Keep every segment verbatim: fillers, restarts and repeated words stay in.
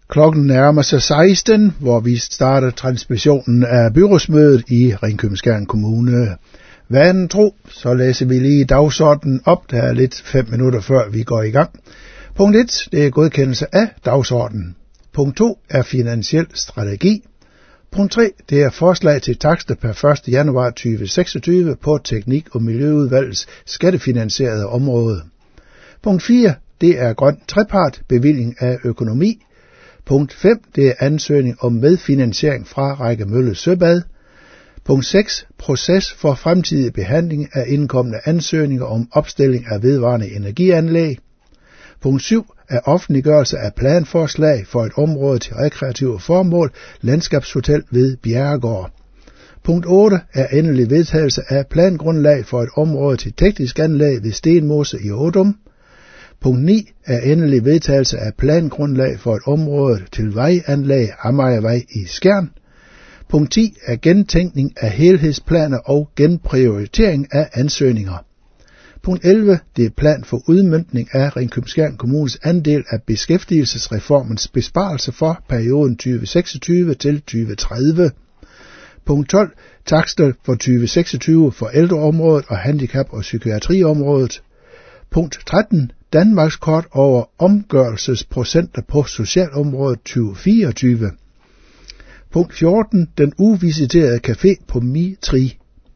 Klokken nærmer sig seksten, hvor vi starter transmissionen af byrådsmødet i Ringkøbing-Skjern Kommune. Vanen tro, så læser vi lige dagsordenen op, der er lidt fem minutter før vi går i gang. Punkt et, det er godkendelse af dagsordenen. Punkt to er finansiel strategi. Punkt tre, det er forslag til takster per første januar to tusind og seksogtyve på teknik- og miljøudvalgets skattefinansierede område. Punkt fire, det er grøn trepart, bevilling af økonomi. Punkt fem, det er ansøgning om medfinansiering fra Rækkemølle Søbad. Punkt seks, proces for fremtidig behandling af indkomne ansøgninger om opstilling af vedvarende energianlæg. Punkt syv er offentliggørelse af planforslag for et område til rekreative formål, landskabshotel ved Bjerregård. Punkt otte er endelig vedtagelse af plangrundlag for et område til teknisk anlæg ved Stenmose i Ådum. Punkt ni er endelig vedtagelse af plangrundlag for et område til vejanlæg Amagervej i Skjern. Punkt ti er gentænkning af helhedsplaner og genprioritering af ansøgninger. Punkt elleve, det er plan for udmøntning af Ringkøbing-Skjern Kommunes andel af beskæftigelsesreformens besparelse for perioden to tusind og seksogtyve til to tusind og tredive. Punkt tolv, takster for to tusind og seksogtyve for ældreområdet og handicap- og psykiatriområdet. Punkt tretten, Danmarks kort over omgørelsesprocenter på socialområdet to tusind og fireogtyve. Punkt fjorten, den uvisiterede café på Mitri.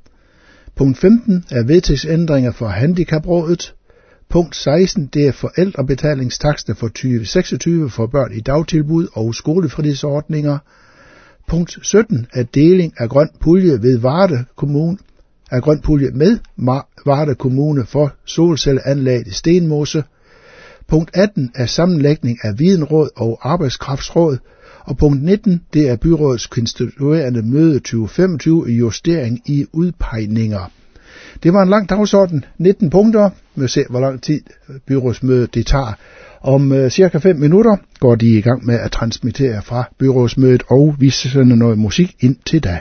Punkt femten er vedtægtsændringer for handicaprådet. Punkt seksten, det er forældrebetalingstakster for to tusind og seksogtyve for børn i dagtilbud og skolefritidsordninger. Punkt sytten er deling af grøn pulje ved Varde Kommune, af grøn pulje med Varde Kommune for solcelleanlæg i Stenmose. Punkt atten er sammenlægning af videnråd og arbejdskraftsråd. Og punkt nitten, det er byrådets konstituerende møde tyve femogtyve i justering i udpegninger. Det var en lang dagsorden, nitten punkter. Vi vil se, hvor lang tid byrådsmødet det tager. Om uh, cirka fem minutter går de i gang med at transmittere fra byrådsmødet, og vi sender noget musik ind til da.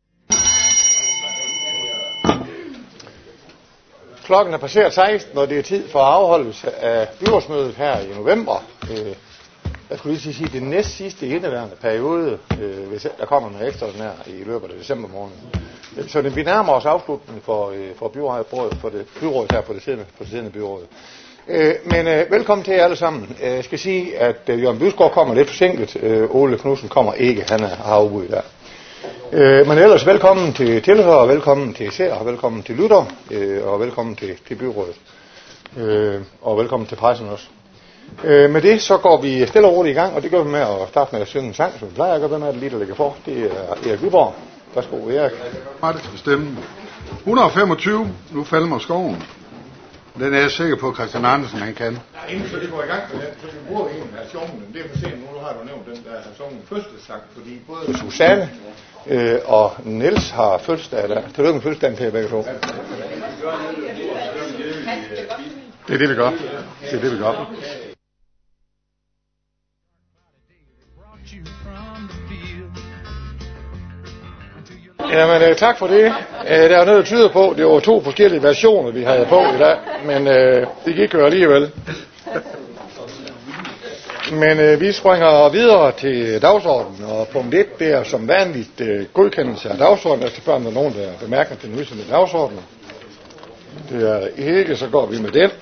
Klokken er passeret seksten, og det er tid for afholdelse af byrådsmødet her i november. Jeg skulle lige sige, at det næst sidste indeværende periode, øh, hvis der kommer noget ekstraordinær i løbet af december måned. Så det, vi nærmer os afslutningen for, øh, for byrådet, for det byrådet her på det siddende, på det siddende byråd. Øh, men øh, velkommen til jer alle sammen. Jeg skal sige, at øh, Jørgen Bysgaard kommer lidt forsinket. Øh, Ole Knudsen kommer ikke, han er, har afbud der. Øh, men ellers velkommen til tilhører, velkommen til seere, og velkommen til lytter, øh, og velkommen til, til byrådet. Øh, og velkommen til pressen også. Øh, med det så går vi stille og roligt i gang, og det gør vi med at starte med at synge en sang, som vi plejer at gøre med, at det lige der ligger for. Det er Erik Viborg. Værsgo, Erik. Meget til bestemme. et hundrede og femogtyve, nu falder mig skoven. Den er jeg sikker på, at Christian Andersen han kan. Ja, inden så det går i gang med den, så vi bruger en af sungen. Det er for sent, nu har du nævnt den, der har sunget første sang, fordi både Susanne øh, og Niels har fødselsdag der. Tillykke med fødselsdagen til jer begge to. Det er det, vi gør. Det er det, vi gør. Jamen, øh, tak for det. Øh, der er noget, der tyder på, at det var to forskellige versioner, vi havde på i dag, men øh, det gik jo alligevel. Men øh, vi springer videre til dagsordenen, og punkt et, det er som vanligt øh, godkendelse af dagsordenen. Jeg skal spørge, om der er nogen, der bemærker den udsendte dagsorden. Det er ikke, så går vi med den.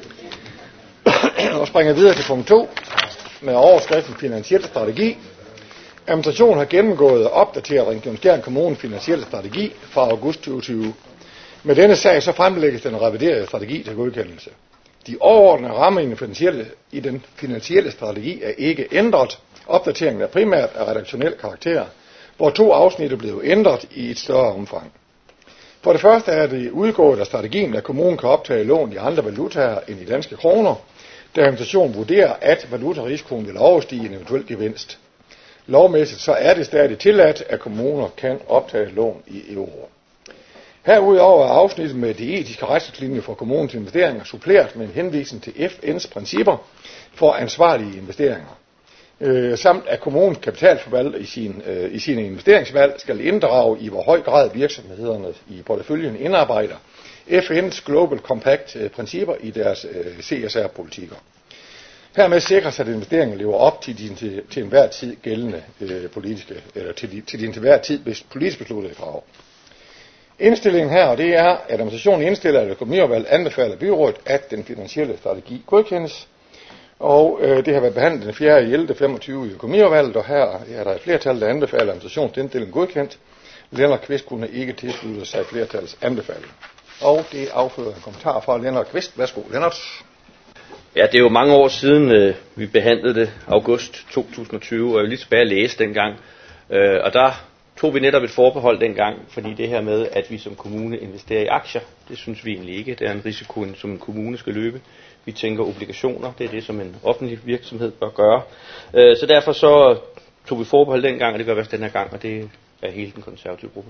Og springer videre til punkt to, med overskriften finansiel strategi. Administrationen har gennemgået og opdateret Ringkøbing-Skjern Kommune finansielle strategi fra august tyve tyve. Med denne sag så fremlægges den reviderede strategi til godkendelse. De overordnede rammer i den finansielle, i den finansielle strategi er ikke ændret. Opdateringen er primært af redaktionel karakter, hvor to afsnit er blevet ændret i et større omfang. For det første er det udgået af strategien, at kommunen kan optage lån i andre valutaer end i danske kroner, da administrationen vurderer, at valutarisikoen vil overstige en eventuel gevinst. Lovmæssigt så er det stadig tilladt, at kommuner kan optage lån i euro. Herudover er afsnittet med de etiske retningslinjer for kommunens investeringer suppleret med en henvisning til F N's principper for ansvarlige investeringer. Øh, samt at kommunens kapitalforvalter i, sin, øh, i sine investeringsvalg skal inddrage i hvor høj grad virksomhederne i porteføljen indarbejder F N's Global Compact øh, principper i deres øh, C S R-politikker. Hermed sikres, at investeringen lever op til de til, til enhver tid gældende øh, politiske, eller til de, til de til enhver tid politisk besluttede krav. Indstillingen her, og det er, at administrationen indstiller, at økonomiudvalget anbefaler byrådet, at den finansielle strategi godkendes. Og øh, det har været behandlet den fjerde ellevte femogtyve i økonomiudvalget, og her er der et flertal, der anbefaler administrationens indstilling godkendt. Lennart Kvist kunne ikke tilslutte sig flertallets anbefaling. Og det affører en kommentar fra Lennart Kvist. Værsgo, Lennart. Ja, det er jo mange år siden, øh, vi behandlede det, august to tusind og tyve, og jeg vil lige tilbage at læse dengang. Øh, og der tog vi netop et forbehold dengang, fordi det her med, at vi som kommune investerer i aktier, det synes vi egentlig ikke. Det er en risiko, som en kommune skal løbe. Vi tænker obligationer, det er det, som en offentlig virksomhed bør gøre. Øh, så derfor så tog vi forbehold dengang, og det gør vi også den her gang, og det er hele den konservative gruppe.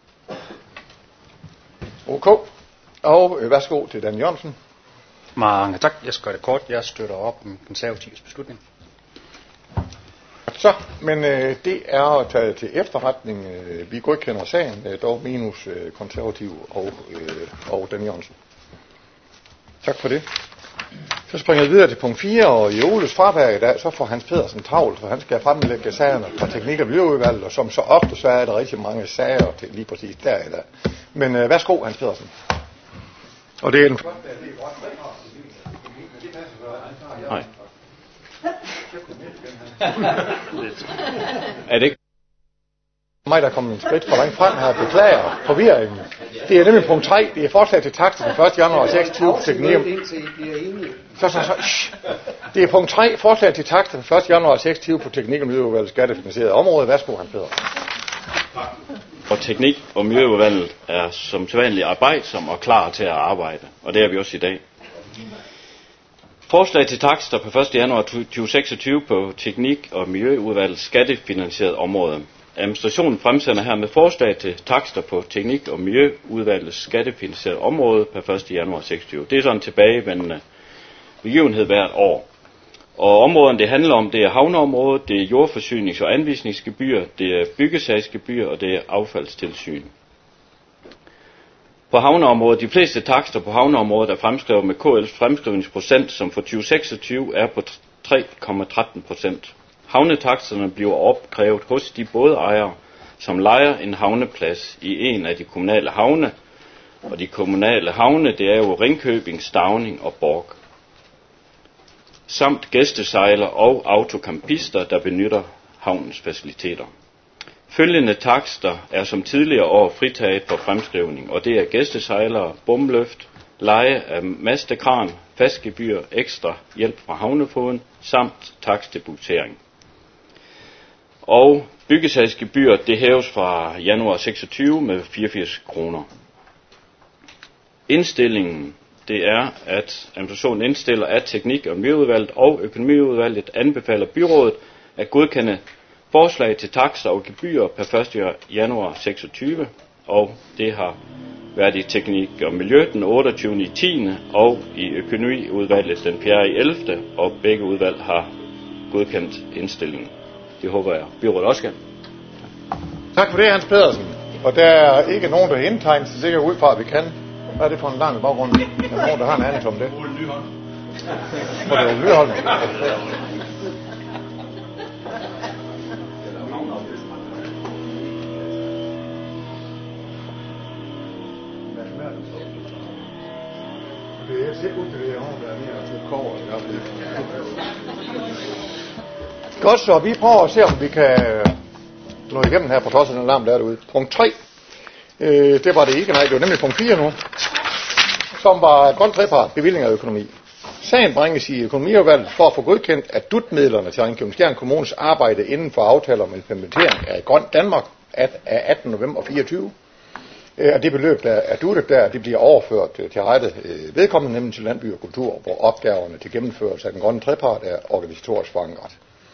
Ok. Og øh, værsgo til Dan Jørgensen. Mange tak. Jeg skal gøre det kort. Jeg støtter op om konservativs beslutning. Så, men øh, det er taget til efterretning. Øh, vi godkender sagen, øh, dog minus øh, konservativ og, øh, og Dan Jørgensen. Tak for det. Så springer jeg videre til punkt fire, og i Oles fravær i dag, så får Hans Pedersen travlt, for han skal fremlægge sagerne fra teknik- og miljøudvalget, og som så ofte, så er der rigtig mange sager til lige præcis der i dag. Men øh, værsgo, Hans Pedersen. Og det er en... Nej. Er det ikke mig, der kommer en skridt for langt frem her, beklager forvirringen. Det er nemlig punkt tre, det er forslag til takster den første januar seksogtyve på teknik. Så, så, så. Det er punkt tre, forslag til takster den første januar seksogtyve på teknik- og miljøudvalget skattefinansieret område. Værsgo, Hans Pedersen. Og teknik- og miljøudvalget er som sædvanligt arbejdsom og klar til at arbejde, og det er vi også i dag. Forslag til takster på første januar to tusind og seksogtyve på teknik- og miljøudvalgets skattefinansieret område. Administrationen fremsender her med forslag til takster på teknik- og miljøudvalgets skattefinansieret område per første januar seksogtyve. Det er sådan en tilbagevendende begivenhed hvert år. Og områden det handler om, det er havneområdet, det er jordforsynings- og anvisningsgebyr, det er byggesagsgebyr og det er affaldstilsyn. På havneområdet, de fleste takster på havneområdet er fremskrevet med K L's fremskrivningsprocent, som for tyve seksogtyve er på tre komma tretten procent. Havnetaksterne bliver opkrævet hos de bådejere, som lejer en havneplads i en af de kommunale havne, og de kommunale havne, det er jo Ringkøbing, Stauning og Borg. Samt gæstesejler og autocampister, der benytter havnens faciliteter. Følgende takster er som tidligere år fritaget for fremskrivning, og det er gæstesejlere, bomløft, leje af mastekran, fastgebyr, ekstra hjælp fra havnefoden, samt takstdebutering. Og byggesagsgebyr, det hæves fra januar seksogtyve med fireogfirs kroner. Indstillingen, det er, at administrationen indstiller, at teknik- og miljøudvalget og økonomiudvalget anbefaler byrådet at godkende forslag til takster og gebyrer per første januar seksogtyve, og det har været i teknik og miljø den otteogtyvende tiende og i økonomiudvalget den fjerde ellevte og begge udvalg har godkendt indstillingen. Det håber jeg, byrådet også kan. Tak for det, Hans Pedersen. Og der er ikke nogen, der indtegner sig sikkert ud fra, at vi kan. Hvad er det for en lang baggrund? Der er nogen, der har en anden om det. For det er jo Lyholm. Det er sikkert ud til det, der er mere til kover. Godt, så vi prøver at se, om vi kan nå igennem her på trods af den alarm, der er derude. Punkt tre. Øh, det var det ikke, nej, det var nemlig punkt fire nu. Som var grøn trepart, bevilling af økonomi. Sagen bringes i økonomiudvalget for at få godkendt, at D U T-midlerne til Ringkøbing Kommunes arbejde inden for aftaler om implementering af Grøn Danmark af attende november fireogtyve. Og det beløb, der er duttet der, det bliver overført til rette vedkommende, nemlig til Landby og Kultur, hvor opgaverne til gennemførelse af den grønne trepart er organisatorisk forankret.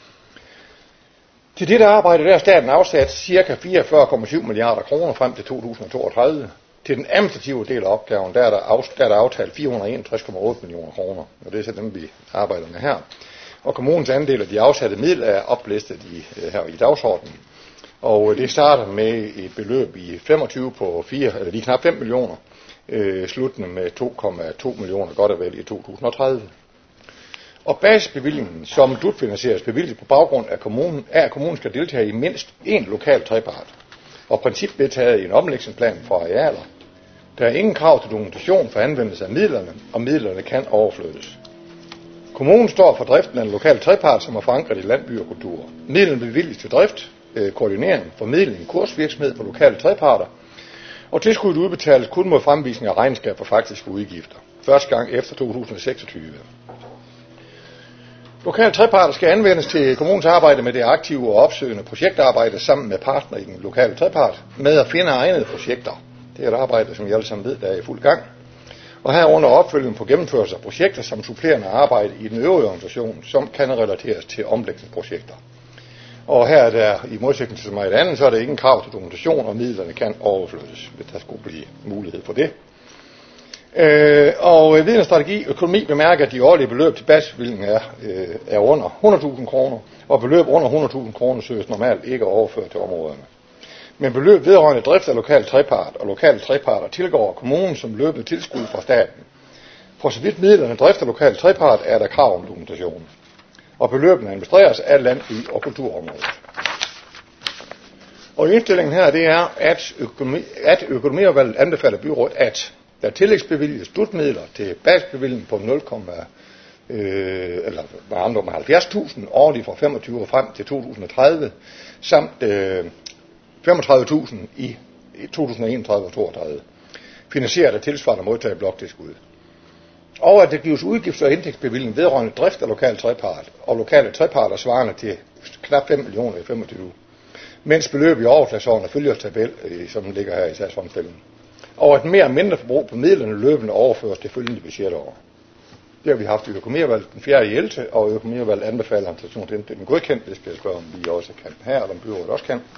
Til dette arbejde der er staten afsat ca. fireogfyrre komma syv milliarder kroner frem til to tusind og toogtredive. Til den administrative del af opgaven, der er der, af, der er der aftalt fire hundrede og enogtres komma otte millioner kroner, og det er så dem, vi arbejder med her. Og kommunens andel af de afsatte midler er oplistet i, her i dagsordenen. Og det starter med et beløb i femogtyve på fire, eller de knap fem millioner, øh, sluttende med to komma to millioner godt og vel i to tusind og tredive. Og basisbevillingen, som dut-finansieres, bevilges på baggrund af kommunen, er, at kommunen skal deltage i mindst én lokal trepart, og principvedtaget i en omlægningsplan for arealer. Der er ingen krav til dokumentation for anvendelse af midlerne, og midlerne kan overflyttes. Kommunen står for driften af en lokal trepart, som er forankret i landby og kultur. Midlerne bevilges til drift, øh, koordinering, formidling, kursvirksomhed for lokale treparter, og tilskuddet udbetales kun mod fremvisning af regnskab for faktiske udgifter. Første gang efter to tusind og seksogtyve. Lokale treparter skal anvendes til kommunens arbejde med det aktive og opsøgende projektarbejde sammen med partner i den lokale trepart, med at finde egnede projekter. Det er et arbejde, som I alle sammen ved, der er i fuld gang. Og herunder opfølgning på gennemførelse af projekter som supplerende arbejde i den øvrige organisation, som kan relateres til omlægningsprojekter. Og her er der, i modsætning til så meget andet, så er der ingen krav til dokumentation, og midlerne kan overflyttes, hvis der skulle blive mulighed for det. Øh, og viden og strategi økonomi bemærker, at de årlige beløb til basisbevillingen er, øh, er under hundrede tusind kroner, og beløb under hundrede tusind kroner søges normalt ikke overført til områderne. Men beløb vedrørende drift af lokal trepart og lokale treparter tilgår kommunen som løbende tilskud fra staten. For så vidt midlerne drift af lokal trepart er der krav om dokumentation. Og beløbene administreres af landby- og kulturområdet. Og indstillingen her, det er, at, økonomi, at økonomiudvalget anbefaler byrådet, at der tillægsbevilges dut-midler til basisbevilling på nul, øh, eller med andre med halvfjerds tusind årligt fra femogtyve og frem til to tusind og tredive, samt øh, femogtredive tusind i to tusind og enogtredive og toogtredive, finansieret af tilsvarende modtage bloktilskud. Og at der gives udgifts- og indtægtsbevilling vedrørende drift af lokale trepart, og lokale treparter svarende til knap fem millioner i femogtyve, mens beløb i overslagsårene følger tabel, som ligger her i sagsfremstillingen. Og et mere mindre forbrug på midlerne løbende overføres til følgende budgetår. Det har vi haft i økonomiudvalget den fjerde i ellevte, og økonomiudvalget anbefaler administrationen til den godkendt. Det skal jeg spørge, om vi også kan her, eller om byrådet også kan.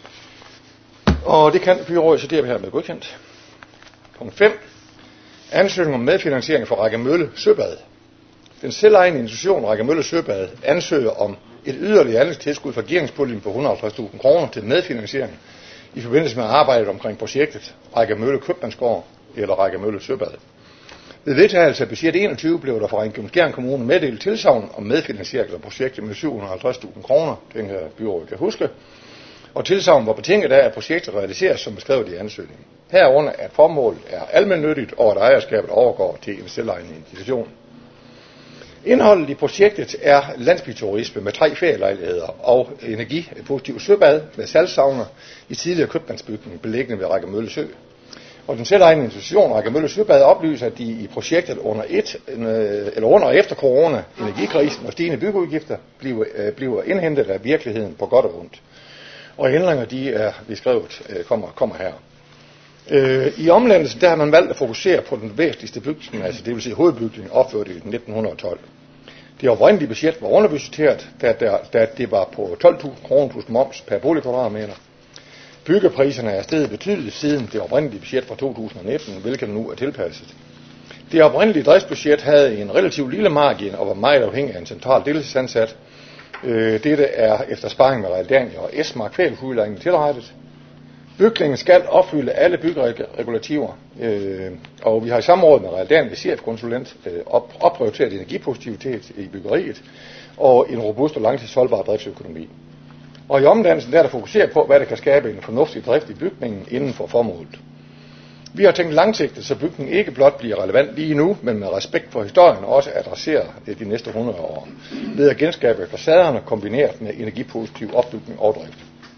Og det kan byrådet, så det er vi her med godkendt. Punkt fem. Ansøgning om medfinansiering for Rækkemølle Søbad. Den selvejende institution Rækkemølle Søbad ansøger om et yderligere anlægstilskud fra regeringspuljen på et hundrede og halvtreds tusind kroner til medfinansiering i forbindelse med arbejdet omkring projektet Rækkemølle Købmandsgård eller Rækkemølle Søbad. Ved vedtagelse af budget enogtyve blev der fra Ringkøbing-Skjern Kommune meddelt tilsagn om medfinansiering af projektet med syv hundrede og halvtreds tusind kroner, den her byrådet kan huske, og tilsagn var betinget af, at projektet realiseres som beskrevet i ansøgningen. Herunder, at formålet er almennyttigt, og at ejerskabet overgår til en selvejende institution. Indholdet i projektet er landsbyturisme med tre ferielejligheder og energipositiv søbad med salgsavner i tidligere købmandsbygning beliggende ved Rækkemølle Sø. Og den selvejende institution Rækkemølle Søbad oplyser, at de i projektet under, et, eller under og efter corona, energikrisen og stigende byggeudgifter bliver, bliver indhentet af virkeligheden på godt og ondt. Og ændringer, de er beskrevet, kommer, kommer her. Øh, I omlandelsen der har man valgt at fokusere på den væsentligste bygning, altså det vil sige hovedbygningen, opført i nitten tolv. Det oprindelige budget var underbudgetteret, da, da, da det var på tolv tusind kroner plus moms per boligkvadratmeter. Byggepriserne er steget betydeligt siden det oprindelige budget fra to tusind og nitten, hvilket nu er tilpasset. Det oprindelige driftsbudget havde en relativt lille margin og var meget afhængig af en central deltidsansat. Øh, dette er efter sparring med Realdania og Esmark fællesudlejning tilrettet. Bygningen skal opfylde alle byggeregulativer, øh, og vi har i samråd med Realdania C F-konsulent øh, op, opprioriteret energipositivitet i byggeriet og en robust og langtidsholdbar driftsøkonomi. Og i omdannelsen der er der fokuseret på, hvad der kan skabe en fornuftig drift i bygningen inden for formålet. Vi har tænkt langsigtet, så bygningen ikke blot bliver relevant lige nu, men med respekt for historien også adresserer de næste hundrede år, ved at genskabe facaderne kombineret med energipositiv opbygning og drift.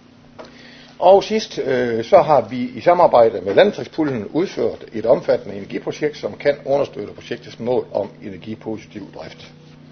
Og sidst, øh, så har vi i samarbejde med Landdistriktspuljen udført et omfattende energiprojekt, som kan understøtte projektets mål om energipositiv drift.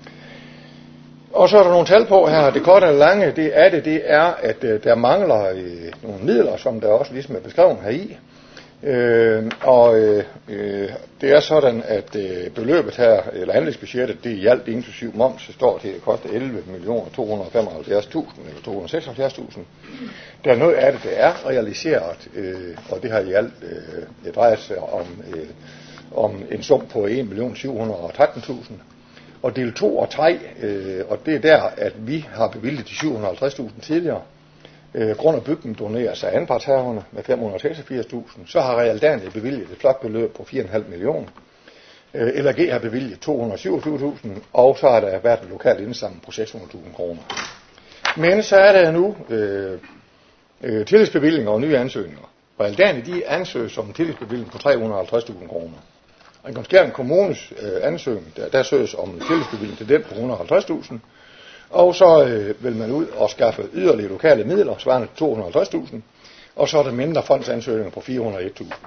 Og så er der nogle tal på her. Det korte og lange, det er det, det er, at øh, der mangler øh, nogle midler, som der også ligesom er beskrevet her i. Øh, og øh, det er sådan, at øh, beløbet her, eller anlægsbudgettet, det i alt inklusiv moms, står til at koste elleve millioner to hundrede og femoghalvfjerds tusind eller to hundrede og seksoghalvfjerds tusind. Der er noget af det, der er realiseret, øh, og det har i alt øh, det drejer sig om, øh, om en sum på en million syv hundrede og tretten tusind. Og del to og tre, øh, og det er der, at vi har bevilget de syv hundrede og halvtreds tusind tidligere. Øh, grund af bygningen doneres af anpartshaverne med fem hundrede og seksogfirs tusind. Så har Realdania bevilget et flot beløb på fire komma fem millioner. L R G har bevilget to hundrede og syvogtyve tusind, og så har der været et lokalt indsamling på seks hundrede tusind kroner. Men så er der nu øh, øh, tillægsbevillinger og nye ansøgninger. Og Aldani, de ansøges om en tillægsbevilling på tre hundrede og halvtreds tusind kroner. Ringkøbing Skjern Kommunes øh, ansøgning, der, der søges om en tillægsbevilling til den på et hundrede og halvtreds tusind. Og så øh, vil man ud og skaffe yderligere lokale midler, svarende til to hundrede og halvtreds tusind. Og så er der mindre fondsansøgninger på fire hundrede og et tusind.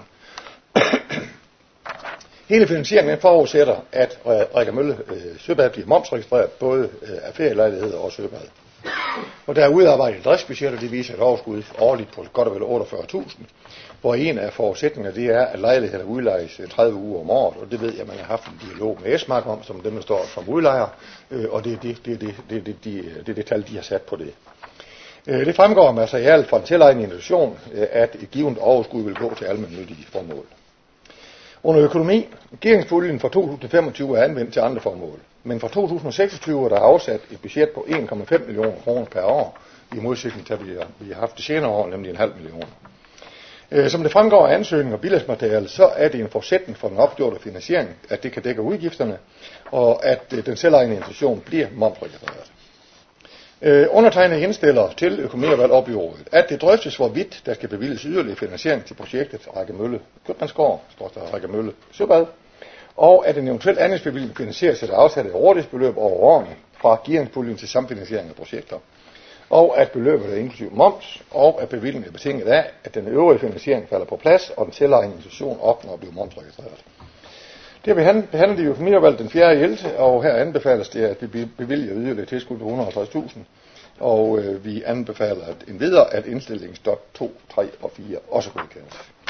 Hele finansieringen forudsætter, at Rækkermølle øh, Søbad bliver momsregistreret, både øh, af ferielejligheder og søbad. Og der er udarbejdet driftsbudgetter, det viser et overskud årligt på godt og vel otteogfyrre tusind, hvor en af forudsætningerne det er, at lejligheder udlejes tredive uger om året, og det ved jeg, at man har haft en dialog med Esmark om, som dem, der står som udlejer, øh, og det er det, det, det, det, det, det, det, det tal, de har sat på det. Øh, det fremgår af materialet fra en selvejende institution, øh, at et givet overskud vil gå til almennyttige formål. Under økonomi, gearingspuljen for to tusind og femogtyve er anvendt til andre formål, men for to tusind og seksogtyve er der afsat et budget på en komma fem millioner kroner per år, i modsætning til, at vi har haft det senere år, nemlig en halv million. Øh, som det fremgår af ansøgning og bilagsmateriale, så er det en forudsætning for den opgjorte finansiering, at det kan dække udgifterne, og at øh, den selvejende institution bliver momsregistreret. Øh, undertegnet indstiller til økonomiudvalget og byrådet, at det drøftes, hvorvidt der skal bevilges yderligere finansiering til projektet Rækkermølle Købmandsgård, står der Rækkermølle Søbad, og at en eventuel andelsbevilling finansieres til det afsatte rådighedsbeløb over årene fra gearingspuljen til samfinansiering af projekter, og at beløbet er inklusiv moms, og at bevillingen er betinget af, at den øvrige finansiering falder på plads, og den selvejende institution opnår at blive momsregistreret. Det har vi behandlet i økonomiudvalget den fjerde ellevte og her anbefales det, at vi bevilger yderligere tilskud på et hundrede og halvtreds tusind, og øh, vi anbefaler at endvidere, at indstillingsdot to, tre og fire også godkendes.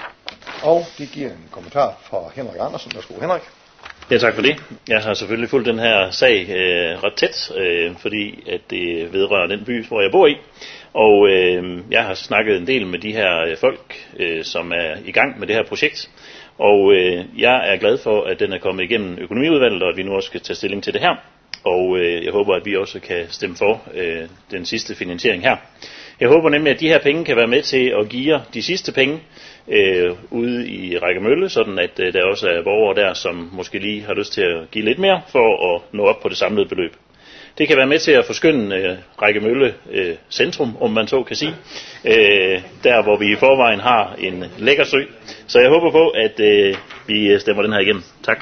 Og de giver en kommentar fra Henrik Andersen. Værsgo, Henrik. Ja, tak for det. Jeg har selvfølgelig fulgt den her sag øh, ret tæt, øh, fordi at det vedrører den by, hvor jeg bor i. Og øh, jeg har snakket en del med de her folk, øh, som er i gang med det her projekt. Og øh, jeg er glad for, at den er kommet igennem økonomiudvalget, og at vi nu også skal tage stilling til det her. Og øh, jeg håber, at vi også kan stemme for øh, den sidste finansiering her. Jeg håber nemlig, at de her penge kan være med til at give de sidste penge øh, ude i Rækkermølle, sådan at øh, der også er borgere der, som måske lige har lyst til at give lidt mere for at nå op på det samlede beløb. Det kan være med til at forskynde øh, Rækkermølle øh, centrum, om man så kan sige, øh, der hvor vi i forvejen har en lækker sø. Så jeg håber på, at øh, vi stemmer den her igennem. Tak.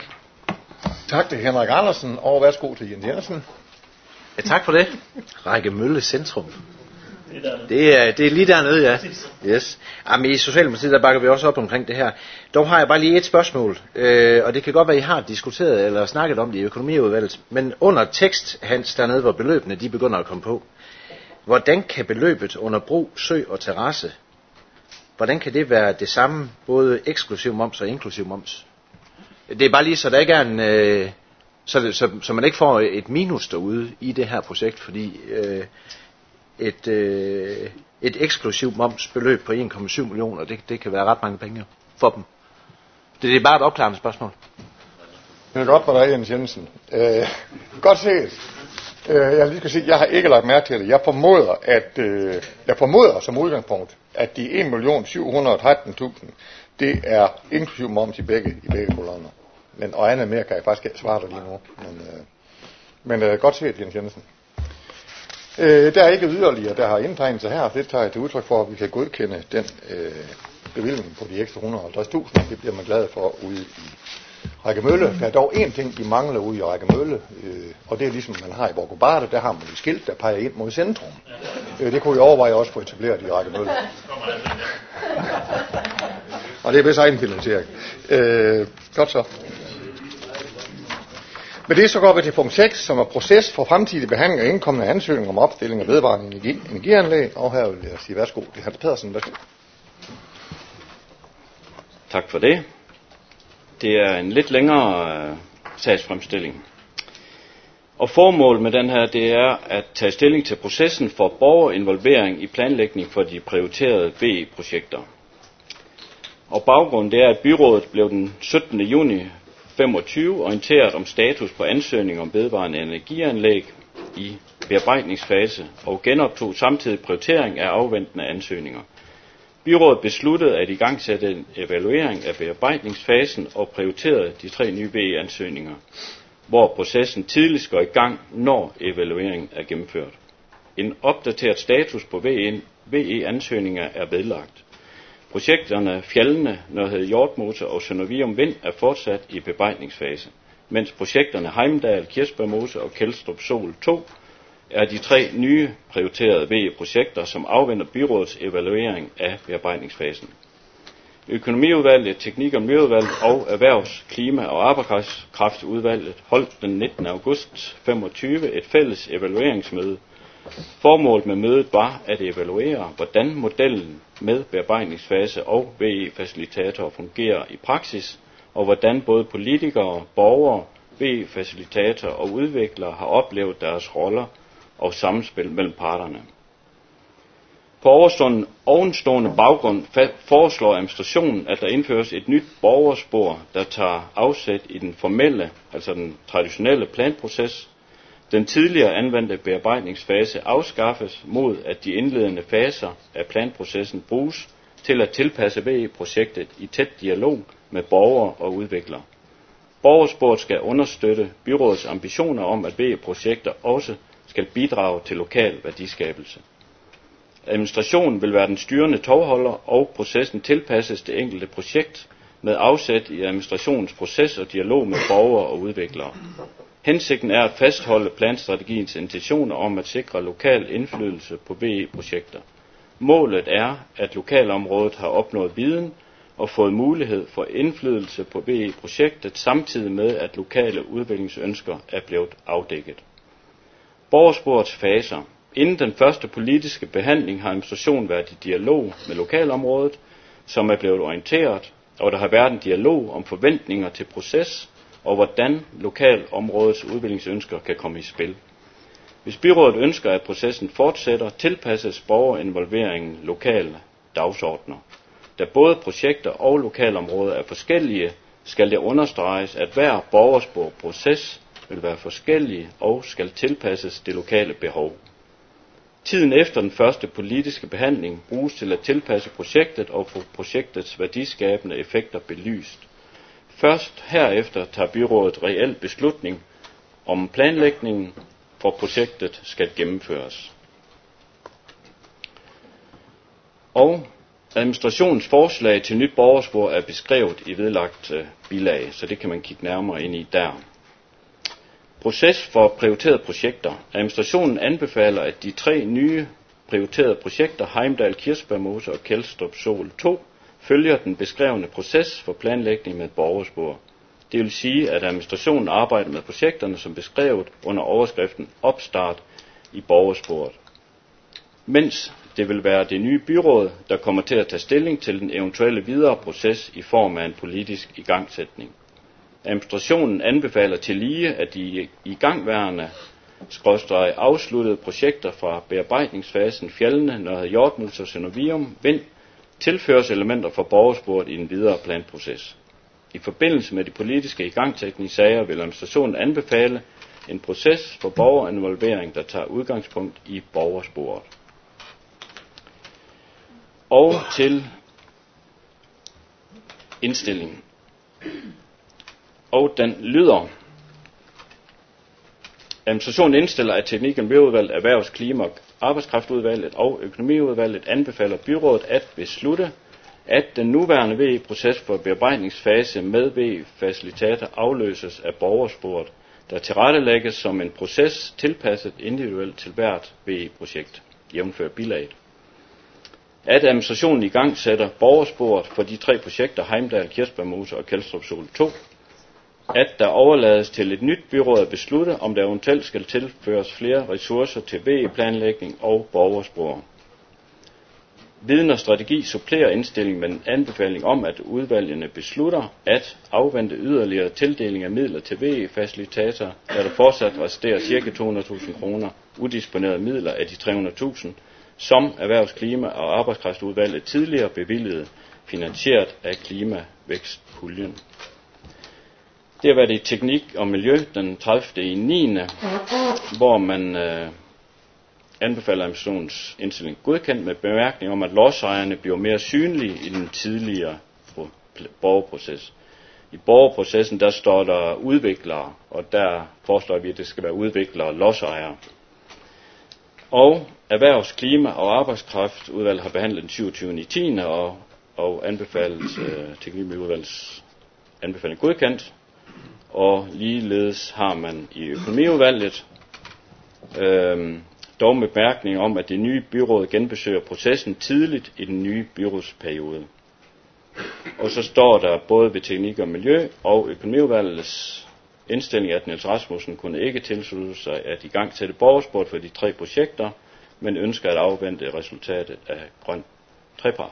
Tak til Henrik Andersen, og værsgo til Jens Jensen. Ja, tak for det. Rækkermølle centrum. Det er, det er lige dernede, ja. Yes. Jamen, i Socialdemokratiet, der bakker vi også op omkring det her. Dog har jeg bare lige et spørgsmål, øh, og det kan godt være, I har diskuteret eller snakket om det i økonomiudvalget, men under tekst, Hans, dernede, hvor beløbene de begynder at komme på, hvordan kan beløbet under bro, sø og terrasse, hvordan kan det være det samme, både eksklusiv moms og inklusiv moms? Det er bare lige, så der ikke er en, øh, så, det, så, så man ikke får et minus derude i det her projekt, fordi øh, et, øh, et eksklusivt momsbeløb på en komma syv millioner, det, det kan være ret mange penge for dem. Det, det er bare et opklarende spørgsmål. Det er godt med dig, Jens Jensen. Øh, godt set. Øh, jeg lige skal sige, jeg har ikke lagt mærke til det. Jeg formoder, at øh, jeg formoder som udgangspunkt, at de en million syv hundrede og tretten tusind, det er inklusiv moms i begge i begge kolonner. Men og andet mere kan jeg faktisk ikke svare dig lige nu. Men, øh, men øh, godt set, Jens Jensen. Øh, der er ikke yderligere, der har indtegnet sig her. Det tager jeg til udtryk for, at vi kan godkende den øh, bevilling på de ekstra et hundrede og halvtreds tusind. Det bliver man glad for ude i Rækkermølle. Der er dog én ting, de mangler ude i Rækkermølle, øh, og det er ligesom man har i Borgobarte. Der har man et skilt, der peger ind mod centrum. Øh, det kunne vi overveje også få etableret i Rækkermølle. Og det er vist egen finansiering. Øh, godt så. Med det så går vi til punkt seks, som er proces for fremtidig behandling af indkommende ansøgninger om opstilling af vedvarende energi, energianlæg. Og her vil jeg sige værsgo til Hans Pedersen. Værsgo. Tak for det. Det er en lidt længere øh, sagsfremstilling. Og formålet med den her, det er at tage stilling til processen for borgerinvolvering i planlægning for de prioriterede B E-projekter. Og baggrunden det er, at byrådet blev den syttende juni femogtyve orienteret om status på ansøgning om vedvarende energianlæg i bearbejdningsfase og genoptog samtidig prioritering af afventende ansøgninger. Byrådet besluttede at igangsætte en evaluering af bearbejdningsfasen og prioriterede de tre nye V E-ansøgninger, hvor processen tidligst går i gang, når evalueringen er gennemført. En opdateret status på V E-ansøgninger er vedlagt. Projekterne Fjellene, Nørhed Hjortmose og Sønder Vium Vind er fortsat i bearbejdningsfase, mens projekterne Heimdal, Kirsbergmose og Kelstrup Sol to er de tre nye prioriterede V E-projekter, som afventer byrådets evaluering af bearbejdningsfasen. Økonomiudvalget, Teknik- og Miljøudvalget og Erhvervs-, Klima- og Arbejdskraftudvalget holdt den nittende august femogtyve et fælles evalueringsmøde. Formålet med mødet var at evaluere, hvordan modellen med bearbejdningsfase og V E-facilitatorer fungerer i praksis, og hvordan både politikere, borgere, V E-facilitatorer og udviklere har oplevet deres roller og samspil mellem parterne. På overstående, ovenstående baggrund foreslår administrationen, at der indføres et nyt borgerspor, der tager afsæt i den formelle, altså den traditionelle planproces. Den tidligere anvendte bearbejdningsfase afskaffes mod, at de indledende faser af planprocessen bruges til at tilpasse V E-projektet i tæt dialog med borgere og udviklere. Borgersporet skal understøtte byrådets ambitioner om, at V E-projekter også skal bidrage til lokal værdiskabelse. Administrationen vil være den styrende tovholder, og processen tilpasses det enkelte projekt med afsæt i administrationens proces og dialog med borgere og udviklere. Hensigten er at fastholde planstrategiens intentioner om at sikre lokal indflydelse på V E-projekter. Målet er, at lokalområdet har opnået viden og fået mulighed for indflydelse på V E-projektet, samtidig med at lokale udviklingsønsker er blevet afdækket. Borgersporets faser. Inden den første politiske behandling har administrationen været i dialog med lokalområdet, som er blevet orienteret, og der har været en dialog om forventninger til proces, og hvordan lokalområdets udviklingsønsker kan komme i spil. Hvis byrådet ønsker, at processen fortsætter, tilpasses borgerinvolveringen lokale dagsordner. Da både projekter og lokalområder er forskellige, skal det understreges, at hver borgersporproces vil være forskellige og skal tilpasses det lokale behov. Tiden efter den første politiske behandling bruges til at tilpasse projektet og få projektets værdiskabende effekter belyst. Først herefter tager byrådet reel beslutning om planlægningen, for projektet skal gennemføres. Og administrationens forslag til nyt borgerspor er beskrevet i vedlagt bilag, så det kan man kigge nærmere ind i der. Proces for prioriterede projekter. Administrationen anbefaler, at de tre nye prioriterede projekter, Heimdal, Kirsbergmose og Kelstrup Sol to, følger den beskrevne proces for planlægning med borgerspor. Det vil sige, at administrationen arbejder med projekterne som beskrevet under overskriften opstart i borgersporet. Mens det vil være det nye byråd, der kommer til at tage stilling til den eventuelle videre proces i form af en politisk igangsætning. Administrationen anbefaler tillige, at de igangværende skråstreg afsluttede projekter fra bearbejdningsfasen Fjellene, Nørhed Hjortmose og Sønder Vium Vind tilføres elementer fra borgersporet i den videre planproces. I forbindelse med de politiske igangsætningssager vil administrationen anbefale en proces for borgerinvolvering, der tager udgangspunkt i borgersporet. Og til indstillingen. Og den lyder: Administrationen indstiller, at Teknik- og Miljøudvalget, Erhvervs-, Klima- og Arbejdskraftudvalget og Økonomiudvalget anbefaler byrådet at beslutte, at den nuværende V E-proces for bearbejdningsfase med V E-facilitator afløses af borgersporet, der tilrettelægges som en proces tilpasset individuelt til hvert V E-projekt, jævnfør bilaget. At administrationen i gang sætter borgersporet for de tre projekter Heimdal, Kirsbergmose og Kelstrup Sol to, at der overlades til et nyt byråd at beslutte, om der eventuelt skal tilføres flere ressourcer til V E-planlægning og borgerspor. Viden og strategi supplerer indstillingen med en anbefaling om, at udvalgene beslutter at afvente yderligere tildeling af midler til V E-facilitator, da der fortsat resterer ca. to hundrede tusind kroner udisponerede midler af de tre hundrede tusind, som Erhvervs-, Klima- og Arbejdskraftudvalget tidligere bevilgede, finansieret af klimavækstpuljen. Det har været i Teknik og Miljø den tredivte i niende hvor man øh, anbefaler administrationens indstilling godkendt med bemærkning om, at lodsejerne bliver mere synlige i den tidligere borgerproces. I borgerprocessen der står der udviklere, og der foreslår vi, at det skal være udviklere og lodsejere. Og Erhvervs-, Klima- og Arbejdskraftudvalget har behandlet den syvogtyvende i tiende og, og anbefalet øh, teknikudvalgets anbefaling godkendt. Og ligeledes har man i økonomiudvalget øh, dog med bemærkning om, at det nye byråd genbesøger processen tidligt i den nye byrådsperiode. Og så står der både ved teknik og miljø og økonomiudvalgets indstilling, at Niels Rasmussen kunne ikke tilslutte sig at igangsætte borgersport for de tre projekter, men ønsker at afvente resultatet af grøn trepart.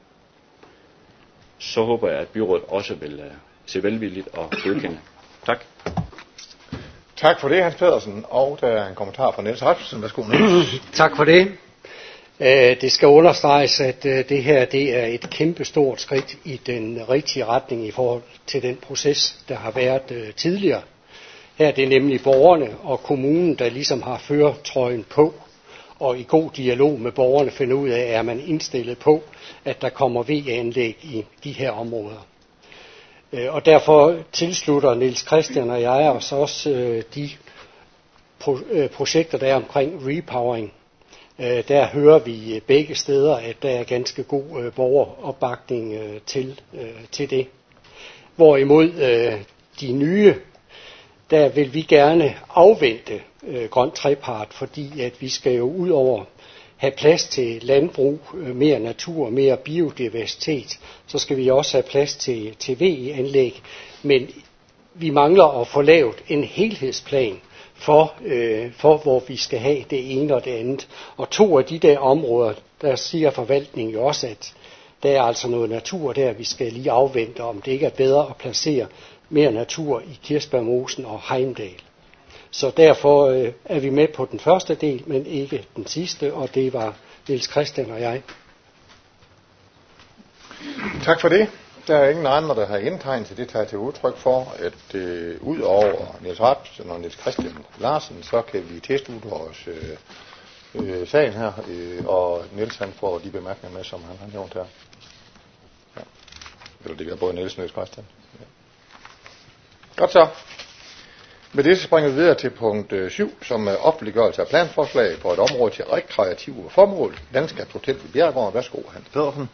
Så håber jeg, at byrådet også vil uh, se velvilligt og godkende. Tak. Tak for det, Hans Pedersen. Og der er en kommentar fra Niels Rasmussen. Værsgo, Niels. Tak for det. Det skal understreges, at det her det er et kæmpestort skridt i den rigtige retning i forhold til den proces, der har været tidligere. Her er det nemlig borgerne og kommunen, der ligesom har førertrøjen på, og i god dialog med borgerne finder ud af, er man indstillet på, at der kommer V-anlæg i de her områder. Og derfor tilslutter Niels Christian og jeg os også de projekter, der er omkring repowering. Der hører vi begge steder, at der er ganske god borgeropbakning til, til det. Hvorimod de nye, der vil vi gerne afvente grøn trepart, fordi at vi skal jo ud over have plads til landbrug, mere natur, mere biodiversitet, så skal vi også have plads til, til V E-anlæg. Men vi mangler at få lavet en helhedsplan for, øh, for hvor vi skal have det ene og det andet. Og to af de der områder, der siger forvaltningen jo også, at der er altså noget natur der, vi skal lige afvente, om det ikke er bedre at placere mere natur i Kirsbergmosen og Heimdal. Så derfor øh, er vi med på den første del, men ikke den sidste, og det var Niels Christian og jeg. Tak for det. Der er ingen andre, der har indtegnet til det, tager til udtryk for, at øh, ud over Niels Rasmussen og Niels Christian Larsen, så kan vi tilslutte os øh, øh, sagen her, øh, og Niels han får de bemærkninger med, som han har nævnt her. Ja. Eller det er både Niels og Niels Christian. Ja. Godt så. Med det så springer vi videre til punkt syv, som er offentliggørelse af planforslag på et område til rekreative formål. Landskab Hotel i Bjergård. Værsgo, Hans Pedersen.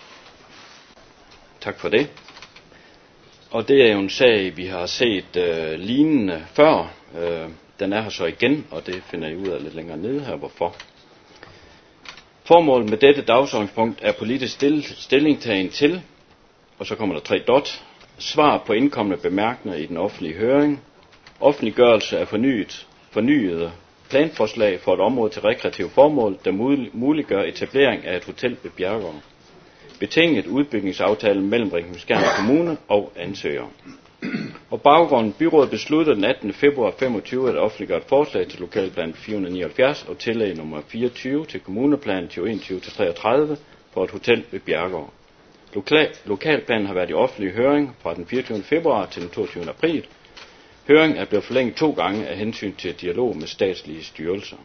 Tak for det. Og det er jo en sag, vi har set øh, lignende før. Øh, den er her så igen, og det finder I ud af lidt længere nede her, hvorfor. Formålet med dette dagsordenspunkt er politisk stil, stillingtagen til, og så kommer der tre dot, svar på indkommende bemærkninger i den offentlige høring, offentliggørelse af fornyet, fornyede planforslag for et område til rekreative formål, der muliggør etablering af et hotel ved Bjergård. Betinget udbygningsaftale mellem Ringkøbing-Skjern Kommune og ansøger. Og baggrunden byrådet besluttede den attende februar femogtyve at offentliggøre et forslag til lokalplan fire hundrede nioghalvfjerds og tillæg nummer fireogtyve til kommuneplan tyve enogtyve til treogtredive for et hotel ved Bjergård. Lokal, lokalplanen har været i offentlig høring fra den fireogtyvende februar til den toogtyvende april. Høringen er blevet forlænget to gange af hensyn til dialog med statslige styrelser.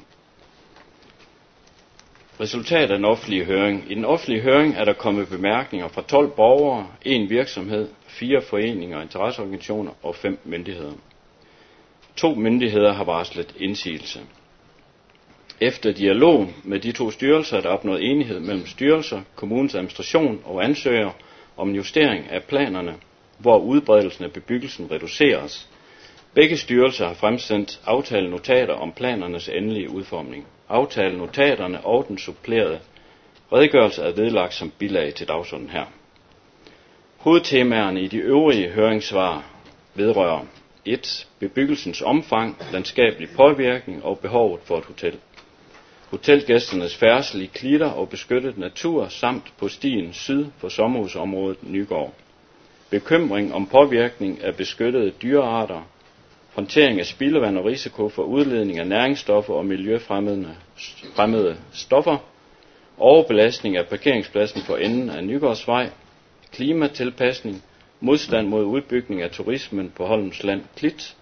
Resultat af den offentlige høring. I den offentlige høring er der kommet bemærkninger fra tolv borgere, en virksomhed, fire foreninger og interesseorganisationer og fem myndigheder. To myndigheder har varslet indsigelse. Efter dialog med de to styrelser er der opnået enighed mellem styrelser, kommunens administration og ansøger om justering af planerne, hvor udbredelsen af bebyggelsen reduceres. Begge styrelser har fremsendt aftalenotater om planernes endelige udformning. Aftalenotaterne og den supplerede redegørelse er vedlagt som bilag til dagsordenen her. Hovedtemaerne i de øvrige høringssvar vedrører et Bebyggelsens omfang, landskabelig påvirkning og behovet for et hotel. Hotelgæsternes færdsel i klitter og beskyttet natur samt på stien syd for sommerhusområdet Nygård. Bekymring om påvirkning af beskyttede dyrearter. Håndtering af spildevand og risiko for udledning af næringsstoffer og miljøfremmede stoffer. Overbelastning af parkeringspladsen for enden af Nygårdsvej. Klimatilpasning. Modstand mod udbygning af turismen på Holmsland Klit.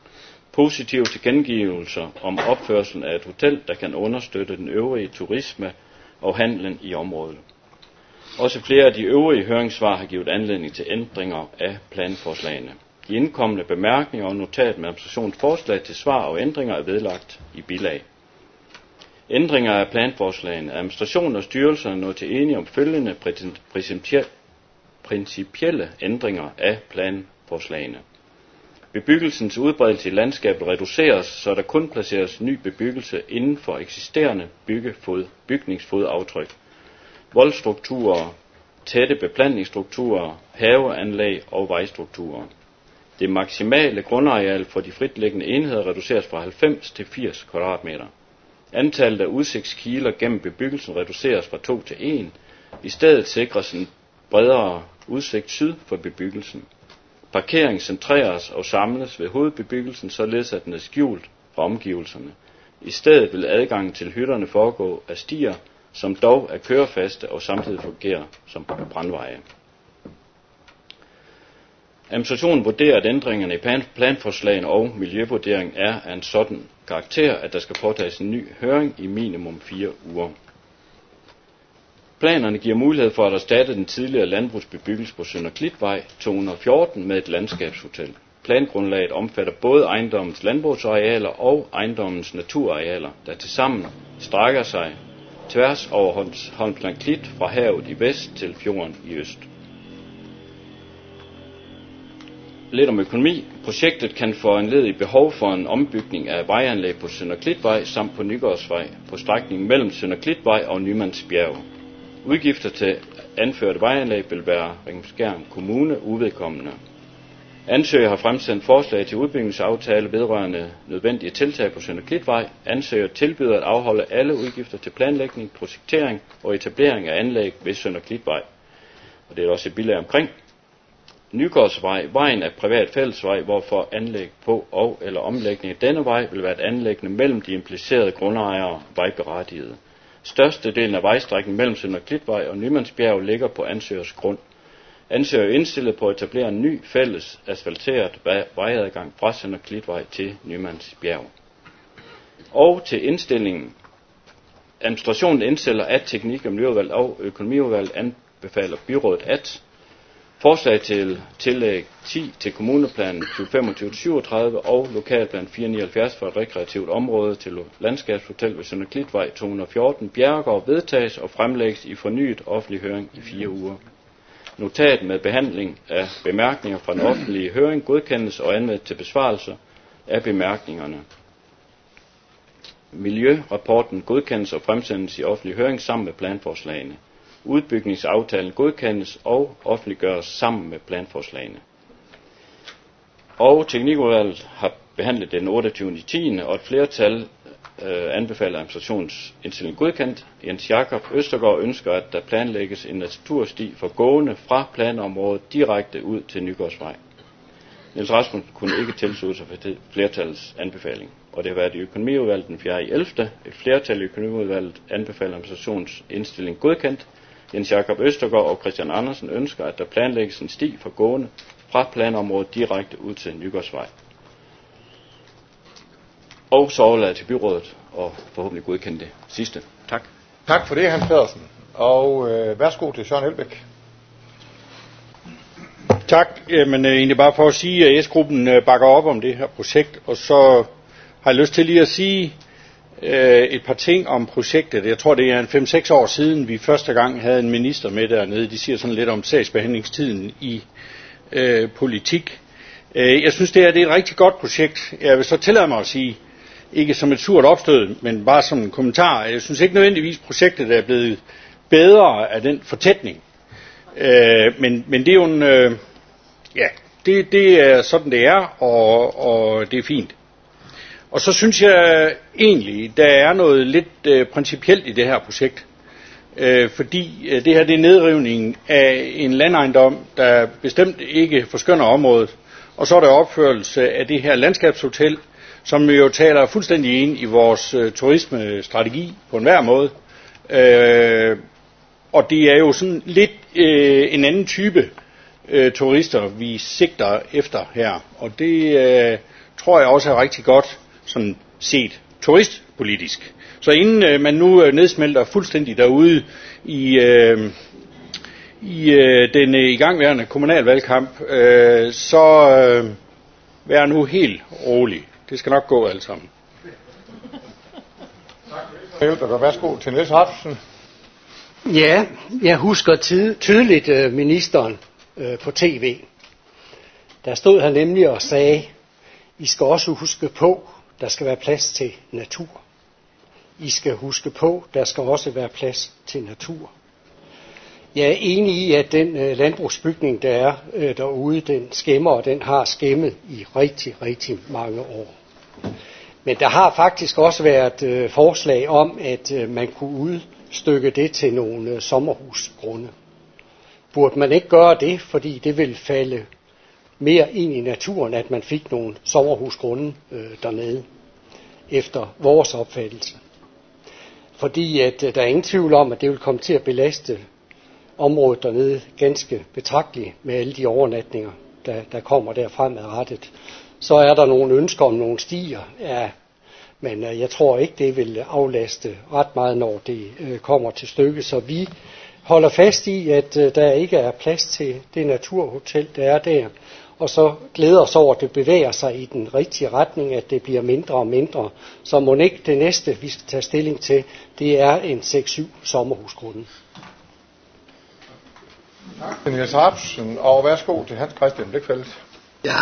positive tilkendegivelser om opførselen af et hotel, der kan understøtte den øvrige turisme og handlen i området. Også flere af de øvrige høringssvar har givet anledning til ændringer af planforslagene. De indkommende bemærkninger og notat med administrationens forslag til svar og ændringer er vedlagt i bilag. Ændringer af planforslagene. Administrationen og styrelserne er nået til enige om følgende principielle ændringer af planforslagene. Bebyggelsens udbredelse i landskabet reduceres, så der kun placeres ny bebyggelse inden for eksisterende byggefod, bygningsfodaftryk. Voldstrukturer, tætte beplantningsstrukturer, haveanlæg og vejstrukturer. Det maksimale grundareal for de fritliggende enheder reduceres fra halvfems til firs kvadratmeter. Antallet af udsigtskiler gennem bebyggelsen reduceres fra to til en. I stedet sikres en bredere udsigt syd for bebyggelsen. Parkering centreres og samles ved hovedbebyggelsen, således at den er skjult fra omgivelserne. I stedet vil adgangen til hytterne foregå af stier, som dog er kørefaste og samtidig fungerer som brandveje. Administrationen vurderer, at ændringerne i planforslagene og miljøvurderingen er af en sådan karakter, at der skal påtages en ny høring i minimum fire uger. Planerne giver mulighed for at erstatte den tidligere landbrugsbebyggelse på Sønder Klitvej to hundrede og fjorten med et landskabshotel. Plangrundlaget omfatter både ejendommens landbrugsarealer og ejendommens naturarealer, der tilsammen strækker sig tværs over Holmsland Klit fra havet i vest til fjorden i øst. Lidt om økonomi. Projektet kan foranledige behov for en ombygning af vejanlæg på Sønder Klitvej samt på Nygårdsvej på strækningen mellem Sønder Klitvej og Nymandsbjerg. Udgifter til anførte vejanlæg vil være Ringkøbing Kommune uvedkommende. Ansøger har fremsendt forslag til udbygningsaftale vedrørende nødvendige tiltag på Sønder Klitvej. Ansøger tilbyder at afholde alle udgifter til planlægning, projektering og etablering af anlæg ved Sønder Klitvej. Og det er også et bilag omkring. Nygårdsvej, vejen er privat fællesvej, hvorfor anlæg på og eller omlægning af denne vej vil være et anlæggende mellem de implicerede grundejere og vejberettigede. Størstedelen af vejstrækningen mellem Sønder Klitvej og Nymandsbjerg ligger på ansøgers grund. Ansøger er indstillet på at etablere en ny fælles asfalteret vejadgang fra Sønder Klitvej til Nymandsbjerg. Og til indstillingen. Administrationen indstiller, at teknik- og miljøudvalg og økonomiudvalg anbefaler byrådet at forslag til tillæg ti til kommuneplanen tyve femogtyve til syvogtredive og lokalplan fire nioghalvfjerds for et rekreativt område til landskabshotel ved Sønder Klitvej to hundrede og fjorten Bjerregård vedtages og fremlægges i fornyet offentlig høring i fire uger. Notat med behandling af bemærkninger fra den offentlige høring godkendes og anmeldt til besvarelse af bemærkningerne. Miljørapporten godkendes og fremsendes i offentlig høring sammen med planforslagene. Udbygningsaftalen godkendes og offentliggøres sammen med planforslagene. Og teknikudvalget har behandlet den otteogtyvende tiende og et flertal øh, anbefaler administrationens indstilling godkendt. Jens Jakob Østergaard ønsker, at der planlægges en natursti for gående fra planområdet direkte ud til Nygårdsvej. Niels Rasmussen kunne ikke tilslutte sig for flertallets anbefaling, og det har været i økonomiudvalget den fjerde ellevte Et flertal i økonomiudvalget anbefaler administrationens indstilling godkendt. Jens Jakob Østergaard og Christian Andersen ønsker, at der planlægges en sti for gående fra planområdet direkte ud til Nygårdsvej. Og så overlader til byrådet og forhåbentlig godkende det sidste. Tak. Tak for det, Hans Pedersen. Og øh, værsgo til Søren Elbæk. Tak. Jamen, øh, egentlig bare for at sige, at S-gruppen øh, bakker op om det her projekt, og så har jeg lyst til lige at sige øh, et par ting om projektet. Jeg tror, det er en fem seks år siden, vi første gang havde en minister med dernede. De siger sådan lidt om sagsbehandlingstiden i øh, politik. Øh, jeg synes, det er, det er et rigtig godt projekt. Jeg vil så tillade mig at sige, ikke som et surt opstød, men bare som en kommentar. Jeg synes ikke nødvendigvis, projektet er blevet bedre af den fortætning. Øh, men, men det er jo en... Øh, ja, det, det er sådan, det er, og, og det er fint. Og så synes jeg egentlig, der er noget lidt øh, principielt i det her projekt. Øh, fordi øh, det her det er nedrivning af en landejendom, der bestemt ikke forskønner området. Og så er der opførelse af det her landskabshotel, som jo taler fuldstændig ind i vores øh, turismestrategi på enhver måde. Øh, og det er jo sådan lidt øh, en anden type øh, turister, vi sigter efter her. Og det øh, tror jeg også er rigtig godt sådan set turistpolitisk. Så inden øh, man nu øh, nedsmelter fuldstændig derude i, øh, i øh, den øh, igangværende kommunalvalgkamp, øh, så øh, vær nu helt rolig. Det skal nok gå alt sammen. Værsgo til Niels Hartsen. Ja, jeg husker tid, tydeligt øh, ministeren øh, på tv. Der stod han nemlig og sagde, I skal også huske på, der skal være plads til natur. I skal huske på, der skal også være plads til natur. Jeg er enig i, at den øh, landbrugsbygning, der er øh, derude, den skæmmer, og den har skæmmet i rigtig, rigtig mange år. Men der har faktisk også været øh, forslag om, at øh, man kunne udstykke det til nogle øh, sommerhusgrunde. Burde man ikke gøre det, fordi det vil falde mere ind i naturen, at man fik nogle sommerhusgrunde øh, dernede, efter vores opfattelse. Fordi at øh, der er ingen tvivl om, at det vil komme til at belaste området dernede ganske betragteligt med alle de overnatninger, der, der kommer der fremadrettet. Så er der nogle ønsker om nogle stier, ja, men øh, jeg tror ikke, det vil aflaste ret meget, når det øh, kommer til stykket. Så vi holder fast i, at øh, der ikke er plads til det naturhotel, der er der. Og så glæder os over, at det bevæger sig i den rigtige retning, at det bliver mindre og mindre. Så må ikke det næste, vi skal tage stilling til, det er en seks syv sommerhusgrunde. Tak til Niels Hartsen, og værsgo til Hans Christian Blikfeldt. Ja,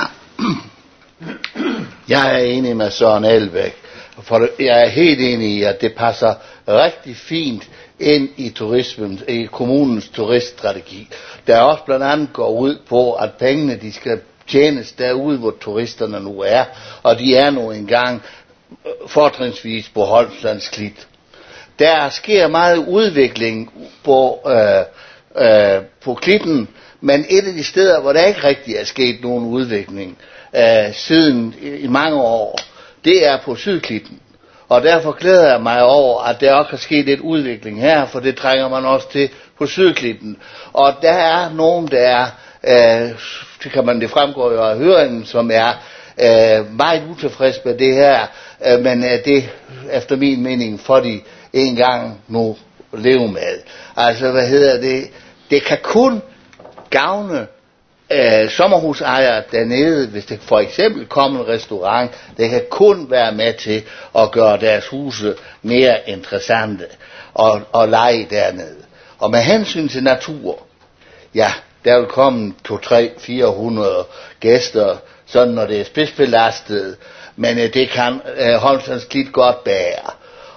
jeg er enig med Søren Elbæk, for jeg er helt enig i, at det passer rigtig fint ind i turismen, i kommunens turiststrategi, der også blandt andet går ud på, at pengene de skal tjenes derude, hvor turisterne nu er, og de er nu engang fortrinsvis på Holmslands Klit. Der sker meget udvikling på, øh, øh, på klitten, men et af de steder, hvor der ikke rigtig er sket nogen udvikling øh, siden i, i mange år, det er på Sydklitten. Og derfor glæder jeg mig over, at der også er sket lidt udvikling her, for det trænger man også til på Sydklitten. Og der er nogen, der er, øh, det kan man det fremgår jo af høringen, som er øh, meget utilfreds med det her, øh, men øh, det efter min mening får de en gang nu leve med. Altså, hvad hedder det? Det kan kun gavne øh, sommerhusejere dernede, hvis det for eksempel kommer en restaurant. Det kan kun være med til at gøre deres huse mere interessante og, og lege dernede. Og med hensyn til natur, ja, der vil komme to, tre, fire hundrede gæster, sådan når det er spidsbelastet, men øh, det kan øh, Holmslands Klit godt bære.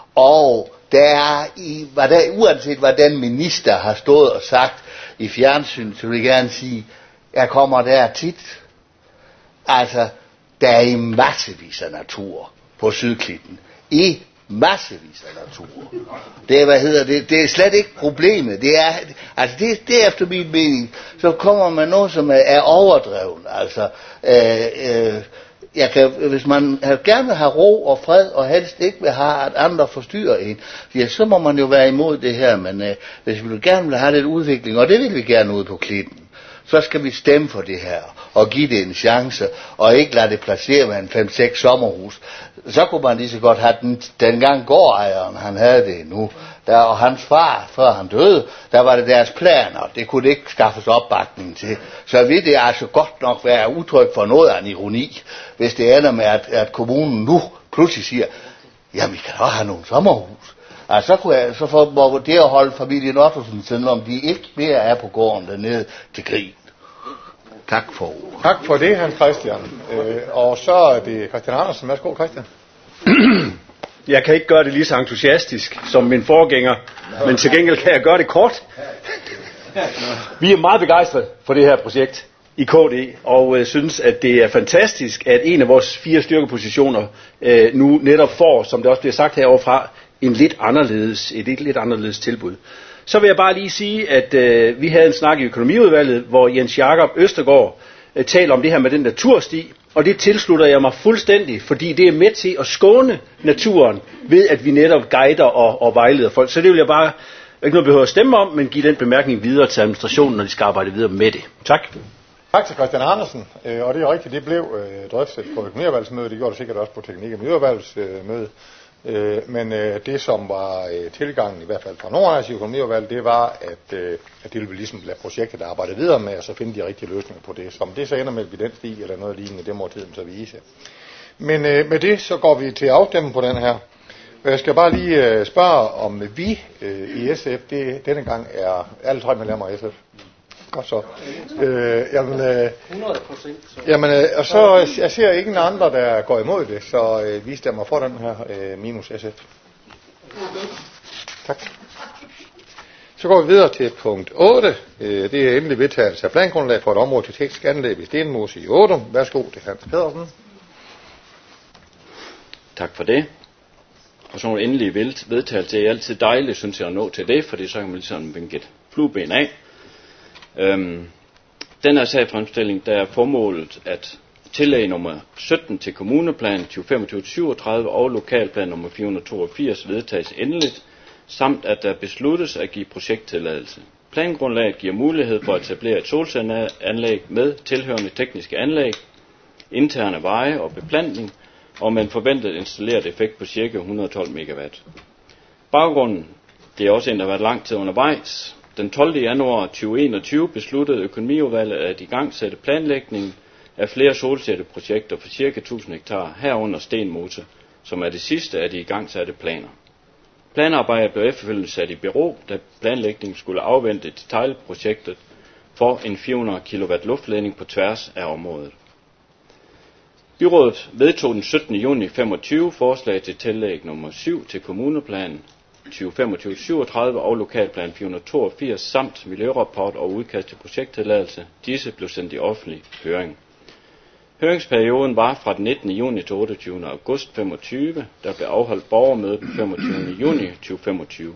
Og der er, i, hvad der, uanset hvad den minister har stået og sagt i fjernsynet, så vil jeg gerne sige, jeg kommer der tit. Altså, der er i massevis af natur på Sydklitten. I massevis af natur. Det er, hvad hedder det, det er slet ikke problemet. Det er, altså det, det er efter min mening, så kommer man noget, som er, er overdreven. Altså, øh, øh, jeg kan, hvis man gerne vil have ro og fred, og helst ikke vil have, at andre forstyrrer en, ja, så må man jo være imod det her, men øh, hvis vi vil gerne vil have lidt udvikling, og det vil vi gerne ud på klitten, så skal vi stemme for det her, og give det en chance, og ikke lade det placere med en fem seks sommerhus. Så kunne man lige så godt have den, dengang gårdejeren, han havde det nu, der, og hans far, før han døde, der var det deres planer, det kunne det ikke skaffes opbakning til. Så vil det altså godt nok være udtryk for noget af en ironi, hvis det ender med, at, at kommunen nu pludselig siger, jamen vi kan også have nogle sommerhus. Altså, så kunne jeg, så for det at holde familien Ottosen, selvom de ikke mere er på gården dernede til grin. Tak for ordet. Tak for det, Hans Christian. Øh, og så er det Christian Andersen. Værsgo, Christian. Jeg kan ikke gøre det lige så entusiastisk som min forgænger, men til gengæld kan jeg gøre det kort. Vi er meget begejstrede for det her projekt i K D, og øh, synes, at det er fantastisk, at en af vores fire styrkepositioner øh, nu netop får, som det også bliver sagt heroverfra, en lidt anderledes, et lidt anderledes tilbud. Så vil jeg bare lige sige, at øh, vi havde en snak i økonomiudvalget, hvor Jens Jakob Østergaard øh, taler om det her med den natursti, og det tilslutter jeg mig fuldstændig, fordi det er med til at skåne naturen, ved at vi netop guider og, og vejleder folk. Så det vil jeg bare ikke noget behøve at stemme om, men give den bemærkning videre til administrationen, når de skal arbejde videre med det. Tak. Tak til Christian Andersen, øh, og det er rigtigt, det blev øh, drøftet på økonomiudvalgsmødet, det gjorde det sikkert også på teknik- og miljøudvalgsmødet, øh, men øh, det som var øh, tilgangen, i hvert fald fra Nordjyllands økonomiudvalg, det var, at, øh, at det ville ligesom lade projektet arbejde videre med, og så finde de rigtige løsninger på det. Som det så ender med evidensstig eller noget lignende, det må tiden så vise. Men øh, med det, så går vi til afstemning på den her. Jeg skal bare lige øh, spørge, om vi øh, i S F, det denne gang er alle tre medlemmer af S F. Godt så. Øh, jamen, øh, hundrede procent. Jamen, øh, og så jeg ser ingen andre, der går imod det, så øh, vi stemmer for den her øh, minus S F. Tak. Så går vi videre til punkt otte. Øh, det er endelig vedtagelse af plangrundlag for et område til teknisk anlæg i Stenmose i Ådum. Værsgo, det er Hans Pedersen. Tak for det. Og sådan nogle endelige vedtagelser er altid dejligt, synes jeg, at nå til det, fordi så kan man ligesom vinke et flueben af. Øhm, den her sagfremstilling, der er formålet at tillæg nummer sytten til kommuneplan tyve femogtyve til syvogtredive og lokalplan nummer fire hundrede toogfirs vedtages endeligt, samt at der besluttes at give projekttilladelse. Plangrundlaget giver mulighed for at etablere et solcelleanlæg med tilhørende tekniske anlæg, interne veje og beplantning, og med en forventet installeret effekt på ca. et hundrede og tolv megawatt. Baggrunden, det er også en, der har været lang tid undervejs. Den tolvte januar to tusind og enogtyve besluttede økonomiudvalget at igangsætte planlægningen af flere solcelleprojekter for ca. tusind hektar herunder Stenmose, som er det sidste af de igangsatte planer. Planarbejdet blev efterfølgende sat i bero, da planlægningen skulle afvente detailprojektet for en fire hundrede kilowatt luftledning på tværs af området. Byrådet vedtog den syttende juni femogtyve forslag til tillæg nummer syv til kommuneplanen tyve femogtyve til syvogtredive og lokalplan fire hundrede toogfirs samt miljørapport og udkast til projekttilladelse. Disse blev sendt i offentlig høring. Høringsperioden var fra den nittende juni til otteogtyvende august femogtyve, der blev afholdt borgermøde på femogtyvende juni to tusind og femogtyve.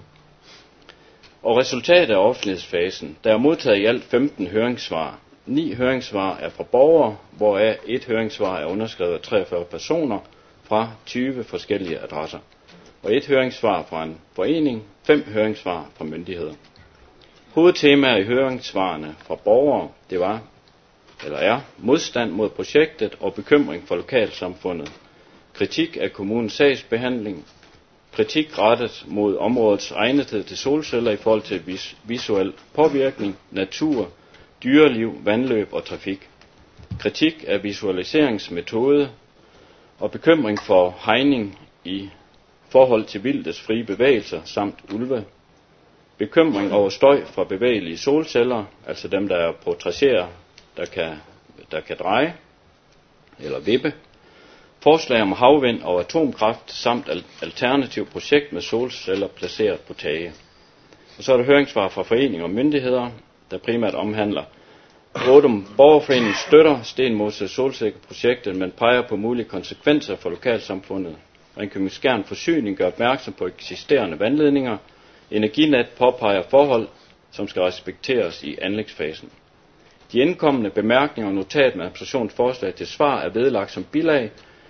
Og resultatet af offentlighedsfasen, der er modtaget i alt femten høringssvar. Ni høringssvar er fra borgere, hvoraf et høringssvar er underskrevet af treogfyrre personer fra tyve forskellige adresser. Og et høringssvar fra en forening, fem høringssvar fra myndigheder. Hovedtemaer i høringssvarene fra borgere, det var, eller er, modstand mod projektet og bekymring for lokalsamfundet, kritik af kommunens sagsbehandling, kritik rettet mod områdets egnethed til solceller i forhold til vis- visuel påvirkning, natur, dyreliv, vandløb og trafik, kritik af visualiseringsmetode og bekymring for hegning i forhold til vildets frie bevægelser samt ulve, bekymring over støj fra bevægelige solceller, altså dem, der er på tracerer, der kan, der kan dreje eller vippe, forslag om havvind og atomkraft samt alternativ projekt med solceller placeret på tage. Og så er der høringssvar fra foreninger og myndigheder, der primært omhandler Ådum Borgerforening støtter Stenmose solcelleprojektet, men peger på mulige konsekvenser for lokalsamfundet. Ringkøbing Skjern Forsyning gør opmærksom på eksisterende vandledninger. Energinet påpeger forhold, som skal respekteres i anlægsfasen. De indkommende bemærkninger og notat med administrationsforslag til svar er vedlagt som bilag.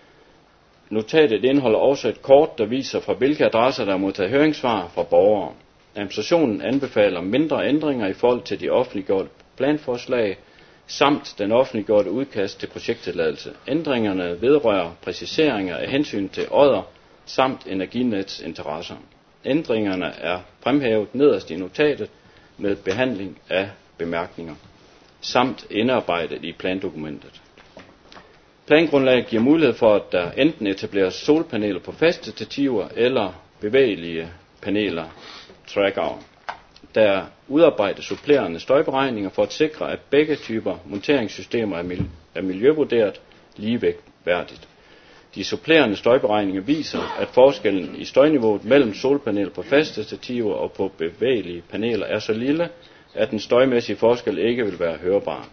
Notatet indeholder også et kort, der viser fra hvilke adresser der er modtaget høringssvar fra borgere. Administrationen anbefaler mindre ændringer i forhold til de offentliggjorte planforslag, samt den offentliggjorte udkast til projekttilladelse. Ændringerne vedrører præciseringer af hensyn til odder, samt Energinets interesser. Ændringerne er fremhævet nederst i notatet med behandling af bemærkninger, samt indarbejdet i plandokumentet. Plangrundlaget giver mulighed for, at der enten etableres solpaneler på faste stativer eller bevægelige paneler, trackere. Der udarbejdes supplerende støjberegninger for at sikre, at begge typer monteringssystemer er, mil- er miljøvurderet ligeværdigt. De supplerende støjberegninger viser, at forskellen i støjniveauet mellem solpaneler på faste stativer og på bevægelige paneler er så lille, at den støjmæssige forskel ikke vil være hørbar.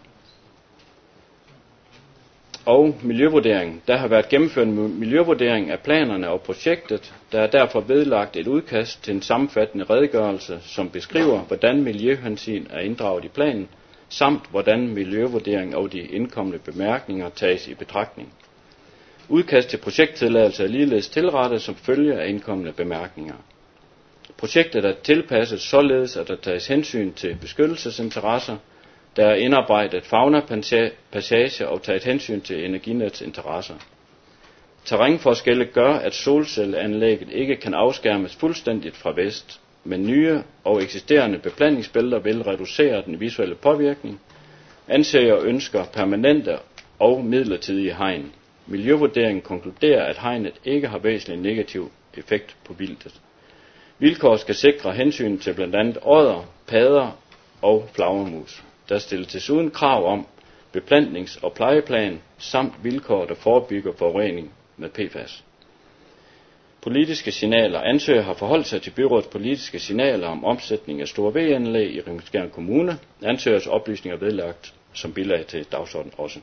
Og miljøvurdering. Der har været gennemført en miljøvurdering af planerne og projektet. Der er derfor vedlagt et udkast til en sammenfattende redegørelse, som beskriver, hvordan miljøhensyn er inddraget i planen, samt hvordan miljøvurdering og de indkomne bemærkninger tages i betragtning. Udkast til projekttilladelse er ligeledes tilrettet som følge af indkomne bemærkninger. Projektet er tilpasset således, at der tages hensyn til beskyttelsesinteresser, Der er indarbejdet fauna-passage og taget hensyn til Energinets interesser. Terrænforskelle gør, at solcelleanlægget ikke kan afskærmes fuldstændigt fra vest, men nye og eksisterende beplantingsbælter vil reducere den visuelle påvirkning. Ansøger ønsker permanente og midlertidige hegn. Miljøvurderingen konkluderer, at hegnet ikke har væsentlig negativ effekt på vildtet. Vilkår skal sikre hensyn til blandt andet odder, padder og flagermus. Der stilles desuden krav om beplantnings- og plejeplan samt vilkår, der forebygger forurening med P F A S. Politiske signaler. Ansøger har forholdt sig til byrådets politiske signaler om omsætning af store V-anlæg i Ringkøbing Kommune. Ansøgers oplysninger er vedlagt som bilag til dagsordenen også.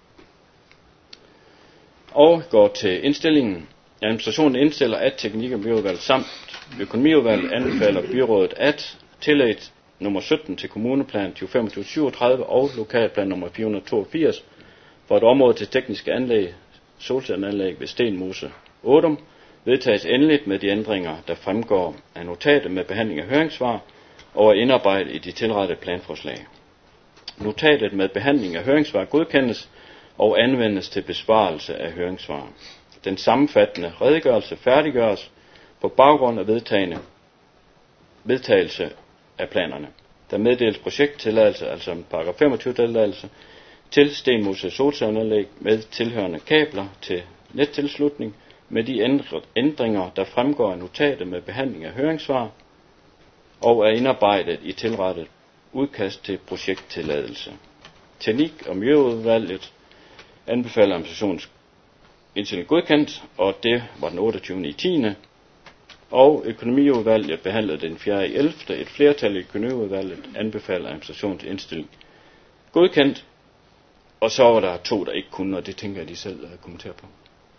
Og går til indstillingen. Administrationen indstiller, at teknik- og miljøudvalget samt økonomiudvalget anbefaler byrådet at tillæg nummer sytten til kommuneplan tyve femogtyve syvogtredive og lokalplan nummer fire hundrede toogfirs for et område til tekniske anlæg, solcelleanlæg ved Stenmose Ådum, vedtages endeligt med de ændringer, der fremgår af notatet med behandling af høringssvar og er indarbejdet i de tilrettede planforslag. Notatet med behandling af høringssvar godkendes og anvendes til besvarelse af høringssvar. Den sammenfattende redegørelse færdiggøres på baggrund af vedtagende, vedtagelse af planerne. Der meddeles projekttilladelse, altså en paragraf femogtyve tilladelse, til Stenmose solcelleanlæg med tilhørende kabler til nettilslutning med de ændringer, der fremgår af notatet med behandling af høringssvar og er indarbejdet i tilrettet udkast til projekttilladelse. Teknik- og miljøudvalget anbefaler administrationens indstilling godkendt, og det var den otteogtyvende i tiende Og økonomiudvalget behandlede den fjerde i ellevte Et flertal i økonomiudvalget anbefaler administrationens indstilling godkendt, og så var der to, der ikke kunne, og det tænker jeg, de selv kommenterer på.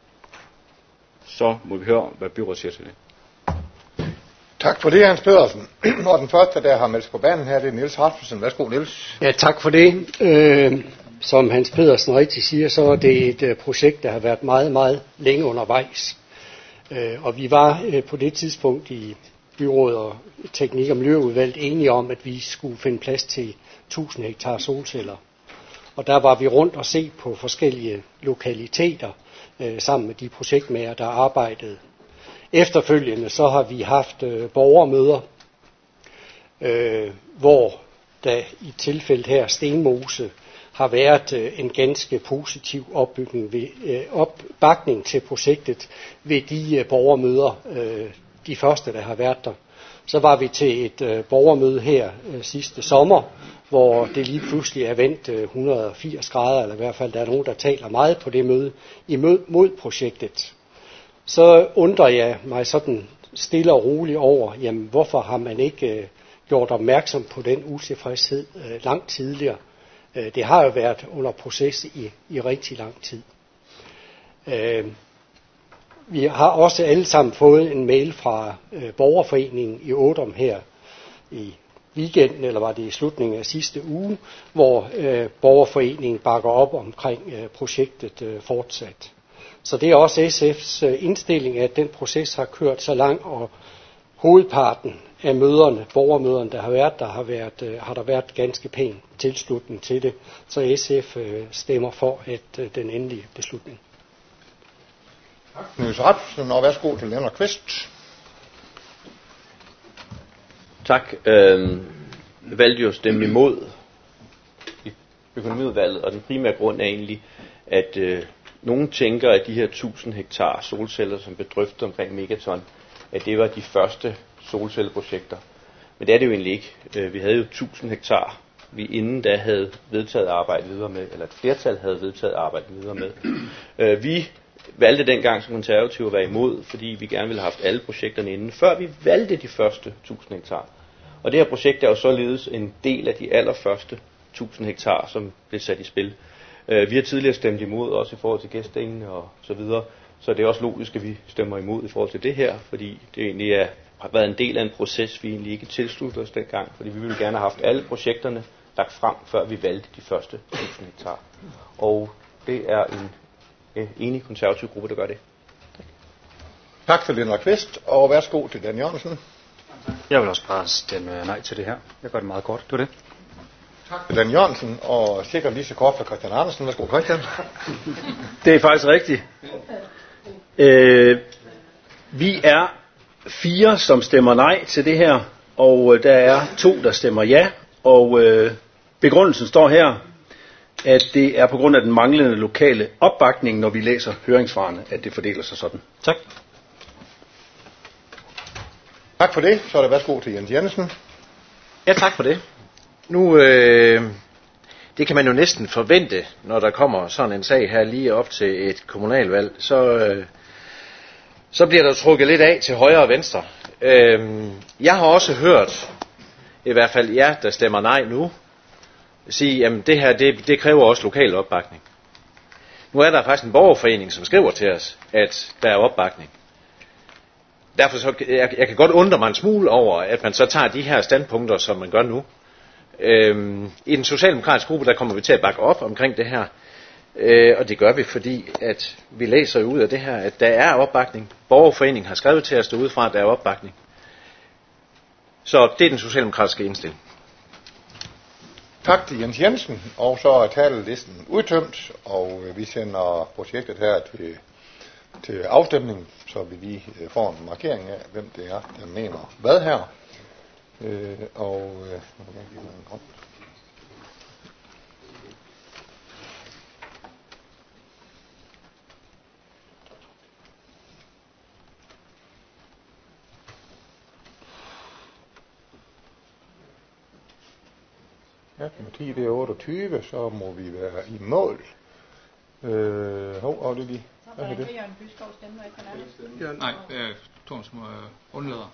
Så må vi høre, hvad byrådet siger til det. Tak for det, Hans Pedersen. Og den første, der har meldt sig på banen her, det er Niels Rasmussen. Værsgo, Niels. Ja, tak for det. Øh, som Hans Pedersen rigtig siger, så er det et øh, projekt, der har været meget, meget længe undervejs. Øh, og vi var øh, på det tidspunkt i byrådet og teknik- og miljøudvalget enige om, at vi skulle finde plads til tusind hektar solceller. Og der var vi rundt og se på forskellige lokaliteter øh, sammen med de projektmager, der arbejdede. Efterfølgende så har vi haft øh, borgermøder, øh, hvor der i tilfældet her Stenmose har været øh, en ganske positiv opbygning ved, øh, opbakning til projektet ved de øh, borgermøder, øh, de første der har været der. Så var vi til et øh, borgermøde her øh, sidste sommer, hvor det lige pludselig er vendt øh, et hundrede og firs grader, eller i hvert fald der er nogen, der taler meget på det møde imod mod projektet. Så undrer jeg mig sådan stille og roligt over, jamen hvorfor har man ikke øh, gjort opmærksom på den utilfredshed øh, langt tidligere. Øh, det har jo været under proces i, i rigtig lang tid. Øh, vi har også alle sammen fået en mail fra øh, borgerforeningen i Ådum her i weekenden, eller var det i slutningen af sidste uge, hvor øh, borgerforeningen bakker op omkring øh, projektet øh, fortsat. Så det er også S F's indstilling, at den proces har kørt så langt, og hovedparten af møderne, borgermøderne, der har været, der har, været, har der været ganske pæn tilslutning til det. Så S F stemmer for at den endelige beslutning. Tak, Niels Rasmussen, og værsgo til Lennart Kvist. Tak. Øh, vi valgte jo at stemme imod i økonomiudvalget, og den primære grund er egentlig, at øh, nogen tænker, at de her tusind hektar solceller, som blev drøftet omkring Megaton, at det var de første solcelleprojekter. Men det er det jo egentlig ikke. Vi havde jo tusind hektar, vi inden da havde vedtaget at arbejde videre med, eller et flertal havde vedtaget at arbejde videre med. Vi valgte dengang som konservative at være imod, fordi vi gerne ville have haft alle projekterne inden, før vi valgte de første tusind hektar. Og det her projekt er jo således en del af de allerførste tusind hektar, som blev sat i spil. Vi har tidligere stemt imod, også i forhold til gæstingen og så videre, så det er også logisk, at vi stemmer imod i forhold til det her, fordi det egentlig er, har været en del af en proces, vi egentlig ikke tilsluttede os dengang, fordi vi ville gerne have haft alle projekterne lagt frem, før vi valgte de første tusind hektar. Og det er en en enig konservativ gruppe, der gør det. Tak. Tak til Lennart Kvist, og værsgo til Dan Jørgensen. Jeg vil også bare stemme nej til det her. Jeg gør det meget kort. Det var det. Tak til Dan Jørgensen, og sikkert lige så kort for Christian Andersen. Værsgo, Christian. Det er faktisk rigtigt. Øh, vi er fire, som stemmer nej til det her, og øh, der er to, der stemmer ja. Og øh, begrundelsen står her, at det er på grund af den manglende lokale opbakning, når vi læser høringssvarene, at det fordeler sig sådan. Tak. Tak for det. Så er det værsgo til Jens Jensen. Ja, tak for det. Nu, øh, det kan man jo næsten forvente, når der kommer sådan en sag her lige op til et kommunalvalg, så, øh, så bliver der trukket lidt af til højre og venstre. Øh, jeg har også hørt, i hvert fald jer, der stemmer nej nu, sige, at det her, det, det kræver også lokal opbakning. Nu er der faktisk en borgerforening, som skriver til os, at der er opbakning. Derfor så, jeg, jeg kan godt undre mig en smule over, at man så tager de her standpunkter, som man gør nu. Øhm, I den socialdemokratiske gruppe, der kommer vi til at bakke op omkring det her. Øh, og det gør vi, fordi at vi læser ud af det her, at der er opbakning. Borgerforeningen har skrevet til os derude fra, at der er opbakning. Så det er den socialdemokratiske indstilling. Tak til Jens Jensen, og så er talelisten udtømt, og vi sender projektet her til, til afstemning, så vi lige får en markering af, hvem det er, der mener hvad her. Øh, og øh, nu kan jeg give mig en grund. atten og ti, det er otteogtyve, så må vi være i mål. Øh, hov, og det lige. Hvad er det? Jørgen Byskov stemmer ikke for Nej, det er Torn, som undlader.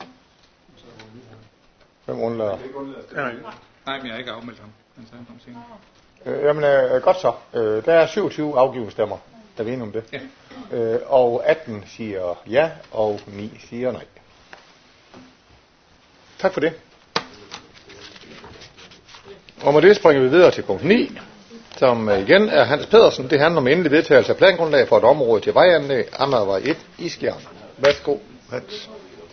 Hvem undlader? Nej, nej, men jeg har ikke afmeldt ham. Han sagde ham senere. Øh, jamen, øh, godt så. Øh, der er syvogtyve afgivende stemmer, der ved om det. Ja. Øh, og atten siger ja, og ni siger nej. Tak for det. Og med det springer vi videre til punkt ni, som igen er Hans Pedersen. Det handler om endelig vedtagelse af plangrundlag for et område til vejanlæg, Amagervej et i Skjern. Værsgo, Hans.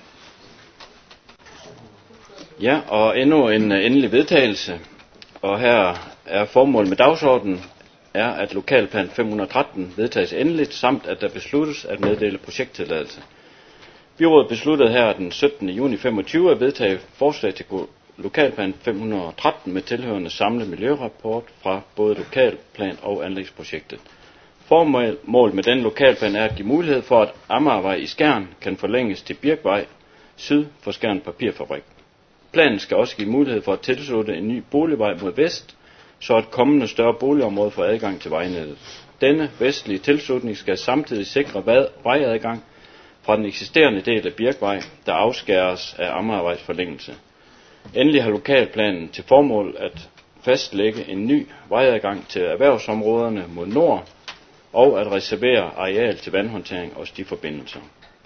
Ja, og endnu en endelig vedtagelse. Og her er formålet med dagsordenen, er at lokalplan fem hundrede og tretten vedtages endeligt, samt at der besluttes at meddele projekttilladelse. Byrådet besluttede her den syttende juni femogtyve at vedtage forslag til lokalplan fem hundrede og tretten med tilhørende samlet miljørapport fra både lokalplan og anlægsprojektet. Formålet med den lokalplan er at give mulighed for, at Amagervej i Skjern kan forlænges til Birkvej syd for Skjern Papirfabrik. Planen skal også give mulighed for at tilslutte en ny boligvej mod vest, så et kommende større boligområde får adgang til vejnettet. Denne vestlige tilslutning skal samtidig sikre vejadgang fra den eksisterende del af Birkvej, der afskæres af Amagervejs forlængelse. Endelig har lokalplanen til formål at fastlægge en ny vejadgang til erhvervsområderne mod nord og at reservere areal til vandhåndtering og stiforbindelser.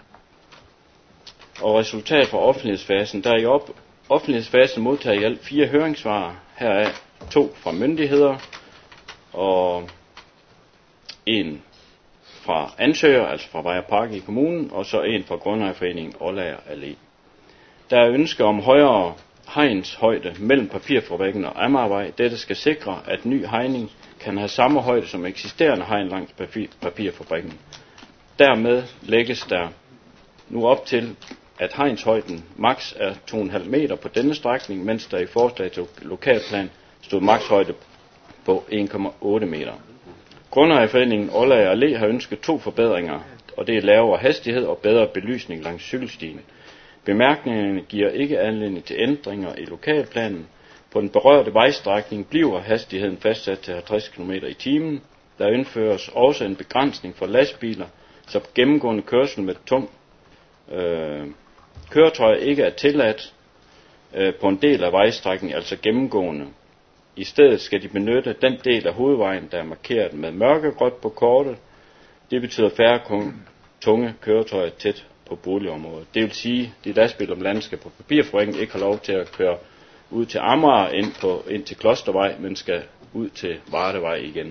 Og resultat fra offentlighedsfasen, der er i op- offentlighedsfasen modtager i alt fire høringssvar, heraf to fra myndigheder og en fra ansøger, altså fra Vej og Park i kommunen, og så en fra Grundejerforeningen Ollager Allé. Der er ønske om højere hegnshøjde mellem Papirfabrikken og Amagervej. Dette skal sikre, at ny hegning kan have samme højde som eksisterende hegn langs Papirfabrikken. Dermed lægges der nu op til, at hegnshøjden maks er to komma fem meter på denne strækning, mens der i forslag til lokalplan stod makshøjde på en komma otte meter. Grundejerforeningen Ollager Allé har ønsket to forbedringer, og det er lavere hastighed og bedre belysning langs cykelstien. Bemærkningerne giver ikke anledning til ændringer i lokalplanen. På den berørte vejstrækning bliver hastigheden fastsat til halvtreds kilometer i timen. Der indføres også en begrænsning for lastbiler, så gennemgående kørsel med tung øh, køretøj ikke er tilladt øh, på en del af vejstrækningen, altså gennemgående. I stedet skal de benytte den del af hovedvejen, der er markeret med mørkegrødt på kortet. Det betyder færre tunge køretøjer tæt på boligområdet. Det vil sige, at de lastbiler om landet skal på Papirfabrikken ikke har lov til at køre ud til Amager ind, på, ind til Klostervej, men skal ud til Vardevej igen.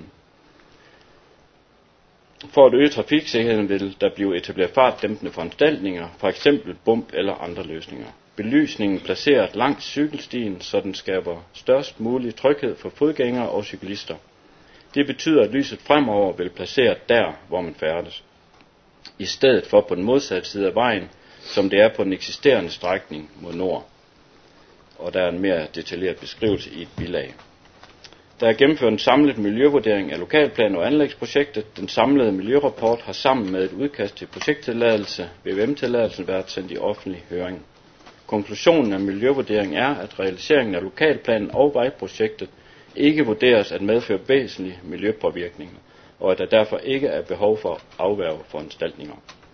For at øge trafiksikkerheden vil der blive etableret fartdæmpende foranstaltninger, f.eks. bump eller andre løsninger. belysningen placeret langs cykelstien, så den skaber størst mulig tryghed for fodgængere og cyklister. Det betyder, at lyset fremover vil placeret der, hvor man færdes, i stedet for på den modsatte side af vejen, som det er på den eksisterende strækning mod nord. Og der er en mere detaljeret beskrivelse i et bilag. Der er gennemført en samlet miljøvurdering af lokalplan og anlægsprojektet. Den samlede miljørapport har sammen med et udkast til projekttilladelse, V V M-tilladelsen, været sendt i offentlig høring. Konklusionen af miljøvurderingen er, at realiseringen af lokalplanen og vejprojektet ikke vurderes at medføre væsentlige miljøpåvirkninger, og at der derfor ikke er behov for afværgeforanstaltninger.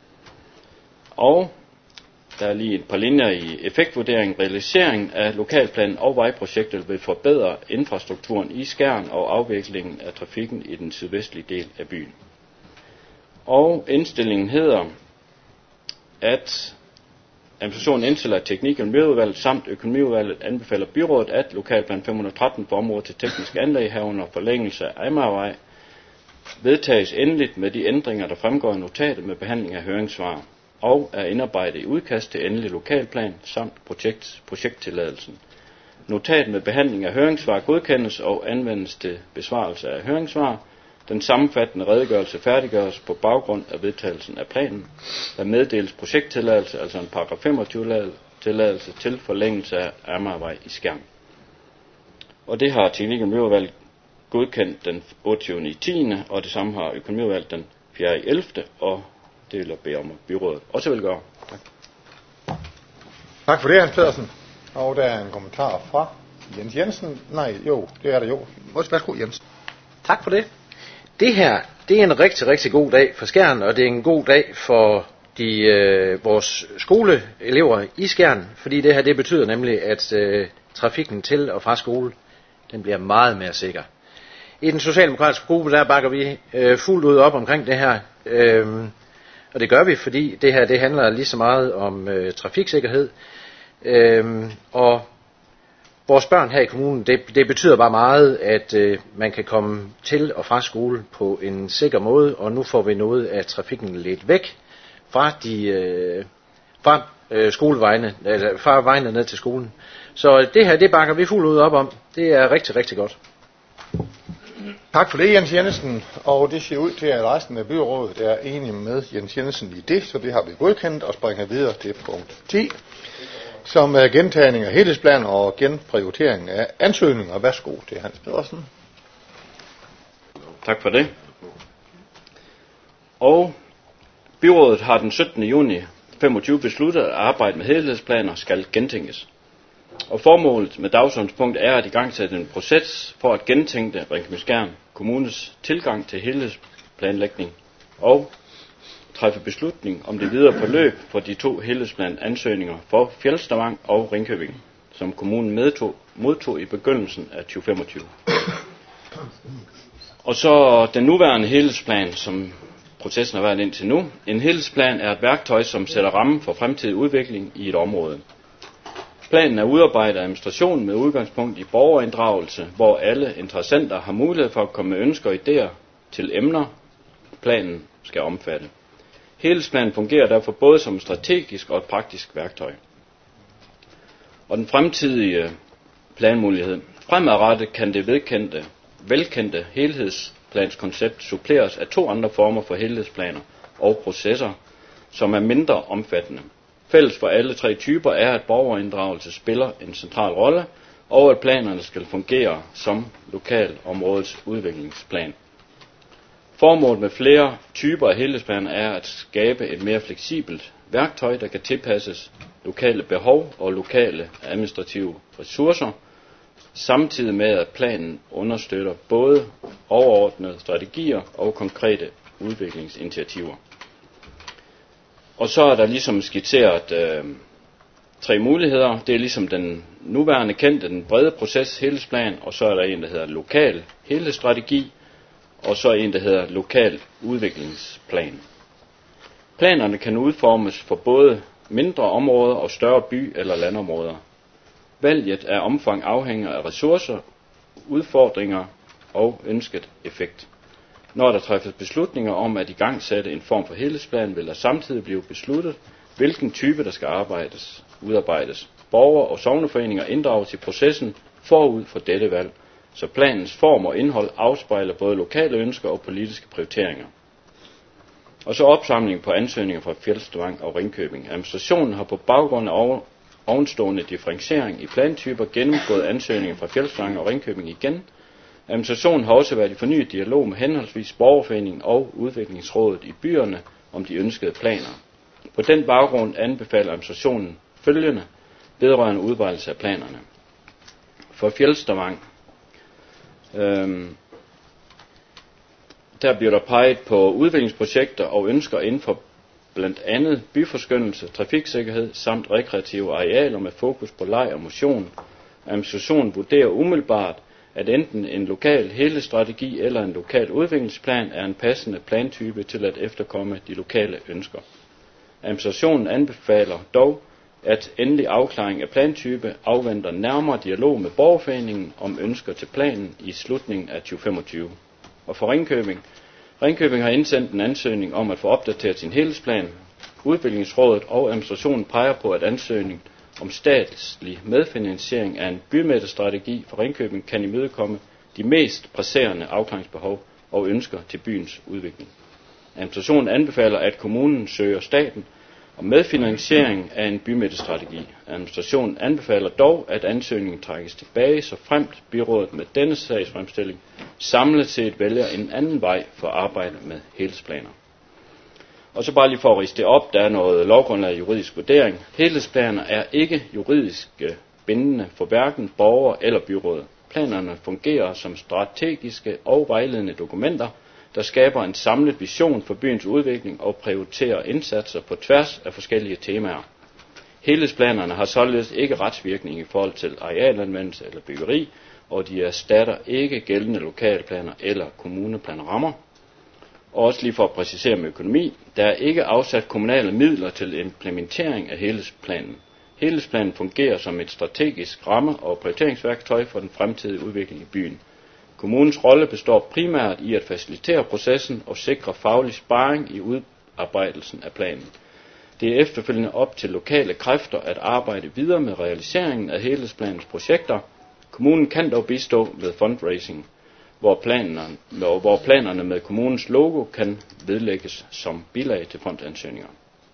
Og der er lige et par linjer i effektvurderingen. Realiseringen af lokalplanen og vejprojektet vil forbedre infrastrukturen i Skjern og afviklingen af trafikken i den sydvestlige del af byen. Og indstillingen hedder, at administrationen indstiller teknik- og miljøudvalget samt økonomiudvalget anbefaler byrådet, at lokalplan fem hundrede og tretten for området til teknisk anlæg herunder forlængelse af Amagervej vedtages endeligt med de ændringer, der fremgår i notatet med behandling af høringssvar, og er indarbejdet i udkast til endelig lokalplan samt projekt, projekttilladelsen. Notat med behandling af høringssvar godkendes og anvendes til besvarelse af høringssvar. Den sammenfattende redegørelse færdiggøres på baggrund af vedtagelsen af planen. Der meddeles projekttilladelse, altså en paragraf femogtyve-tilladelse til forlængelse af Amagervej i Skjern. Og det har Teknik- og Miljøudvalget godkendt den otteogtyvende i tiende og det samme har Økonomiudvalget den fjerde i ellevte og det vil jeg bede om, at byrådet også vil gøre. Tak. Tak for det, Hans Pedersen. Og der er en kommentar fra Jens Jensen. Nej, jo, det er der jo. Værsgo, Jens. Tak for det. Det her, det er en rigtig, rigtig god dag for Skjern, og det er en god dag for de, øh, vores skoleelever i Skjern, fordi det her, det betyder nemlig, at øh, trafikken til og fra skole, den bliver meget mere sikker. I den socialdemokratiske gruppe, der bakker vi øh, fuldt ud op omkring det her, øh, og det gør vi, fordi det her, det handler lige så meget om øh, trafiksikkerhed, øh, og vores børn her i kommunen, det, det betyder bare meget, at øh, man kan komme til og fra skole på en sikker måde, og nu får vi noget af trafikken lidt væk fra de øh, fra øh, skolevejene, eller fra vejene ned til skolen. Så det her, det bakker vi fuldt ud op om. Det er rigtig, rigtig godt. Tak for det, Jens Jensen. Og det ser ud til, at resten af byrådet er enige med Jens Jensen i det, så det har vi godkendt og springer videre til punkt ti. Som er gentagning af helhedsplan og genprioritering af ansøgninger. Værsgo til Hans Pedersen. Tak for det. Og byrådet har den syttende juni femogtyve besluttet, at arbejde med helhedsplaner skal gentænkes. Og formålet med dagsordenspunkt er at igangsætte en proces for at gentænke Ringkøbing-Skjern Kommunes tilgang til helhedsplanlægning og træffe beslutning om det videre forløb for de to helhedsplan-ansøgninger for Fjeldstavang og Ringkøbing, som kommunen medtog, modtog i begyndelsen af tyve femogtyve. Og så den nuværende helhedsplan, som processen har været indtil nu. En helhedsplan er et værktøj, som sætter rammen for fremtidig udvikling i et område. Planen er udarbejdet af administrationen med udgangspunkt i borgerinddragelse, hvor alle interessenter har mulighed for at komme med ønsker og idéer til emner, planen skal omfatte. Helhedsplanen fungerer derfor både som et strategisk og et praktisk værktøj. Og den fremtidige planmulighed. Fremadrettet kan det vedkendte, velkendte helhedsplanskoncept suppleres af to andre former for helhedsplaner og processer, som er mindre omfattende. Fælles for alle tre typer er, at borgerinddragelse spiller en central rolle, og at planerne skal fungere som lokalområdets udviklingsplan. Formålet med flere typer af helhedsplaner er at skabe et mere fleksibelt værktøj, der kan tilpasses lokale behov og lokale administrative ressourcer, samtidig med at planen understøtter både overordnede strategier og konkrete udviklingsinitiativer. Og så er der ligesom skitseret øh, tre muligheder. Det er ligesom den nuværende kendte, den brede proces helhedsplan, og så er der en, der hedder lokal helhedsstrategi, og så en, der hedder lokal udviklingsplan. Planerne kan udformes for både mindre områder og større by- eller landområder. Valget af omfang afhænger af ressourcer, udfordringer og ønsket effekt. Når der træffes beslutninger om at igangsætte en form for helhedsplan, vil der samtidig blive besluttet, hvilken type der skal arbejdes, udarbejdes. borgere og sogneforeninger inddrages i processen forud for dette valg, så planens form og indhold afspejler både lokale ønsker og politiske prioriteringer. Og så opsamling på ansøgninger fra Fjeldsted og Ringkøbing. Administrationen har på baggrund af ovenstående differentiering i plantyper gennemgået ansøgninger fra Fjeldsted og Ringkøbing igen. Administrationen har også været i fornyet dialog med henholdsvis Borgerforeningen og Udviklingsrådet i byerne om de ønskede planer. På den baggrund anbefaler administrationen følgende vedrørende udbredelse af planerne. For Fjeldsted øhm, der bliver der peget på udviklingsprojekter og ønsker inden for blandt andet byforskyndelse, trafiksikkerhed samt rekreative arealer med fokus på leg og motion. Administrationen vurderer umiddelbart, at enten en lokal helhedsstrategi eller en lokal udviklingsplan er en passende plantype til at efterkomme de lokale ønsker. Administrationen anbefaler dog, at endelig afklaring af plantype afventer nærmere dialog med Borgerforeningen om ønsker til planen i slutningen af tyve femogtyve. Og for Ringkøbing, Ringkøbing har indsendt en ansøgning om at få opdateret sin helhedsplan. Udviklingsrådet og administrationen peger på, at ansøgning om statslig medfinansiering af en bymidtestrategi for Ringkøbing kan imødekomme de mest presserende afklaringsbehov og ønsker til byens udvikling. Administrationen anbefaler, at kommunen søger staten om medfinansiering af en bymidtestrategi. Administrationen anbefaler dog, at ansøgningen trækkes tilbage, så fremt byrådet med denne sagsfremstilling samlet set vælger en anden vej for arbejde med helhedsplaner. Og så bare lige for at riste det op, der er noget lovgrundlag juridisk vurdering. Helhedsplaner er ikke juridisk bindende for hverken borgere eller byrådet. Planerne fungerer som strategiske og vejledende dokumenter, der skaber en samlet vision for byens udvikling og prioriterer indsatser på tværs af forskellige temaer. Helhedsplanerne har således ikke retsvirkning i forhold til arealanvendelse eller byggeri, og de erstatter ikke gældende lokalplaner eller kommuneplanerammer. Og også lige for at præcisere med økonomi, der er ikke afsat kommunale midler til implementering af helhedsplanen. Helhedsplanen fungerer som et strategisk ramme- og prioriteringsværktøj for den fremtidige udvikling i byen. Kommunens rolle består primært i at facilitere processen og sikre faglig sparring i udarbejdelsen af planen. Det er efterfølgende op til lokale kræfter at arbejde videre med realiseringen af helhedsplanens projekter. Kommunen kan dog bistå med fundraising, hvor planerne, hvor planerne med kommunens logo kan vedlægges som bilag til fondansøgninger.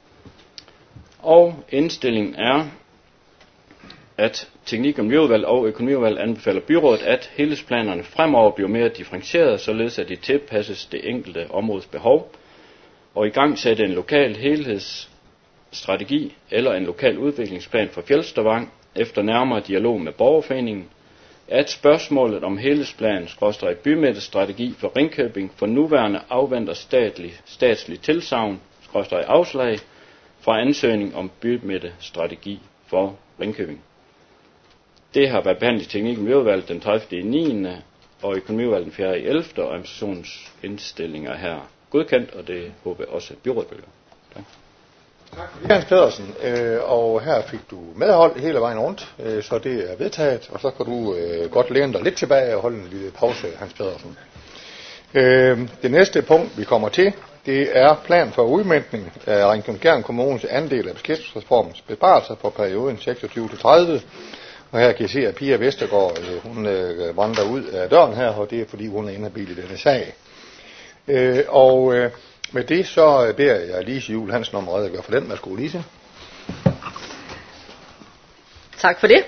Og indstillingen er, at Teknik- og Miljøudvalg og Økonomiudvalg anbefaler byrådet, at helhedsplanerne fremover bliver mere differentierede, således at de tilpasses det enkelte områdes behov, og i gang sætte en lokal helhedsstrategi eller en lokal udviklingsplan for Fjeldsted efter nærmere dialog med Borgerforeningen, at spørgsmålet om helhedsplan skråstreg bymidtestrategi for Ringkøbing for nuværende afventer statlig, statslig tilsagn skråstreg afslag fra ansøgning om bymidtestrategi for Ringkøbing. Det har været behandlet i Teknik- og Miljøudvalget den tredivte niende og Økonomiudvalget den fjerde ellevte og administrationens indstillinger her godkendt, og det håber jeg også, at byrådet vil gøre. Tak. Tak for det, Hans Pedersen. Øh, og her fik du medhold hele vejen rundt, øh, så det er vedtaget, og så kan du øh, godt læne dig lidt tilbage og holde en lille pause, Hans Pedersen. Øh, det næste punkt, vi kommer til, det er plan for udmøntning af Ringkøbing Kommunes andel af beskæftigelsesreformens besparelser for perioden seksogtyve til tredive. Og her kan I se, at Pia Vestergaard, øh, hun øh, vandrer ud af døren her, og det er fordi hun er inhabil i denne sag. Øh, og øh, med det så beder jeg Lise Juhl Hansen om at redegøre for den. Værsgo, Lise. Tak for det.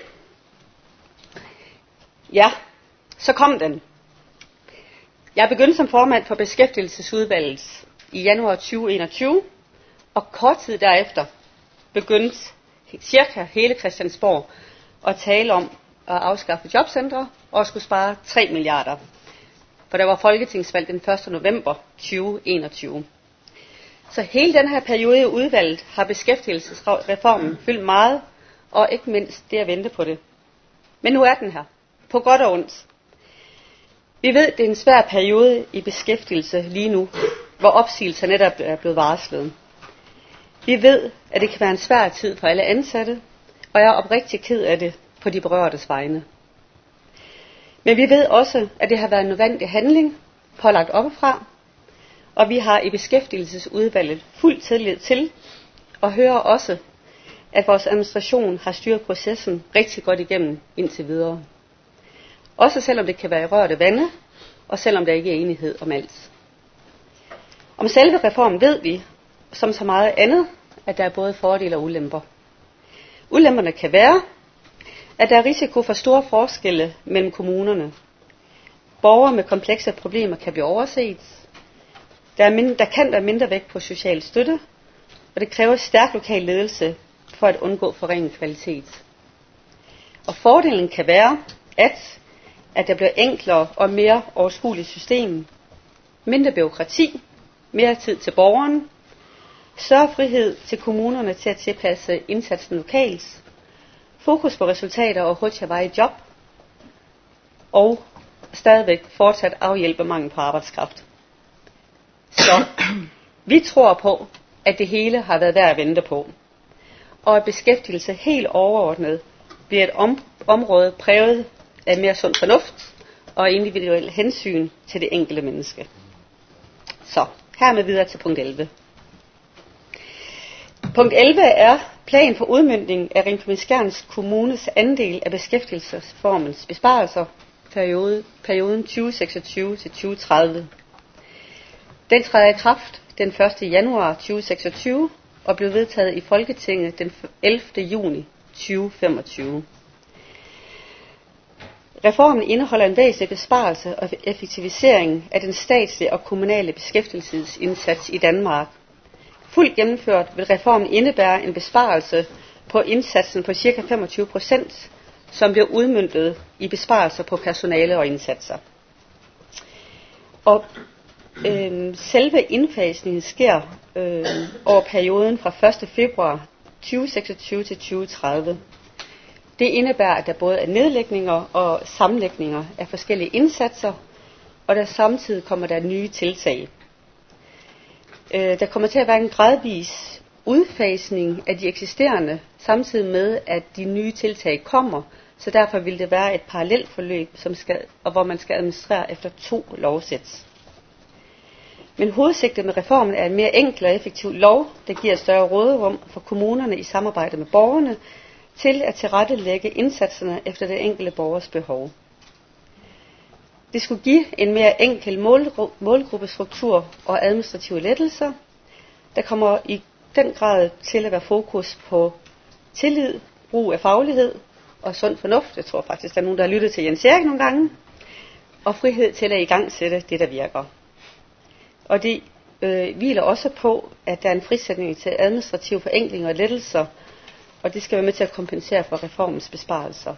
Ja, så kom den. Jeg begyndte som formand for beskæftigelsesudvalget i januar tyve enogtyve, og kort tid derefter begyndte cirka hele Christiansborg at tale om at afskaffe jobcentre og skulle spare tre milliarder. For der var folketingsvalg den første november tyve enogtyve. Så hele den her periode i udvalget har beskæftigelsesreformen fyldt meget, og ikke mindst det at vente på det. Men nu er den her, på godt og ondt. Vi ved, det er en svær periode i beskæftigelse lige nu, hvor opsigelser netop er blevet varslet. Vi ved, at det kan være en svær tid for alle ansatte, og jeg er oprigtig ked af det på de berørtes vegne. Men vi ved også, at det har været en nødvendig handling, pålagt oppefra, og vi har i beskæftigelsesudvalget fuld tillid til, og hører også, at vores administration har styret processen rigtig godt igennem indtil videre. Også selvom det kan være i rørte vande, og selvom der ikke er enighed om alt. Om selve reformen ved vi, som så meget andet, at der er både fordele og ulemper. Ulemperne kan være, at der er risiko for store forskelle mellem kommunerne. Borgere med komplekse problemer kan blive overset. Der, er mindre, der kan være mindre vægt på social støtte, og det kræver stærk lokal ledelse for at undgå forringet kvalitet. Og fordelen kan være, at, at der bliver enklere og mere overskueligt system, mindre byråkrati, mere tid til borgeren, større frihed til kommunerne til at tilpasse indsatsen lokalt, fokus på resultater og hurtigere vej i job, og stadigvæk fortsat afhjælpe mangel på arbejdskraft. Så vi tror på, at det hele har været værd at vente på, og at beskæftigelse helt overordnet bliver et om- område præget af mere sund fornuft og individuel hensyn til det enkelte menneske. Så hermed videre til punkt elleve. Punkt elleve er plan for udmøntning af Ringkøbing-Skjern Kommunes andel af beskæftigelsesreformens besparelser periode, perioden tyve seksogtyve til tyve tredive. Den træder i kraft den første januar tyve seksogtyve og blev vedtaget i Folketinget den ellevte juni tyve femogtyve. Reformen indeholder en væsentlig besparelse og effektivisering af den statslige og kommunale beskæftigelsesindsats i Danmark. Fuldt gennemført vil reformen indebære en besparelse på indsatsen på ca. femogtyve procent, som bliver udmøntet i besparelser på personale og indsatser. Og øh, selve indfasningen sker øh, over perioden fra første februar tyve seksogtyve til tyve tredive. Det indebærer, at der både er nedlægninger og sammenlægninger af forskellige indsatser, og der samtidig kommer der nye tiltag. Øh, der kommer til at være en gradvis udfasning af de eksisterende, samtidig med, at de nye tiltag kommer, så derfor vil det være et parallelt forløb, som skal, og hvor man skal administrere efter to lovsæt. Men hovedsigtet med reformen er en mere enkel og effektiv lov, der giver større råderum for kommunerne i samarbejde med borgerne, til at tilrettelægge indsatserne efter det enkelte borgers behov. Det skulle give en mere enkel målgru- målgruppestruktur og administrative lettelser. Der kommer i den grad til at være fokus på tillid, brug af faglighed og sund fornuft. Jeg tror faktisk, der er nogen, der har lyttet til Jens Erik nogle gange. Og frihed til at igangsætte det, der virker. Og det øh, hviler også på, at der er en frisætning til administrative forenklinger og lettelser, og det skal være med til at kompensere for reformens besparelser.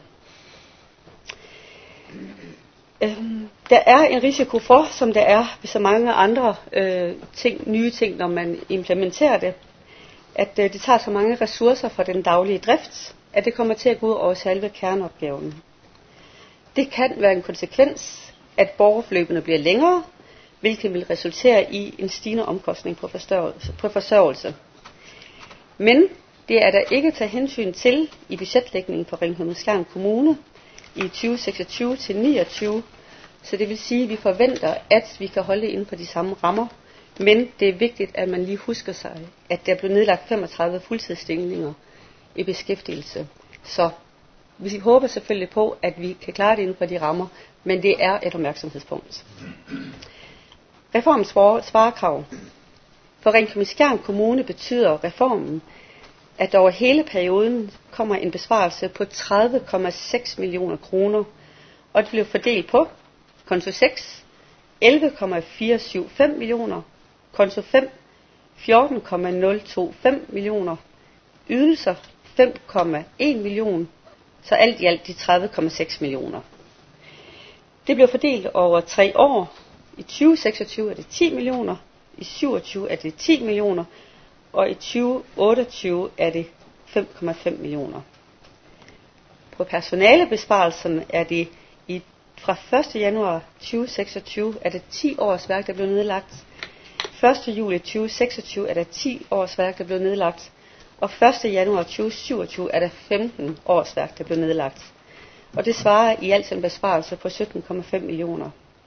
Øhm, der er en risiko for, som der er ved så mange andre øh, ting, nye ting, når man implementerer det, at øh, det tager så mange ressourcer fra den daglige drift, at det kommer til at gå ud over selve kerneopgaven. Det kan være en konsekvens, at borgerforløbene bliver længere, hvilket vil resultere i en stigende omkostning på forsørgelse. På forsørgelse. Men det er der ikke taget hensyn til i budgetlægningen for Ringkøbing-Skjern Kommune i tyve seksogtyve til niogtyve, så det vil sige, at vi forventer, at vi kan holde inden for de samme rammer, men det er vigtigt, at man lige husker sig, at der blev nedlagt femogtredive fuldtidsstillinger i beskæftigelse. Så vi håber selvfølgelig på, at vi kan klare det inden for de rammer, men det er et opmærksomhedspunkt. Reformens sparekrav. For Ringkøbing-Skjern Kommune betyder reformen, at over hele perioden kommer en besparelse på tredive komma seks millioner kroner, og det bliver fordelt på konto seks, elleve komma fire syv fem millioner, konto fem, fjorten komma nul to fem millioner, ydelser fem komma en million, så alt i alt de tredive komma seks millioner. Det bliver fordelt over tre år. I tyve seksogtyve er det ti millioner, i syvogtyve er det ti millioner, og i tyve otteogtyve er det fem komma fem millioner. På personalebesparelserne er det i, fra første januar tyve seksogtyve er det ti årsværk, der blev nedlagt. første juli tyve seksogtyve er der ti årsværk, der blev nedlagt. Og første januar tyve syvogtyve er der femten årsværk, der blev nedlagt. Og det svarer i alt en besparelse på sytten komma fem millioner.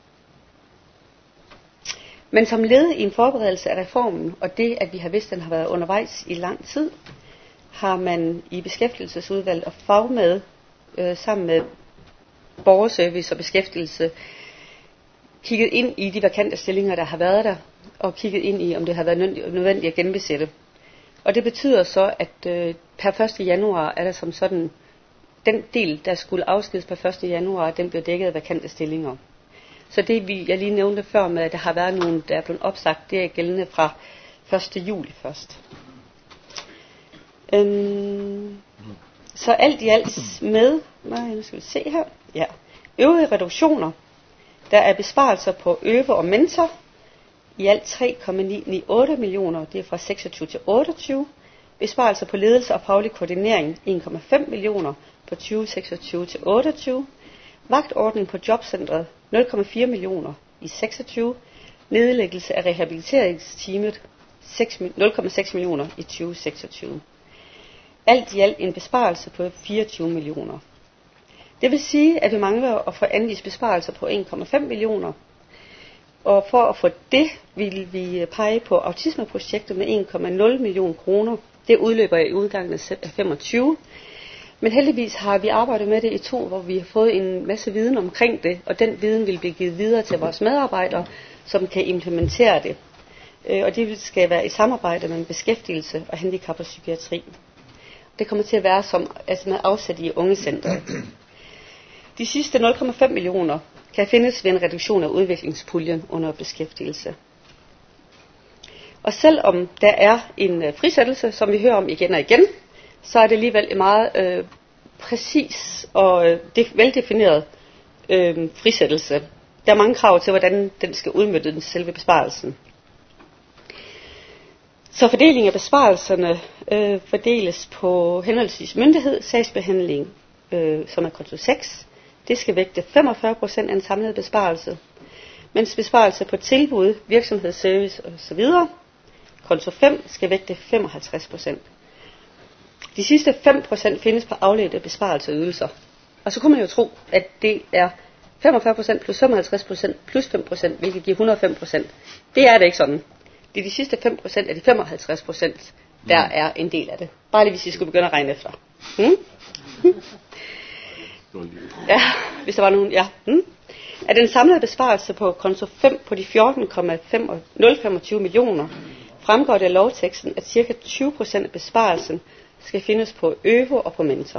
Men som led i en forberedelse af reformen, og det at vi har vidst, at den har været undervejs i lang tid, har man i beskæftigelsesudvalget og fagmed øh, sammen med borgerservice og beskæftigelse kigget ind i de vakante stillinger, der har været der, og kigget ind i, om det har været nødvendigt at genbesætte. Og det betyder så, at øh, per første januar er der som sådan, den del, der skulle afskedes per første januar, den blev dækket af vakante stillinger. Så det, vi, jeg lige nævnte før med, at der har været nogen, der er blevet opsagt, det er gældende fra første juli først. Øhm, så alt i alt med, nej, nu skal vi se her, ja, øvrige reduktioner, der er besparelser på øve og mentor, i alt tre komma ni ni otte millioner, det er fra seksogtyve til otteogtyve. Besparelser på ledelse og faglig koordinering, en komma fem millioner, fra tyve seksogtyve til otteogtyve. Vagtordning på jobcentret, nul komma fire millioner i seksogtyve. Nedlæggelse af rehabiliteringsteamet, nul komma seks millioner i tyve seksogtyve. Alt i alt en besparelse på fireogtyve millioner. Det vil sige, at vi mangler at få anvist besparelser på en komma fem millioner. Og for at få det, vil vi pege på autismeprojektet med en komma nul millioner kroner. Det udløber i udgangen af femogtyve. Men heldigvis har vi arbejdet med det i to, hvor vi har fået en masse viden omkring det, og den viden vil blive givet videre til vores medarbejdere, som kan implementere det. Og det skal være i samarbejde med beskæftigelse og handicap og psykiatri. Det kommer til at være som, altså med afsæt i ungecentret. De sidste nul komma fem millioner kan findes ved en reduktion af udviklingspuljen under beskæftigelse. Og selvom der er en øh, frisættelse, som vi hører om igen og igen, så er det alligevel en meget øh, præcis og øh, det, veldefineret øh, frisættelse. Der er mange krav til, hvordan den skal udmønte den selve besparelsen. Så fordelingen af besparelserne øh, fordeles på henholdsvis myndighed, sagsbehandling, øh, som er konto seks. Det skal vægte femogfyrre procent af en samlet besparelse, mens besparelse på tilbud, virksomhedsservice osv. konto fem skal vægte femoghalvtreds procent. De sidste fem procent findes på afledte besparelsesydelser. Og så kunne man jo tro, at det er femogfyrre procent plus femoghalvtreds procent plus fem procent, hvilket giver et hundrede og fem procent. Det er det ikke sådan. Det er de sidste fem procent af de femoghalvtreds procent, der er en del af det. Bare lige hvis I skulle begynde at regne efter. Hmm? Ja, hvis der var nogen, ja. Hmm? At den samlede besparelse på konto fem på de fjorten komma nul femogtyve millioner, fremgår det af lovteksten, at ca. tyve procent af besparelsen skal findes på øvo og på mentor.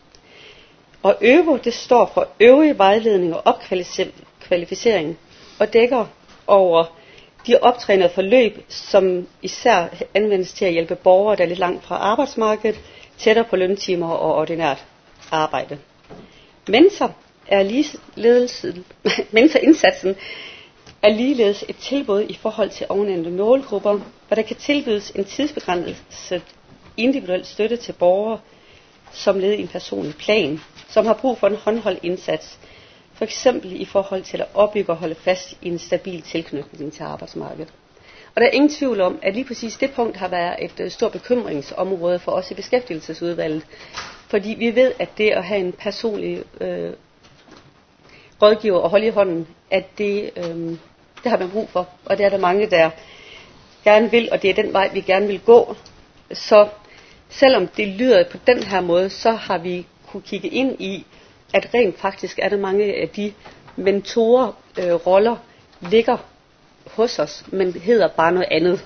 Og øvo, det står for øvrige vejledning og opkvalificering, og dækker over de optrænede forløb, som især anvendes til at hjælpe borgere, der er lidt langt fra arbejdsmarkedet, tættere på løntimer og ordinært arbejde. Mentor er ligeledes, mentorindsatsen er ligeledes et tilbud i forhold til ovennævnte målgrupper, hvor der kan tilbydes en tidsbegrænset individuel støtte til borgere, som led i en personlig plan, som har brug for en håndholdt indsats, for eksempel i forhold til at opbygge og holde fast i en stabil tilknytning til arbejdsmarkedet. Og der er ingen tvivl om, at lige præcis det punkt har været et uh, stort bekymringsområde for os i beskæftigelsesudvalget, fordi vi ved, at det at have en personlig øh, rådgiver og holde i hånden, at det, øh, det har man brug for, og det er der mange, der gerne vil, og det er den vej, vi gerne vil gå. Så selvom det lyder på den her måde, så har vi kunne kigge ind i, at rent faktisk er der mange af de mentorer, øh, roller, ligger hos os, men hedder bare noget andet.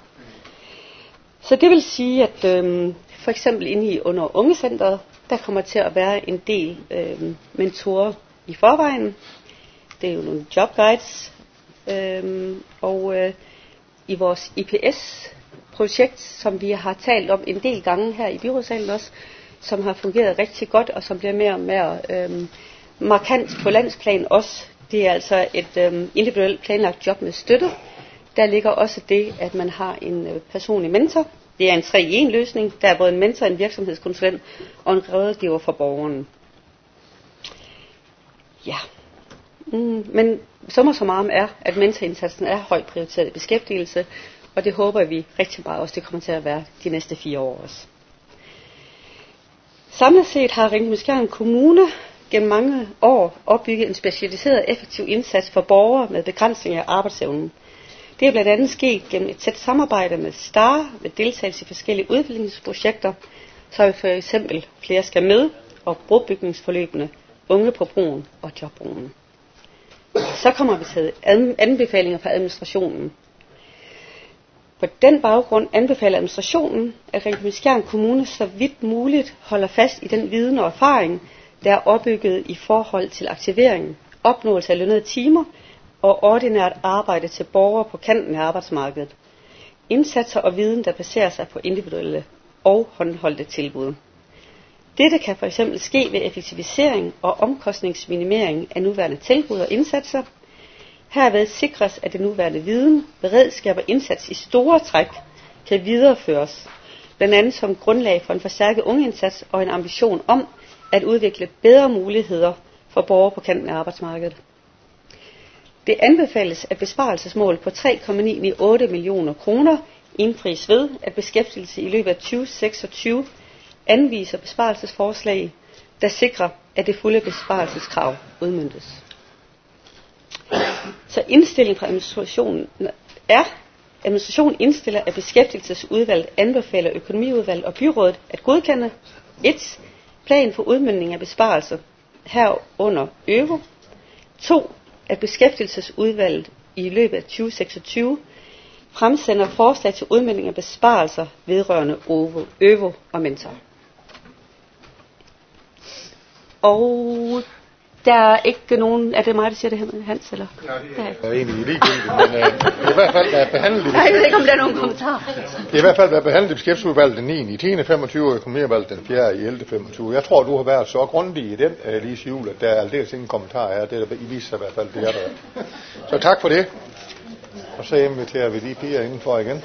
Så det vil sige, at øh, for eksempel inde i under ungecentret, der kommer til at være en del øh, mentorer i forvejen. Det er jo nogle jobguides, øh, og øh, i vores I P S-projekt, som vi har talt om en del gange her i byrådssalen også, som har fungeret rigtig godt, og som bliver mere og mere øh, markant på landsplan også. Det er altså et øh, individuelt planlagt job med støtte. Der ligger også det, at man har en øh, personlig mentor. Det er en tre i en løsning. Der er både en mentor, en virksomhedskonsulent og en rådgiver for borgeren. Ja. Mm, men summa summarum er, at mentorindsatsen er højt prioriteret i beskæftigelse, og det håber vi rigtig meget også, det kommer til at være de næste fire år også. Samlet set har Ringkøbing-Skjern Kommune gennem mange år opbygget en specialiseret effektiv indsats for borgere med begrænsning af arbejdsevnen. Det er blandt andet sket gennem et tæt samarbejde med STAR, med deltagelse i forskellige udviklingsprojekter, så har vi for eksempel flere skal med og brobygningsforløbene, unge på broen og jobbroen. Så kommer vi til anbefalinger fra administrationen. På den baggrund anbefaler administrationen, at Ringkøbing-Skjern Kommune så vidt muligt holder fast i den viden og erfaring, der er opbygget i forhold til aktivering, opnåelse af lønnede timer og ordinært arbejde til borgere på kanten af arbejdsmarkedet. Indsatser og viden, der baserer sig på individuelle og håndholdte tilbud. Dette kan for eksempel ske ved effektivisering og omkostningsminimering af nuværende tilbud og indsatser. Herved sikres, at det nuværende viden, beredskab og indsats i store træk kan videreføres, blandt andet som grundlag for en forstærket ungeindsats og en ambition om at udvikle bedre muligheder for borgere på kanten af arbejdsmarkedet. Det anbefales, at besparelsesmål på tre komma ni ni otte millioner kroner indfries ved, at beskæftigelse i løbet af tyve seksogtyve anviser besparelsesforslag, der sikrer, at det fulde besparelseskrav udmøntes. Så indstillingen fra administrationen er, administrationen indstiller, at beskæftigelsesudvalget anbefaler økonomiudvalget og byrådet at godkende et plan for udmøntning af besparelser herunder øvo. to At beskæftigelsesudvalget i løbet af tyve seksogtyve fremsender forslag til udmøntning af besparelser vedrørende øvo og mentor. Og der er ikke nogen... Er det mig, der siger det her, Hans? Eller? Ja, det er egentlig ligegyldigt, men øh, det er i hvert fald været behandlet i... Nej, jeg ved ikke, om der er nogen kommentarer. Det er i hvert fald været behandlet i beskæftigelsesudvalget den niende i tiende femogtyve og økonomiudvalget den fjerde i ellevte femogtyve. Jeg tror, du har været så grundig i den, uh, Lise Juhl, at der er aldeles ingen kommentarer her. Det er der i viser i hvert fald, det er der. Så tak for det. Og så inviterer vi lige piger indenfor igen.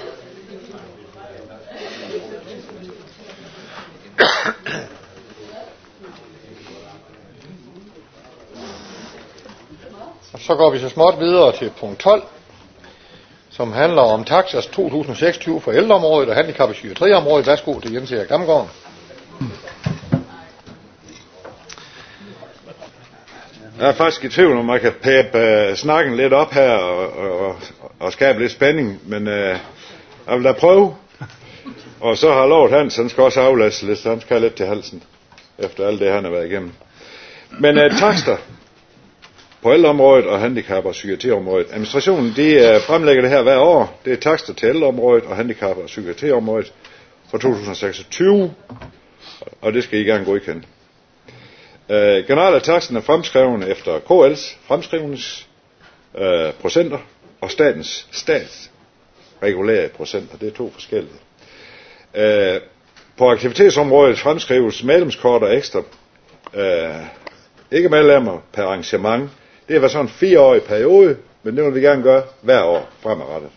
Og så går vi så småt videre til punkt tolv, som handler om taxas to tusind seksogtyve for ældreområdet og handicap- og psykiatriområdet. Værsgo til Jens Erik Gamgaard. Jeg er faktisk i tvivl om, man kan pæppe uh, snakken lidt op her og, og, og skabe lidt spænding, men uh, jeg vil da prøve. Og så har lovet Hans, han skal også aflæse lidt, så han skal lidt til halsen, efter alt det, han har været igennem. Men uh, takster på ældreområdet og handicap- og psykiatriområdet. Administrationen, de uh, fremlægger det her hver år. Det er takster til ældreområdet og handicap- og psykiatriområdet for to tusind seksogtyve, og det skal I gerne godkende. Uh, generelt er taksterne fremskrevet efter K L's fremskrivningsprocenter uh, og statens statsregulære procenter. Det er to forskellige. Uh, på aktivitetsområdet fremskrives medlemskort og ekstra uh, ikke medlemmer per arrangement. Det er været sådan en fireårig periode, men det vil vi gerne gøre hver år fremadrettet.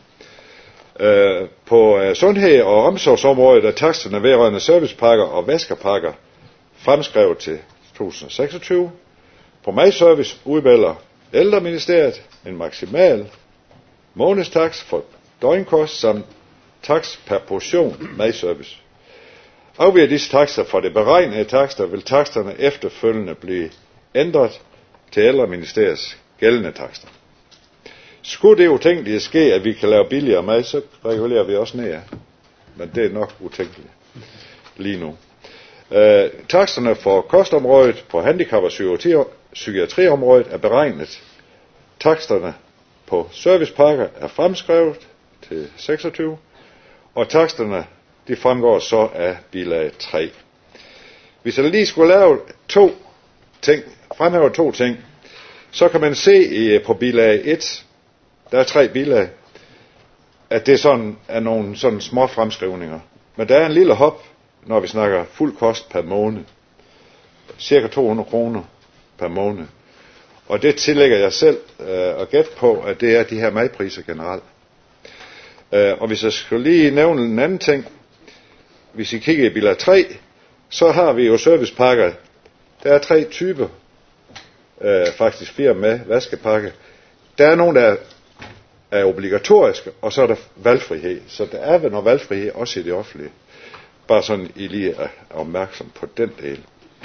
Uh, på uh, sundhed- og omsorgsområdet er taksterne vedrørende servicepakker og vaskepakker fremskrevet til to tusind seksogtyve. På madservice udvælger ældreministeriet en maksimal månedstakst for døgnkost samt takst per portion madservice. Afviger disse takster fra det beregnede takster, vil taksterne efterfølgende blive ændret til ældreministeriets gældende takster. Skulle det utænkeligt ske, at vi kan lave billigere mad, så regulerer vi også ned. Men det er nok utænkeligt lige nu. Uh, taksterne for kostområdet på handicap- og psykiatriområdet er beregnet. Taksterne på servicepakker er fremskrevet til seksogtyve, og taksterne de fremgår så af bilag tre. Hvis jeg lige skulle lave to ting, fremhæve to ting, så kan man se i, på bilag et, der er tre bilag, at det sådan er nogle sådan små fremskrivninger. Men der er en lille hop, når vi snakker fuld kost per måned. Cirka to hundrede kroner per måned. Og det tillægger jeg selv øh, at gætte på, at det er de her madpriser generelt. Øh, og hvis jeg skal lige nævne en anden ting. Hvis I kigger i bilag tre, så har vi jo servicepakker. Der er tre typer, øh, faktisk fire med vaskepakke. Der er nogle, der er obligatoriske, og så er der valgfrihed. Så der er vel noget valgfrihed også i det offentlige. Bare sådan, I lige er opmærksom på den del.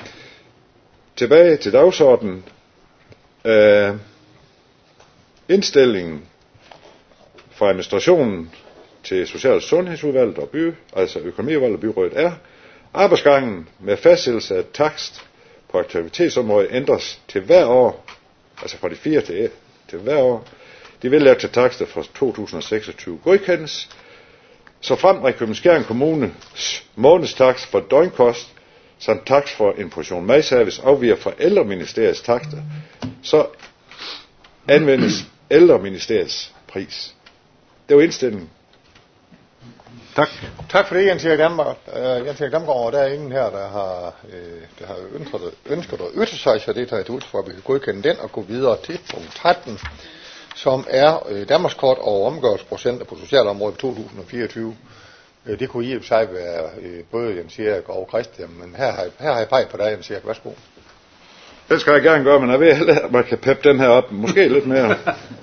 Tilbage til dagsordenen. Øh, indstillingen fra administrationen til Social- og Sundhedsudvalget og by, altså økonomiudvalget og byrådet er, Arbejdsgangen med fastsættelse af takst på aktivitetsområdet ændres til hver år, altså fra de fire til, til hver år. De vil til takster fra to tusind og seksogtyve godkendes, så frem Ringkøbing Skjern Kommunes månedstakst for døgnkost samt takst for en portion madservice afviger fra ældreministeriets takster, så anvendes ældreministeriets pris. Det var indstillingen. Tak. Tak for det, Jens Erik Damgaard. Uh, Jens Erik Damgaard, der er ingen her, der har, øh, der har ønsket, ønsket at ytre sig, så det tager et ud for, at vi kan godkende den og gå videre til punkt tretten, som er øh, Danmarkskort over omgørelsesprocenter på socialområdet to tusind og fireogtyve. Øh, det kunne i og for sig være øh, både Jens Erik og Christian, men her har, her har jeg peget på dig, Jens Erik. Værsgo. Det skal jeg gerne gøre, men jeg ved at man kan peppe den her op, måske lidt mere.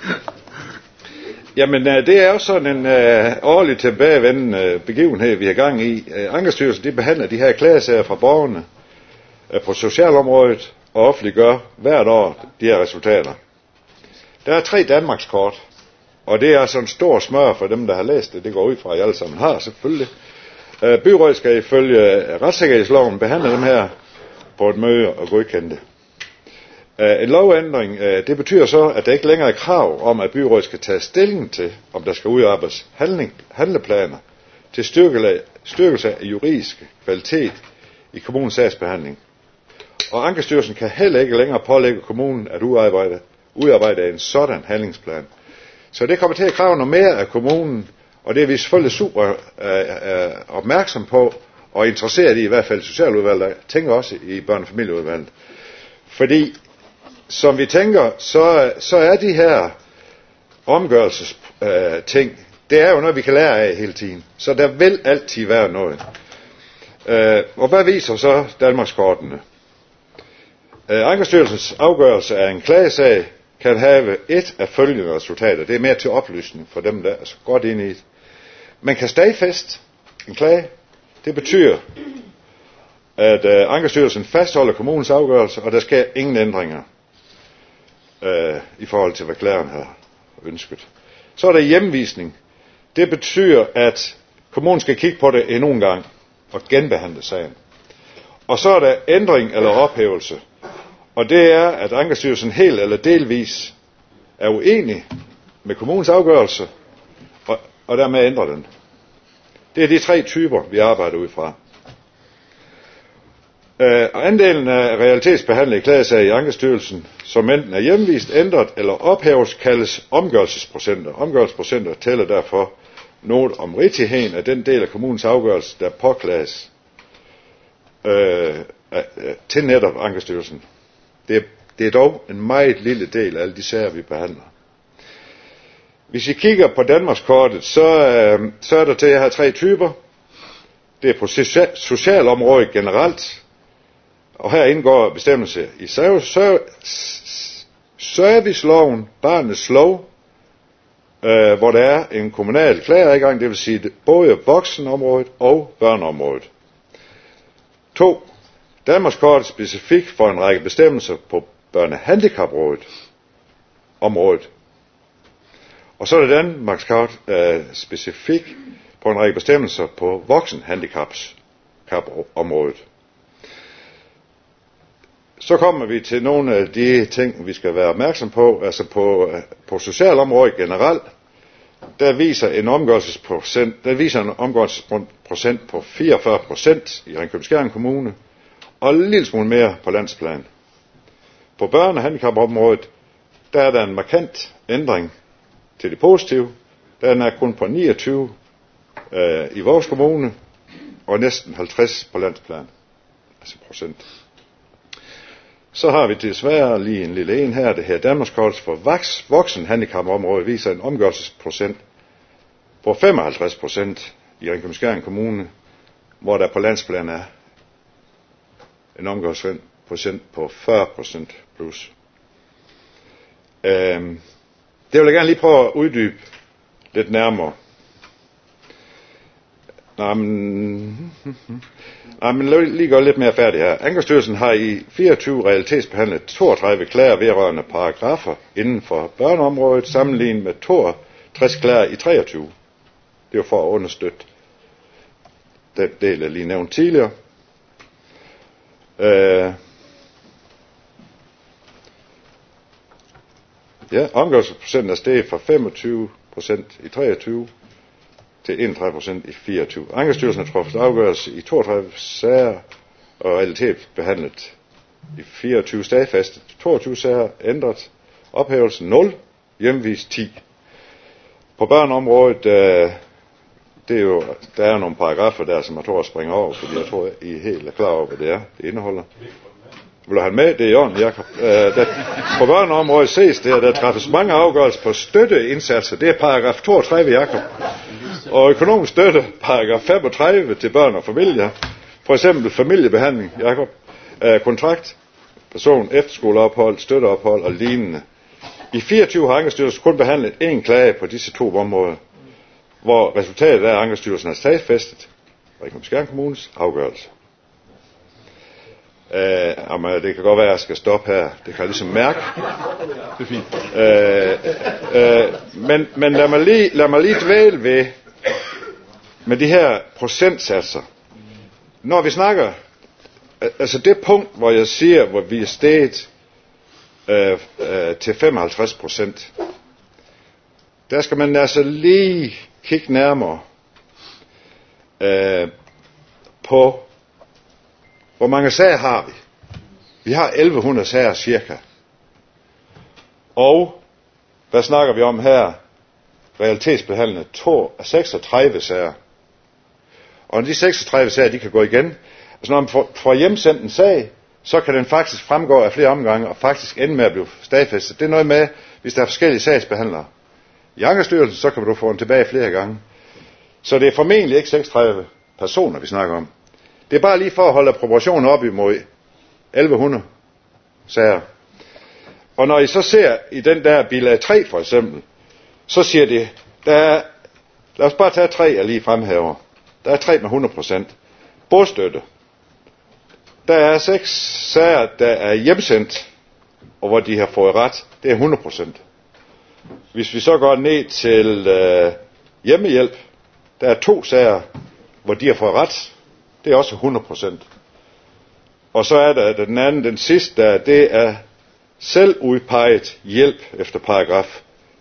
Jamen, det er jo sådan en øh, årlig tilbagevendende øh, begivenhed, vi har gang i. Øh, Ankestyrelsen, de behandler de her klagesager fra borgerne øh, på socialområdet og offentliggør hvert år de her resultater. Der er tre Danmarkskort, og det er sådan en stor smør for dem, der har læst det. Det går ud fra, at I alle sammen har selvfølgelig. Øh, byrådet skal ifølge retssikkerhedsloven behandle dem her på et møde og godkende det. Uh, en lovændring, uh, det betyder så, at der ikke længere er krav om, at byrådet skal tage stilling til, om der skal udarbejdes handling, handleplaner til styrkelse, styrkelse af juridisk kvalitet i kommunens sagsbehandling. Og Ankestyrelsen kan heller ikke længere pålægge kommunen at udarbejde, udarbejde en sådan handlingsplan. Så det kommer til at kræve noget mere af kommunen, og det er vi selvfølgelig super uh, uh, opmærksom på og interesseret i, i hvert fald socialudvalget, tænker også i børne- og familieudvalget. Fordi som vi tænker, så, så er de her omgørelses øh, ting, det er jo noget, vi kan lære af hele tiden. Så der vil altid være noget. Øh, og hvad viser så Danmarkskortene? Øh, Ankestyrelsens afgørelse af en klagesag kan have et af følgende resultater. Det er mere til oplysning for dem, der er så godt inde i det. Man kan stadfæste en klage. Det betyder, at øh, Ankestyrelsen fastholder kommunens afgørelse, og der sker ingen ændringer øh, i forhold til, hvad klageren har ønsket. Så er der hjemvisning. Det betyder, at kommunen skal kigge på det endnu en gang og genbehandle sagen. Og så er der ændring eller ophævelse. Og det er, at Ankestyrelsen helt eller delvis er uenig med kommunens afgørelse, og, og dermed ændrer den. Det er de tre typer, vi arbejder ud fra. Uh, andelen af realitetsbehandling i klagesag i Ankestyrelsen, som enten er hjemvist, ændret eller ophæves, kaldes omgørelsesprocenter. Omgørelsesprocenter tæller derfor noget om rigtigheden af den del af kommunens afgørelse, der påklages uh, uh, til netop Ankestyrelsen. Det er, det er dog en meget lille del af alle de sager, vi behandler. Hvis I kigger på Danmarkskortet, så, uh, så er der til at have tre typer. Det er på socialområdet generelt, og her indgår bestemmelser i serviceloven, barnets lov, øh, hvor der er en kommunal klageadgang, det vil sige både voksenområdet og børneområdet. To. Danmarkskortet specifikt for en række bestemmelser på børnehandicapområdet. Området. Og så er det Danmarkskort øh, specifikt på en række bestemmelser på voksenhandicapområdet. Så kommer vi til nogle af de ting, vi skal være opmærksom på. Altså på, på socialområdet generelt, der viser en omgørelsesprocent, der viser en omgørelsesprocent på fireogfyrre procent i Ringkøbing Skjern Kommune, og en lille smule mere på landsplan. På børne- og handicapområdet, der er der en markant ændring til det positive. Der er kun på niogtyve øh, i vores kommune, og næsten halvtreds på landsplan. Altså procent. Så har vi desværre lige en lille en her, det her Danmarkskort for voksenhandicapområdet viser en omgørelsesprocent på femoghalvtreds procent i Ringkøbing Skjern Kommune, hvor der på landsplan er en omgørelsesprocent på fyrre procent plus. Øhm, det vil jeg gerne lige prøve at uddybe lidt nærmere. Nå, men, Nå, men lad lige gøre lidt mere færdig her. Ankestyrelsen har i fireogtyve realitetsbehandlet toogtredive klager vedrørende paragrafer inden for børneområdet, sammenlignet med toogtres klager i treogtyve. Det er for at understøtte den del, jeg lige nævnte tidligere. Øh, ja, omgørelsesprocenten er steget fra femogtyve procent i treogtyve til enogtredive procent i fireogtyve. Ankestyrelsen har truffet afgørelse i toogtredive sager og realitet behandlet i fireogtyve stadfæstet, toogtyve sager ændret, ophævelse nul, hjemvist ti. På børneområdet, øh, det er jo, der er nogle paragrafer der, som jeg tror springer over, fordi jeg tror, I er helt klar over, hvad det er, det indeholder. Vil du have med? Det er i orden, Jacob. Øh, der, på børneområdet ses det, at der træffes mange afgørelser på støtteindsatser. Det er paragraf toogtredive, Jacob. Og økonomisk støtte, paragraf femogtredive til børn og familier. For eksempel familiebehandling, Jacob. Øh, kontrakt, person, efterskoleophold, støtteophold og lignende. I fireogtyve har Ankestyrelsen kun behandlet én klage på disse to områder, hvor resultatet er, at Ankestyrelsen er stadfæstet Ringkøbing-Skjern Kommunes afgørelse. Øh, jamen, det kan godt være, at jeg skal stoppe her. Det kan jeg ligesom mærke. Det er fint. Øh, øh, men men lad, mig lige, lad mig lige dvæle ved med de her procentsatser. Når vi snakker, altså det punkt, hvor jeg siger, hvor vi er steget øh, øh, til femoghalvtreds procent, der skal man altså lige kigge nærmere øh, på, hvor mange sager har vi. Vi har elleve hundrede sager cirka. Og hvad snakker vi om her? Realitetsbehandlende seksogtredive sager. Og de seksogtredive sager, de kan gå igen. Altså når man får, får hjemsendt en sag, så kan den faktisk fremgå af flere omgange, og faktisk ende med at blive stadfæstet. Det er noget med, hvis der er forskellige sagsbehandlere. I Ankestyrelsen, så kan du få den tilbage flere gange. Så det er formentlig ikke seksogtredive personer, vi snakker om. Det er bare lige for at holde proportionen op imod elleve hundrede sager. Og når I så ser i den der bilag tre for eksempel, så siger det, der er, lad os bare tage tre, jeg lige fremhæver. Der er tre med hundrede procent. Bostøtte. Der er seks sager, der er hjemsendt, og hvor de har fået ret. Det er hundrede procent. Hvis vi så går ned til øh, hjemmehjælp, der er to sager, hvor de har fået ret. Det er også hundrede procent. Og så er der den anden, den sidste, der, det er selv udpeget hjælp efter paragraf.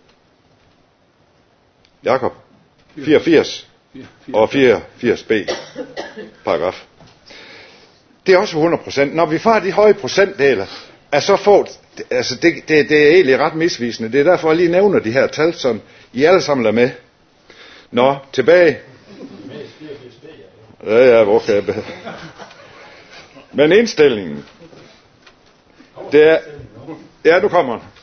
Jakob, fireogfirs og fireogfirs b paragraf. Det er også hundrede procent. Når vi får de høje procentdeler, er så få, altså det, det, det er egentlig ret misvisende. Det er derfor, jeg lige nævner de her tal, som I alle sammen er med. Nå, tilbage. Ja, ja, hvor kan jeg be- Men indstillingen, det er, ja, nu kommer den.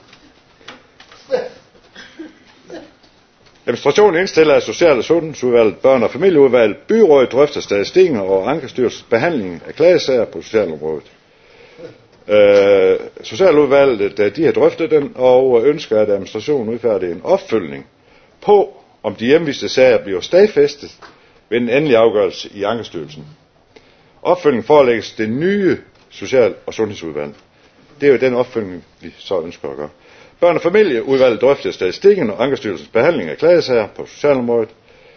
Administrationen indstiller af Social- og Sundhedsudvalget, Børn- og Familieudvalget, Byrådet drøfter statistikker og Ankestyrelsens behandling af klagesager på socialområdet. Øh, Socialudvalget, de har drøftet den og ønsker, at administrationen udfærdiger en opfølgning på, om de hjemviste sager bliver stadfæstet ved en endelig afgørelse i Ankestyrelsen. Opfølgning forelægges det nye Social- og Sundhedsudvalg. Det er jo den opfølgning, vi så ønsker at gøre. Børn- og Familieudvalget drøfter statistikken og Ankestyrelsens behandling af klagesager på socialområdet.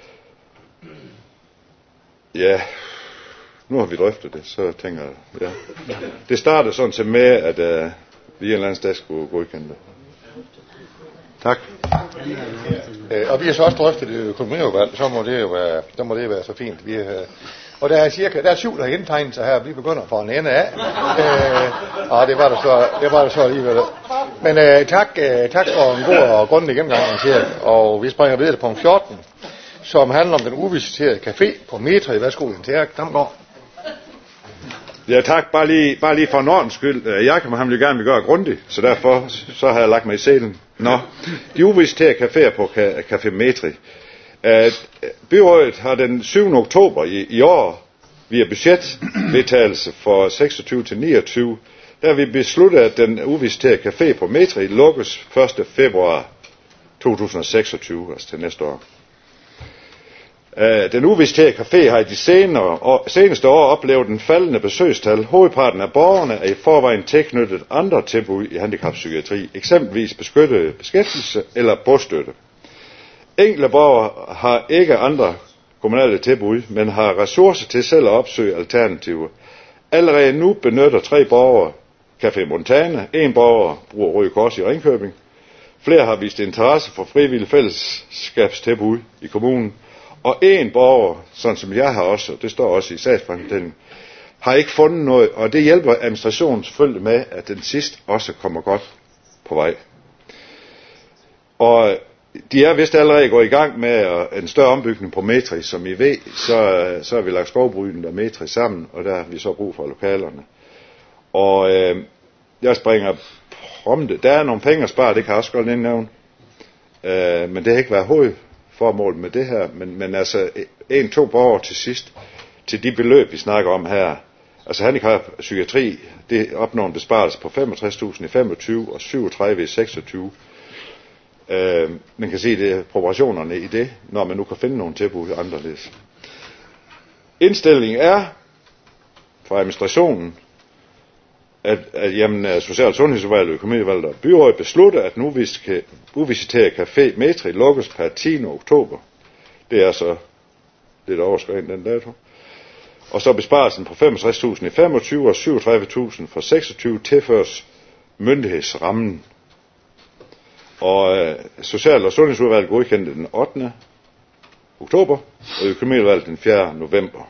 Ja, nu har vi drøftet det, så tænker jeg, ja. Det startede sådan til med, at uh, vi en eller anden sted skulle godkende det. Tak. Øh, og vi har så også drøftet det økonomiudvalg, så må det jo være, så må det være så fint. Vi, øh, og der er cirka, der er syv, der har indtegnet sig her, vi begynder fra en ende af. Øh, og det var der så, det var der så alligevel. Men øh, tak, øh, tak for en god og grundig gennemgang, og vi springer videre til punkt fjorten, som handler om den uvisiterede café på Metri. Værsgo, Jens Damgaard. Ja, tak. Bare lige, bare lige for en ordens skyld. Jeg kan ham jo gerne vil gøre grundigt, så derfor så har jeg lagt mig i selen. Nå, de uvisiterede caféer på Café Metri. Uh, byrådet har den syvende oktober i, i år via budgetvedtagelse for seksogtyve til niogtyve, der har vi besluttet, at den uvisiterede café på Metri lukkes første februar to tusind og seksogtyve, altså til næste år. Uh, den uvisiterede café har i de senere år, seneste år oplevet en faldende besøgstal. Hovedparten af borgerne er i forvejen tilknyttet andre tilbud i handicappsykiatri, eksempelvis beskyttet beskæftigelse eller bostøtte. Enkelte borgere har ikke andre kommunale tilbud, men har ressourcer til selv at opsøge alternativer. Allerede nu benytter tre borgere Café Montana, en borger bruger Røde Kors i Ringkøbing. Flere har vist interesse for frivillige fællesskabstilbud i kommunen. Og en borger, sådan som jeg har også, det står også i sagsfremstillingen, har ikke fundet noget, og det hjælper administrationen selvfølgelig med, at den sidste også kommer godt på vej. Og de er vist allerede gået i gang med en større ombygning på Metri, som I ved, så, så har vi lagt skovbryden og Metri sammen, og der har vi så brug for lokalerne. Og øh, jeg springer om det. Der er nogle penge at spare, det kan jeg også godt nævne. Øh, men det har ikke været hovedformålet med det her, men, men altså en, to borgere til sidst, til de beløb, vi snakker om her. Altså handicap psykiatri, det opnår en besparelse på femogtres tusind i femogtyve og syvogtredive i seksogtyve. Øh, man kan se det proportionerne i det, når man nu kan finde nogle tilbud anderledes. Indstillingen er fra administrationen, at, at jamen, Social- og Sundhedsudvalget, Økonomiudvalget og Byrådet beslutter, at nu vi skal uvisitere Café Metri lukkes per tiende oktober. Det er så lidt overskrevet den dato. Og så besparelsen på femogtres tusind i femogtyve og syvogtredive tusind for seksogtyve tilføres myndighedsrammen. Og øh, Social- og Sundhedsudvalget godkendte den ottende oktober, og Økonomiudvalget den fjerde november.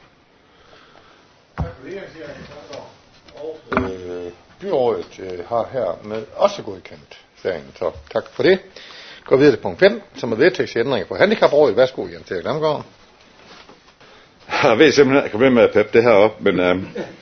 Øh, byrådet øh, har her med også godkendt sagen, så tak for det. Gå videre til punkt fem, som er vedtægtsændringer for handicaprådet. Værsgo, Jens Erik Damgaard. Jeg ved simpelthen, at jeg kan blive med at peppe det her op, men øh,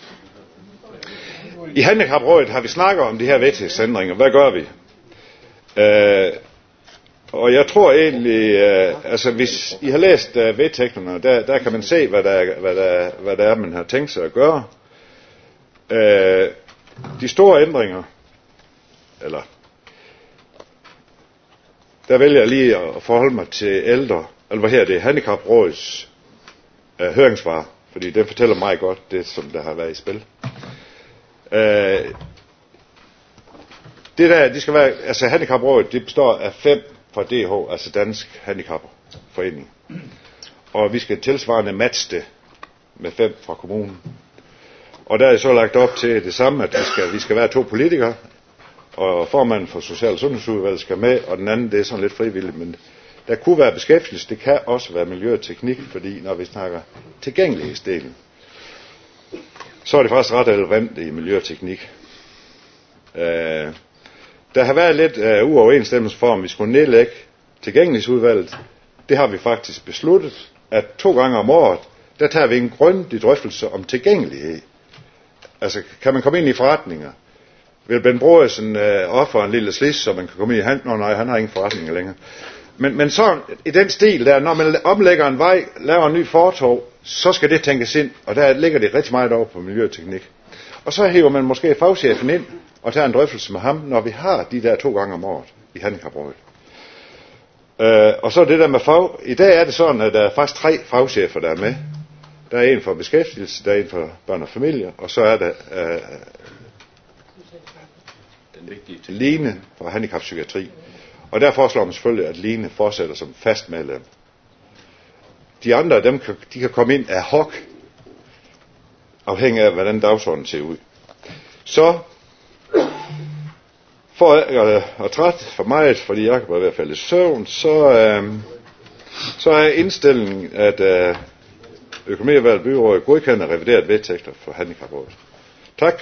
i handicaprådet har vi snakket om de her vedtægtsændringer. Hvad gør vi? Øh, og jeg tror egentlig, øh, altså hvis I har læst øh, vedtægterne, der, der kan man se, hvad der, hvad, der, hvad der er, man har tænkt sig at gøre. Øh, de store ændringer, eller der vælger jeg lige at forholde mig til ældre, eller hvad her det er, handicaprådets øh, høringssvar, fordi det fortæller mig godt det, som der har været i spil. Øh, det der, de skal være, altså handicaprådet, det består af fem fra D H, altså Dansk Handicapforening, og vi skal tilsvarende matche det med fem fra kommunen. Og der er så lagt op til det samme, at vi skal, vi skal være to politikere, og formanden for Social- og Sundhedsudvalget skal med, og den anden, det er sådan lidt frivilligt, men der kunne være beskæftigelse, det kan også være miljø og teknik, fordi når vi snakker tilgængelighedsdelen, så er det faktisk ret relevant i miljø og teknik. Øh, der har været lidt uh, uoverensstemmelse for, om vi skulle nedlægge tilgængelighedsudvalget. Det har vi faktisk besluttet, at to gange om året, der tager vi en grundig drøftelse om tilgængelighed. Altså, kan man komme ind i forretninger? Vil Ben Broesen øh, ofre en lille slis, så man kan komme ind i han? Nå nej, han har ingen forretninger længere. Men, men så i den stil der, når man omlægger en vej, laver en ny fortov, så skal det tænkes ind, og der ligger det rigtig meget over på miljøteknik. Og så hæver man måske fagchefen ind og tager en drøftelse med ham, når vi har de der to gange om året i handicaprådet. Øh, og så det der med fag. I dag er det sådan, at der er faktisk tre fagchefer, der er med. Der er en for beskæftigelse, der er en for børn og familie, og så er der øh, den vigtige til Line fra handicappsykiatri. Og der foreslår man selvfølgelig, at Line fortsætter som fast medlem. De andre, dem kan, de kan komme ind ad hoc, afhængig af, hvordan dagsordenen ser ud. Så, for at, at træt for mig, fordi jeg kan bare i hvert fald i søvn, så, øh, så er indstillingen, at øh, Økonomiudvalget Byrådet godkender revideret vedtægter for handicaprådet. Tak.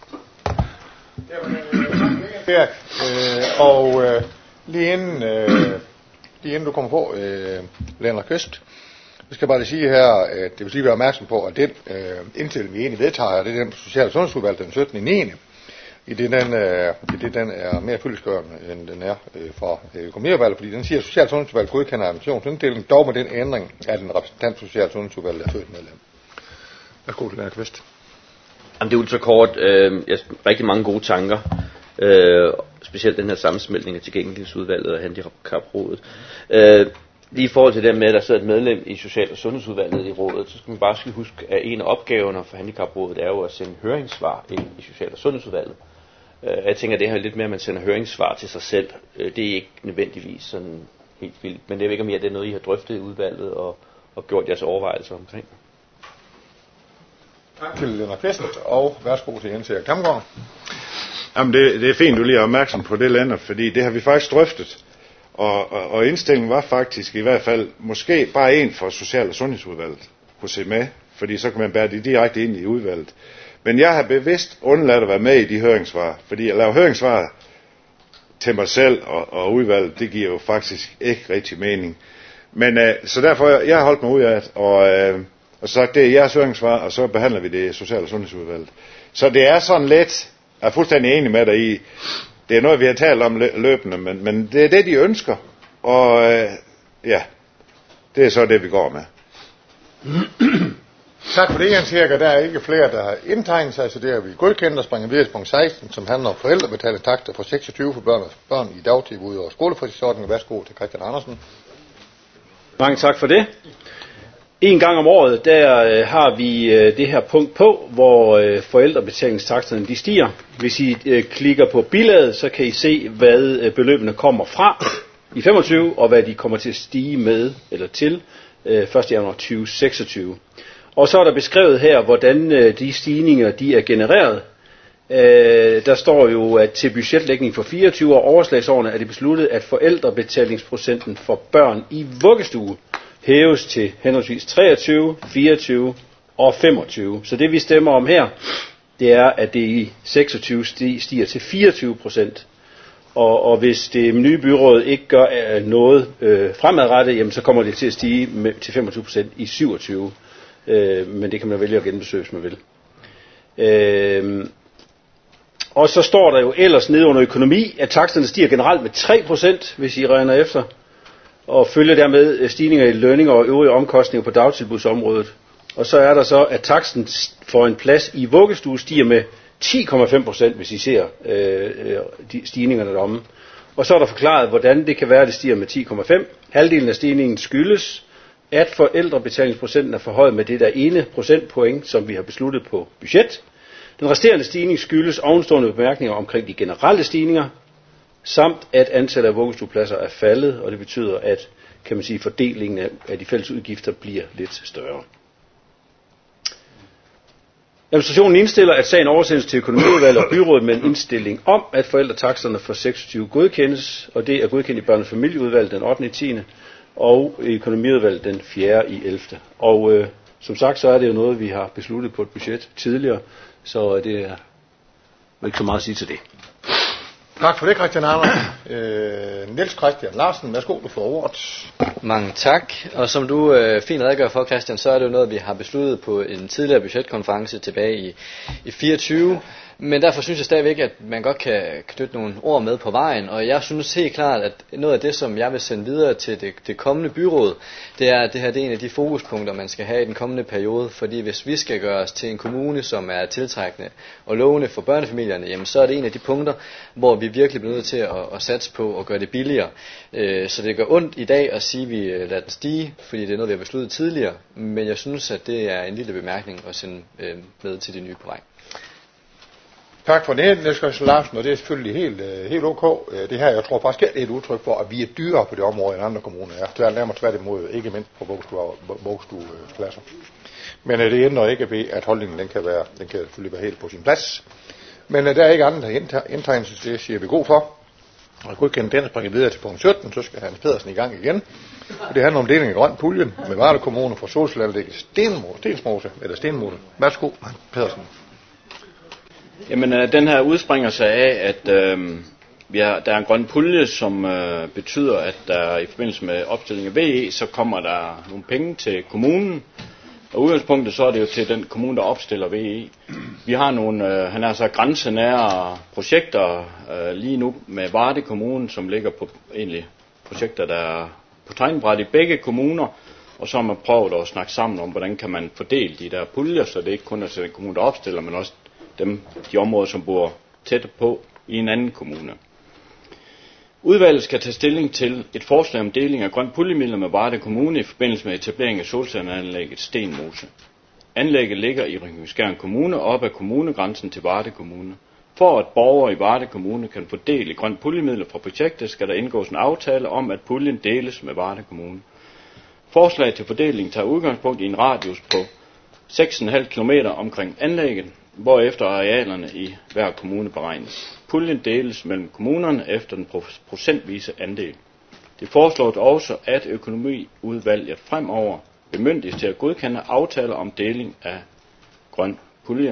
Øh, og øh, lige, inden, øh, lige inden du kommer på, øh, Lennart Køst, så skal jeg bare lige sige her, at det vil lige være opmærksom på, at den øh, indstilling, vi egentlig vedtager, det er den Social- og Sundhedsudvalget den syttende niende I det, den, øh, i det den er mere fyldestgørende, end den er øh, fra øh, Økonomiudvalget, fordi den siger, at Social- og Sundhedsudvalget godkender administrationsinddelingen, dog med den ændring, at den repræsentant for Social- og Sundhedsudvalget er født medlem. Værsgo til Lennart Kvist. Jamen, det er ultrakort. Øh, jeg rigtig mange gode tanker. Øh, specielt den her sammensmeltning af tilgængelighedsudvalget og handicaprådet. Øh, lige i forhold til det med, at der sidder et medlem i Social- og Sundhedsudvalget i rådet, så skal man bare skal huske, at en af opgaverne for handicaprådet er jo at sende høringssvar ind i Social- og Sundhedsudvalget. Øh, jeg tænker, det her lidt mere, at man sender høringssvar til sig selv. Øh, det er ikke nødvendigvis sådan helt vildt, men jeg ved ikke, om I, det er noget, I har drøftet i udvalget og, og gjort jeres overvejelser omkring. Tak til Lennart Kvist, og værsgo til Jens Erik Damgaard. Jamen det, det er fint, du lige er opmærksom på det, Lennart, fordi det har vi faktisk drøftet. Og, og, og indstillingen var faktisk i hvert fald måske bare en for Social- og Sundhedsudvalget kunne se med, fordi så kan man bære det direkte ind i udvalget. Men jeg har bevidst undladt at være med i de høringssvar, fordi at lave høringssvar til mig selv og, og udvalget, det giver jo faktisk ikke rigtig mening. Men øh, så derfor, jeg har holdt mig ud af det, og, øh, og sagt, det er jeres høringssvar, og så behandler vi det i Social- og Sundhedsudvalget. Så det er sådan lidt, jeg er fuldstændig enig med dig i, det er noget, vi har talt om løbende, men, men det er det, de ønsker, og øh, ja, det er så det, vi går med. Tak for det, Jens Erik, og der er ikke flere, der har indtegnet sig, så det er vi godkendt og springer videre til punkt seksten, som handler om forældrebetalte takster for seksogtyve for børn og børn i dagtilbud og skolefritidsordninger. Værsgo til Christian Andersen. Mange tak for det. En gang om året, der øh, har vi øh, det her punkt på, hvor øh, forældrebetalingstaksterne de stiger. Hvis I øh, klikker på bilaget, så kan I se, hvad øh, beløbene kommer fra i femogtyve, og hvad de kommer til at stige med eller til øh, første januar tyve seksogtyve. Og så er der beskrevet her, hvordan øh, de stigninger de er genereret. Øh, der står jo, at til budgetlægning for fireogtyve og overslagsårene er det besluttet, at forældrebetalingsprocenten for børn i vuggestue hæves til henholdsvis treogtyve, fireogtyve og femogtyve. Så det vi stemmer om her, det er, at det i seksogtyve stiger til fireogtyve procent. Og, og hvis det nye byråd ikke gør noget øh, fremadrettet, jamen, så kommer det til at stige med, til femogtyve procent i syvogtyve. Øh, men det kan man vælge at genbesøge, hvis man vil. Øh, og så står der jo ellers nede under økonomi, at taksterne stiger generelt med tre procent, hvis I regner efter, og følger dermed stigninger i lønninger og øvrige omkostninger på dagtilbudsområdet. Og så er der så, at taksten for en plads i vuggestue stiger med ti komma fem procent, hvis I ser øh, de stigningerne deromme. Og så er der forklaret, hvordan det kan være, at det stiger med ti komma fem. Halvdelen af stigningen skyldes, at forældrebetalingsprocenten er forhøjet med det der ene procentpoint, som vi har besluttet på budget. Den resterende stigning skyldes ovenstående bemærkninger omkring de generelle stigninger, samt at antallet af vuggestuepladser er faldet, og det betyder, at kan man sige, fordelingen af de fælles udgifter bliver lidt større. Administrationen indstiller, at sagen oversendes til økonomiudvalget og byrådet med en indstilling om, at forældretaksterne for seksogtyve godkendes, og det er godkendt i børne- og familieudvalget den ottende tiende og i økonomiudvalget den fjerde i ellevte Og øh, som sagt, så er det jo noget, vi har besluttet på et budget tidligere, så det er ikke så meget at sige til det. Tak for det, Christian Andersen. Øh, Niels Christian Larsen, værsgo, du får ordet. Mange tak. Og som du øh, fint redegør for, Christian, så er det jo noget, vi har besluttet på en tidligere budgetkonference tilbage i, i fireogtyve. Men derfor synes jeg stadigvæk, at man godt kan knytte nogle ord med på vejen. Og jeg synes helt klart, at noget af det, som jeg vil sende videre til det, det kommende byråd, det er, at det her det er en af de fokuspunkter, man skal have i den kommende periode. Fordi hvis vi skal gøre os til en kommune, som er tiltrækkende og lovende for børnefamilierne, jamen så er det en af de punkter, hvor vi virkelig bliver nødt til at, at satse på at gøre det billigere. Så det gør ondt i dag at sige, at vi lader den stige, fordi det er noget, vi har besluttet tidligere. Men jeg synes, at det er en lille bemærkning at sende med til det nye på vej. Tak for det, Niels Christian Larsen, og det er selvfølgelig helt, helt ok. Det her, jeg tror faktisk, er et udtryk for, at vi er dyrere på det område end andre kommuner er. Det er nærmere tværtimod, ikke mindst på vuggestuepladser. Men det ændrer ikke ved, at holdningen den kan, være, den kan selvfølgelig være helt på sin plads. Men der er ikke andre indtegnet, det siger vi god for. Og godkendt den springer videre til punkt sytten, så skal Hans Pedersen i gang igen. Og det handler om deling af grøn puljen med Varde Kommune for solcelleanlæg Stensmose, eller Stenmose. Værsgo, Hans Pedersen. Jamen, øh, den her udspringer sig af, at øh, vi har, der er en grøn pulje, som øh, betyder, at der i forbindelse med opstilling af V E, så kommer der nogle penge til kommunen. Og udgangspunktet så er det jo til den kommune, der opstiller V E. Vi har nogle, øh, han er så grænsenære projekter øh, lige nu med Varde Kommune, som ligger på egentlig projekter, der er på tegnebræt i begge kommuner. Og så har man prøvet at snakke sammen om, hvordan kan man fordele de der puljer, så det ikke kun er til den kommune, der opstiller, men også dem, de områder, som bor tæt på i en anden kommune. Udvalget skal tage stilling til et forslag om deling af grøn puljemidler med Varde Kommune i forbindelse med etablering af solcelleanlægget Stenmose. Anlægget ligger i Ringkøbing-Skjern Kommune op ad kommunegrænsen til Varde Kommune. For at borgere i Varde Kommune kan få del i grøn puljemidler fra projektet, skal der indgås en aftale om, at puljen deles med Varde Kommune. Forslag til fordeling tager udgangspunkt i en radius på seks komma fem kilometer omkring anlægget, hvorefter arealerne i hver kommune beregnes. Puljen deles mellem kommunerne efter den procentvise andel. Det foreslås også, at økonomiudvalget fremover bemyndiges til at godkende aftaler om deling af grøn pulje.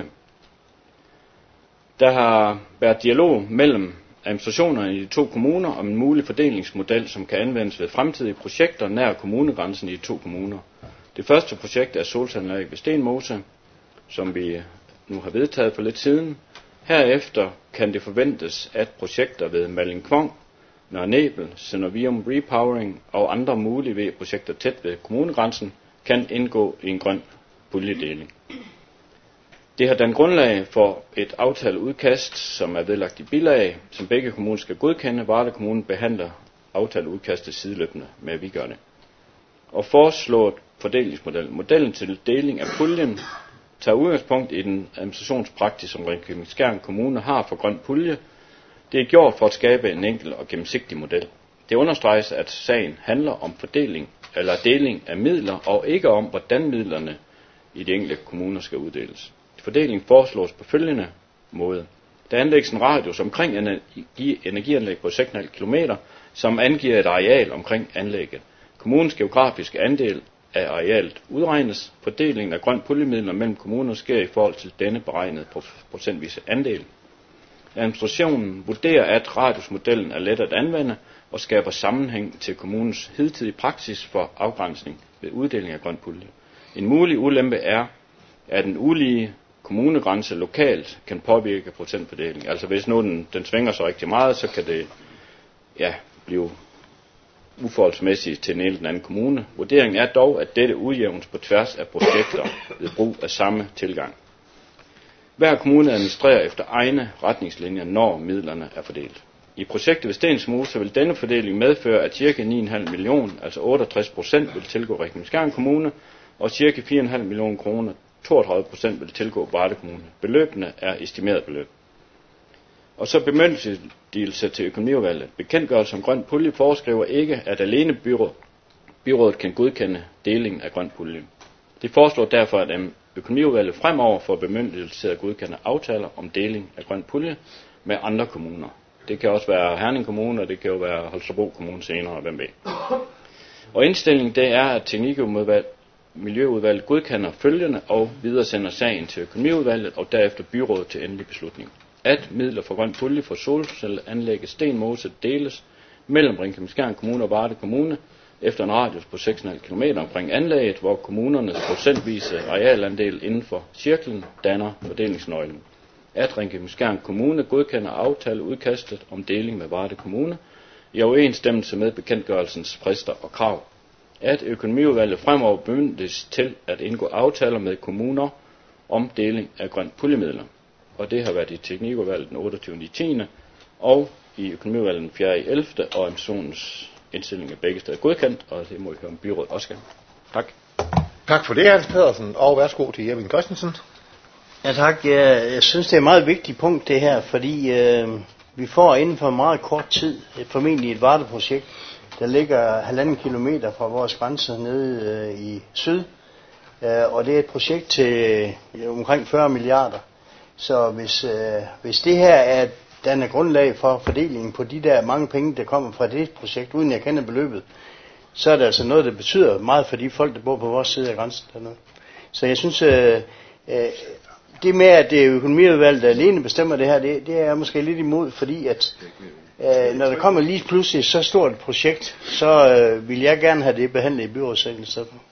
Der har været dialog mellem administrationerne i de to kommuner om en mulig fordelingsmodel, som kan anvendes ved fremtidige projekter nær kommunegrænsen i de to kommuner. Det første projekt er solcelleanlæg ved Stenmose, som vi nu har vedtaget for lidt siden. Herefter kan det forventes, at projekter ved Malling-Kvong, Nørre Nebel, Synervium Repowering og andre mulige V-projekter tæt ved kommunegrænsen kan indgå i en grøn puljedeling. Det har dannet grundlag for et aftaleudkast, som er vedlagt i bilag, som begge kommuner skal godkende. Varde Kommune behandler aftaleudkastet sideløbende med, at vi gør det. Og foreslået fordelingsmodel. Modellen til deling af puljen tager udgangspunkt i den administrationspraksis, som Ringkøbing-Skjern Kommune har for grøn pulje. Det er gjort for at skabe en enkel og gennemsigtig model. Det understreges, at sagen handler om fordeling eller deling af midler, og ikke om, hvordan midlerne i de enkelte kommuner skal uddeles. Fordelingen foreslås på følgende måde. Der anlægges en radius omkring energi, energianlæg på seks komma fem kilometer, som angiver et areal omkring anlægget. Kommunens geografiske andel af arealet udregnes. Fordelingen af grøn puljemidler mellem kommuner sker i forhold til denne beregnede procentvise andel. Administrationen vurderer, at radiusmodellen er let at anvende og skaber sammenhæng til kommunens hidtidige praksis for afgrænsning ved uddeling af grøn pulje. En mulig ulempe er, at en ulige kommunegrænse lokalt kan påvirke procentfordelingen. Altså hvis nu den, den svinger sig rigtig meget, så kan det ja, blive uforholdsmæssigt til den ene eller den anden kommune. Vurderingen er dog, at dette udjævnes på tværs af projekter ved brug af samme tilgang. Hver kommune administrerer efter egne retningslinjer, når midlerne er fordelt. I projektet ved Stensmose vil denne fordeling medføre, at ca. ni komma fem millioner, altså otteogtres procent, vil tilgå Ringkøbing-Skjern Kommune, og ca. fire komma fem millioner kroner, toogtredive procent, vil tilgå Varde Kommune. Beløbene er estimeret beløb. Og så bemyndigelse til økonomiudvalget. Bekendtgørelse om grøn pulje foreskriver ikke, at alene byråd, byrådet kan godkende delingen af grøn pulje. Det foreslår derfor, at økonomiudvalget fremover får bemyndigelse til at godkende aftaler om deling af grøn pulje med andre kommuner. Det kan også være Herning Kommune, og det kan jo være Holstebro Kommune senere, hvem ved. Og indstillingen det er, at teknikudvalget Miljøudvalget godkender følgende og videresender sagen til økonomiudvalget og derefter byrådet til endelig beslutning. At midler for grøn pulje for solcelleanlægget Stenmose deles mellem Ringkøbing-Skjern Kommune og Varde Kommune efter en radius på seks komma fem kilometer omkring anlægget, hvor kommunernes procentvise arealandel inden for cirklen danner fordelingsnøglen. At Ringkøbing-Skjern Kommune godkender aftaleudkastet om deling med Varde Kommune i overensstemmelse med bekendtgørelsens frister og krav. At økonomiudvalget fremover bemyndiges til at indgå aftaler med kommuner om deling af grønt puljemidler. Og det har været i teknikudvalget den otteogtyvende i tiende og i økonomiudvalget den fjerde i ellevte og administrationens indstilling er begge steder godkendt, og det må vi høre om byrådet også gerne. Tak. Tak for det, Hans Pedersen, og værsgo til Jeppe Christensen. Ja tak, jeg, jeg synes det er et meget vigtigt punkt det her, fordi øh, vi får inden for meget kort tid et, formentlig et Varde-projekt, der ligger halvanden kilometer fra vores grænse nede øh, i syd, øh, og det er et projekt til øh, omkring fyrre milliarder. Så hvis, øh, hvis det her er danner grundlag for fordelingen på de der mange penge, der kommer fra det projekt, uden jeg kender beløbet, så er det altså noget, der betyder meget for de folk, der bor på vores side af grænsen dernede. Så jeg synes, øh, øh, det med, at det er økonomiudvalget, der alene bestemmer det her, det, det er jeg måske lidt imod, fordi at øh, når der kommer lige pludselig så stort et projekt, så øh, vil jeg gerne have det behandlet i byrådssalen i stedet for.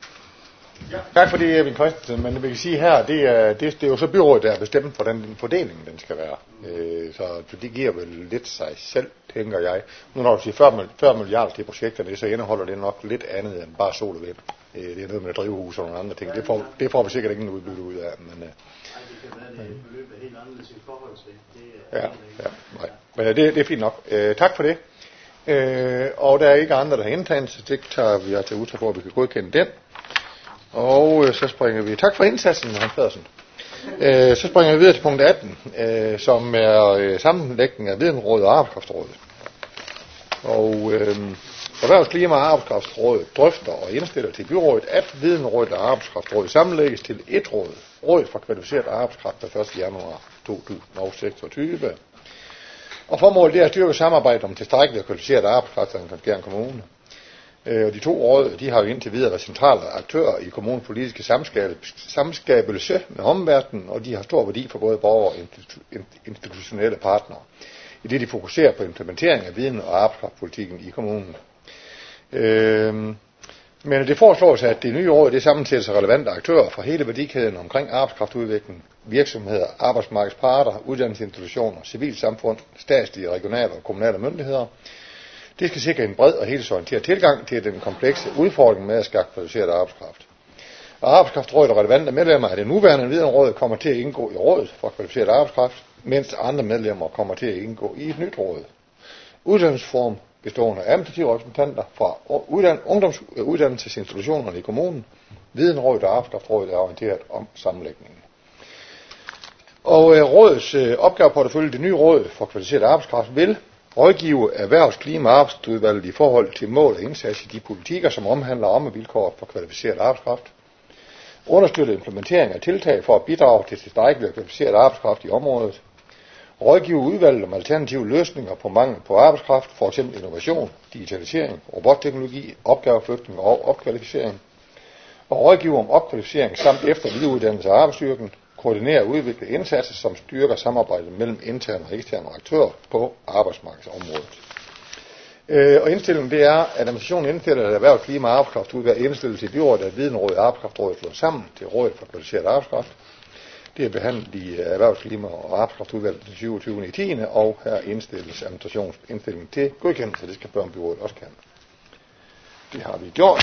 Ja. Tak for det, Jeppe Christensen, men vi kan sige her, det er, det, det er jo så byrådet, der er bestemt for den fordeling, den skal være. Øh, så det giver vel lidt sig selv, tænker jeg. Nu når du siger fyrre milliarder til projekterne, så indeholder det nok lidt andet end bare sol og vind. Øh, det er noget med drivhus og nogle andre ting. Det får, det får vi sikkert ingen udbytte ud af. Men, øh, ja, ja, nej. Men det, det er fint nok. Øh, tak for det. Øh, og der er ikke andre, der har indtegnet, så det tager vi til udtryk for, at vi kan godkende den. Og øh, så springer vi. Tak for indsatsen, Hans Pedersen. Øh, så springer vi videre til punkt atten, øh, som er øh, sammenlægning af Videnrådet og Arbejdskraftrådet. Og øh, Erhvervs-, Klima- og Arbejdskraftsrådet drøfter og indstiller til byrådet, at Videnrådet og Arbejdskraftsrådet sammenlægges til et råd, Råd for Kvalificeret Arbejdskraft per første januar to tusind og seksogtyve. Og formålet er at styrke samarbejdet om tilstrækkelig og kvalificeret arbejdskraft i Ringkøbing Kommune. Og de to råd, de har jo indtil videre været centrale aktører i kommunens politiske samskabelse med omverdenen, og de har stor værdi for både borgere og institutionelle partnere, i det de fokuserer på implementering af viden- og arbejdskraftpolitikken i kommunen. Øhm, men det foreslås, at det nye råd det sammensættes af relevante aktører fra hele værdikæden omkring arbejdskraftudvikling, virksomheder, arbejdsmarkedsparter, uddannelsesinstitutioner, civilsamfund, statslige, regionale og kommunale myndigheder. Det skal sikre en bred og helhedsorienteret tilgang til den komplekse udfordring med at skaffe kvalificeret arbejdskraft. Og Arbejdskraftrådet og relevante medlemmer af det nuværende Videnråd kommer til at indgå i rådet for kvalificeret arbejdskraft, mens andre medlemmer kommer til at indgå i et nyt råd. Uddannelsesforum bestående af administrative repræsentanter fra ungdomsuddannelsesinstitutionerne i kommunen. Videnrådet og Arbejdskraftrådet er orienteret om sammenlægningen. Og øh, rådets øh, opgaveportefølje, det nye råd for kvalificeret arbejdskraft, vil rådgive Erhvervs-, Klima- og Arbejdsudvalget i forhold til mål og indsats i de politikker, som omhandler rammevilkår for kvalificeret arbejdskraft. Understøtte implementering af tiltag for at bidrage til tilstrækkelig og kvalificeret arbejdskraft i området. Rådgive udvalget om alternative løsninger på mangel på arbejdskraft, f.eks. innovation, digitalisering, robotteknologi, opgaveflytning og opkvalificering. Og rådgive om opkvalificering samt efter videreuddannelse af arbejdsstyrken. Koordinere og udvikle indsatser, som styrker samarbejdet mellem interne og eksterne aktører på arbejdsmarkedsområdet. Øh, og indstillingen det er, at administrationen indstiller, at Erhvervs-, Klima- og Arbejdskraftudvalget indstillet til byrådet, at Videnrådet og Arbejdskraftrådet slår sammen til Rådet for Kvalificeret Arbejdskraft. Det er behandlet i Erhvervs-, Klima- og Arbejdskraftudvalget den syvogtyvende tiende og her indstilles administrationsindstillingen til godkendelse. Det skal Børnebyrådet også kan. Det har vi gjort.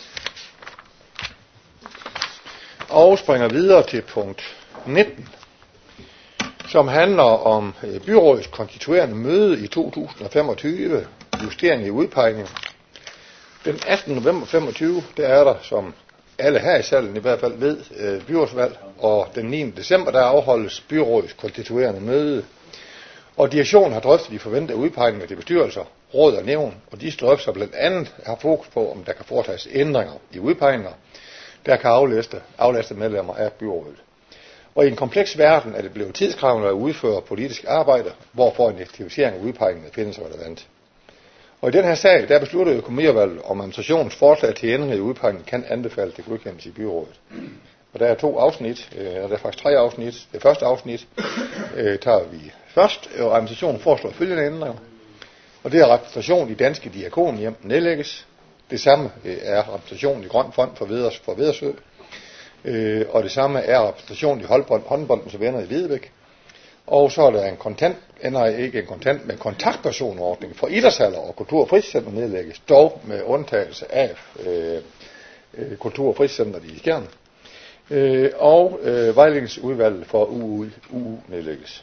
Og springer videre til punkt nitten, som handler om byrådets konstituerende møde i to tusind og femogtyve, justering i udpegning. Den attende november femogtyve, der er der, som alle her i salen i hvert fald ved, byrådsvalg, og den niende december, der afholdes byrådets konstituerende møde. Og direktionen har drøftet de forventede udpegninger til bestyrelser, råd og nævn, og de drøftelser blandt andet har fokus på, om der kan foretages ændringer i udpegninger, der kan aflaste, aflaste medlemmer af byrådet. Og i en kompleks verden er det blevet tidskrævende at udføre politisk arbejde, hvorfor en effektivisering af udpegningen findes relevant. Og i den her sag, der besluttede økonomiudvalget om administrationens forslag til ændringer i udpegningen kan anbefales til godkendelse i byrådet. Og der er to afsnit, øh, der er faktisk tre afsnit. Det første afsnit øh, tager vi først, og administrationen foreslår følgende ændringer. Og det er repræsentation i Danske Diakonhjem nedlægges. Det samme øh, er repræsentation i Grøn Fond for, Veders, for Vedersø. Øh, og det samme er repræsentation i håndboldens venner i Hvidebæk. Og så er der en kontant, nej ikke en kontant, men kontaktpersonordning for idrætshaller og kultur- og fritidscenter nedlægges, dog med undtagelse af øh, kultur- og fritidscenter i Skjern. Øh, og øh, vejledningsudvalget for U U nedlægges.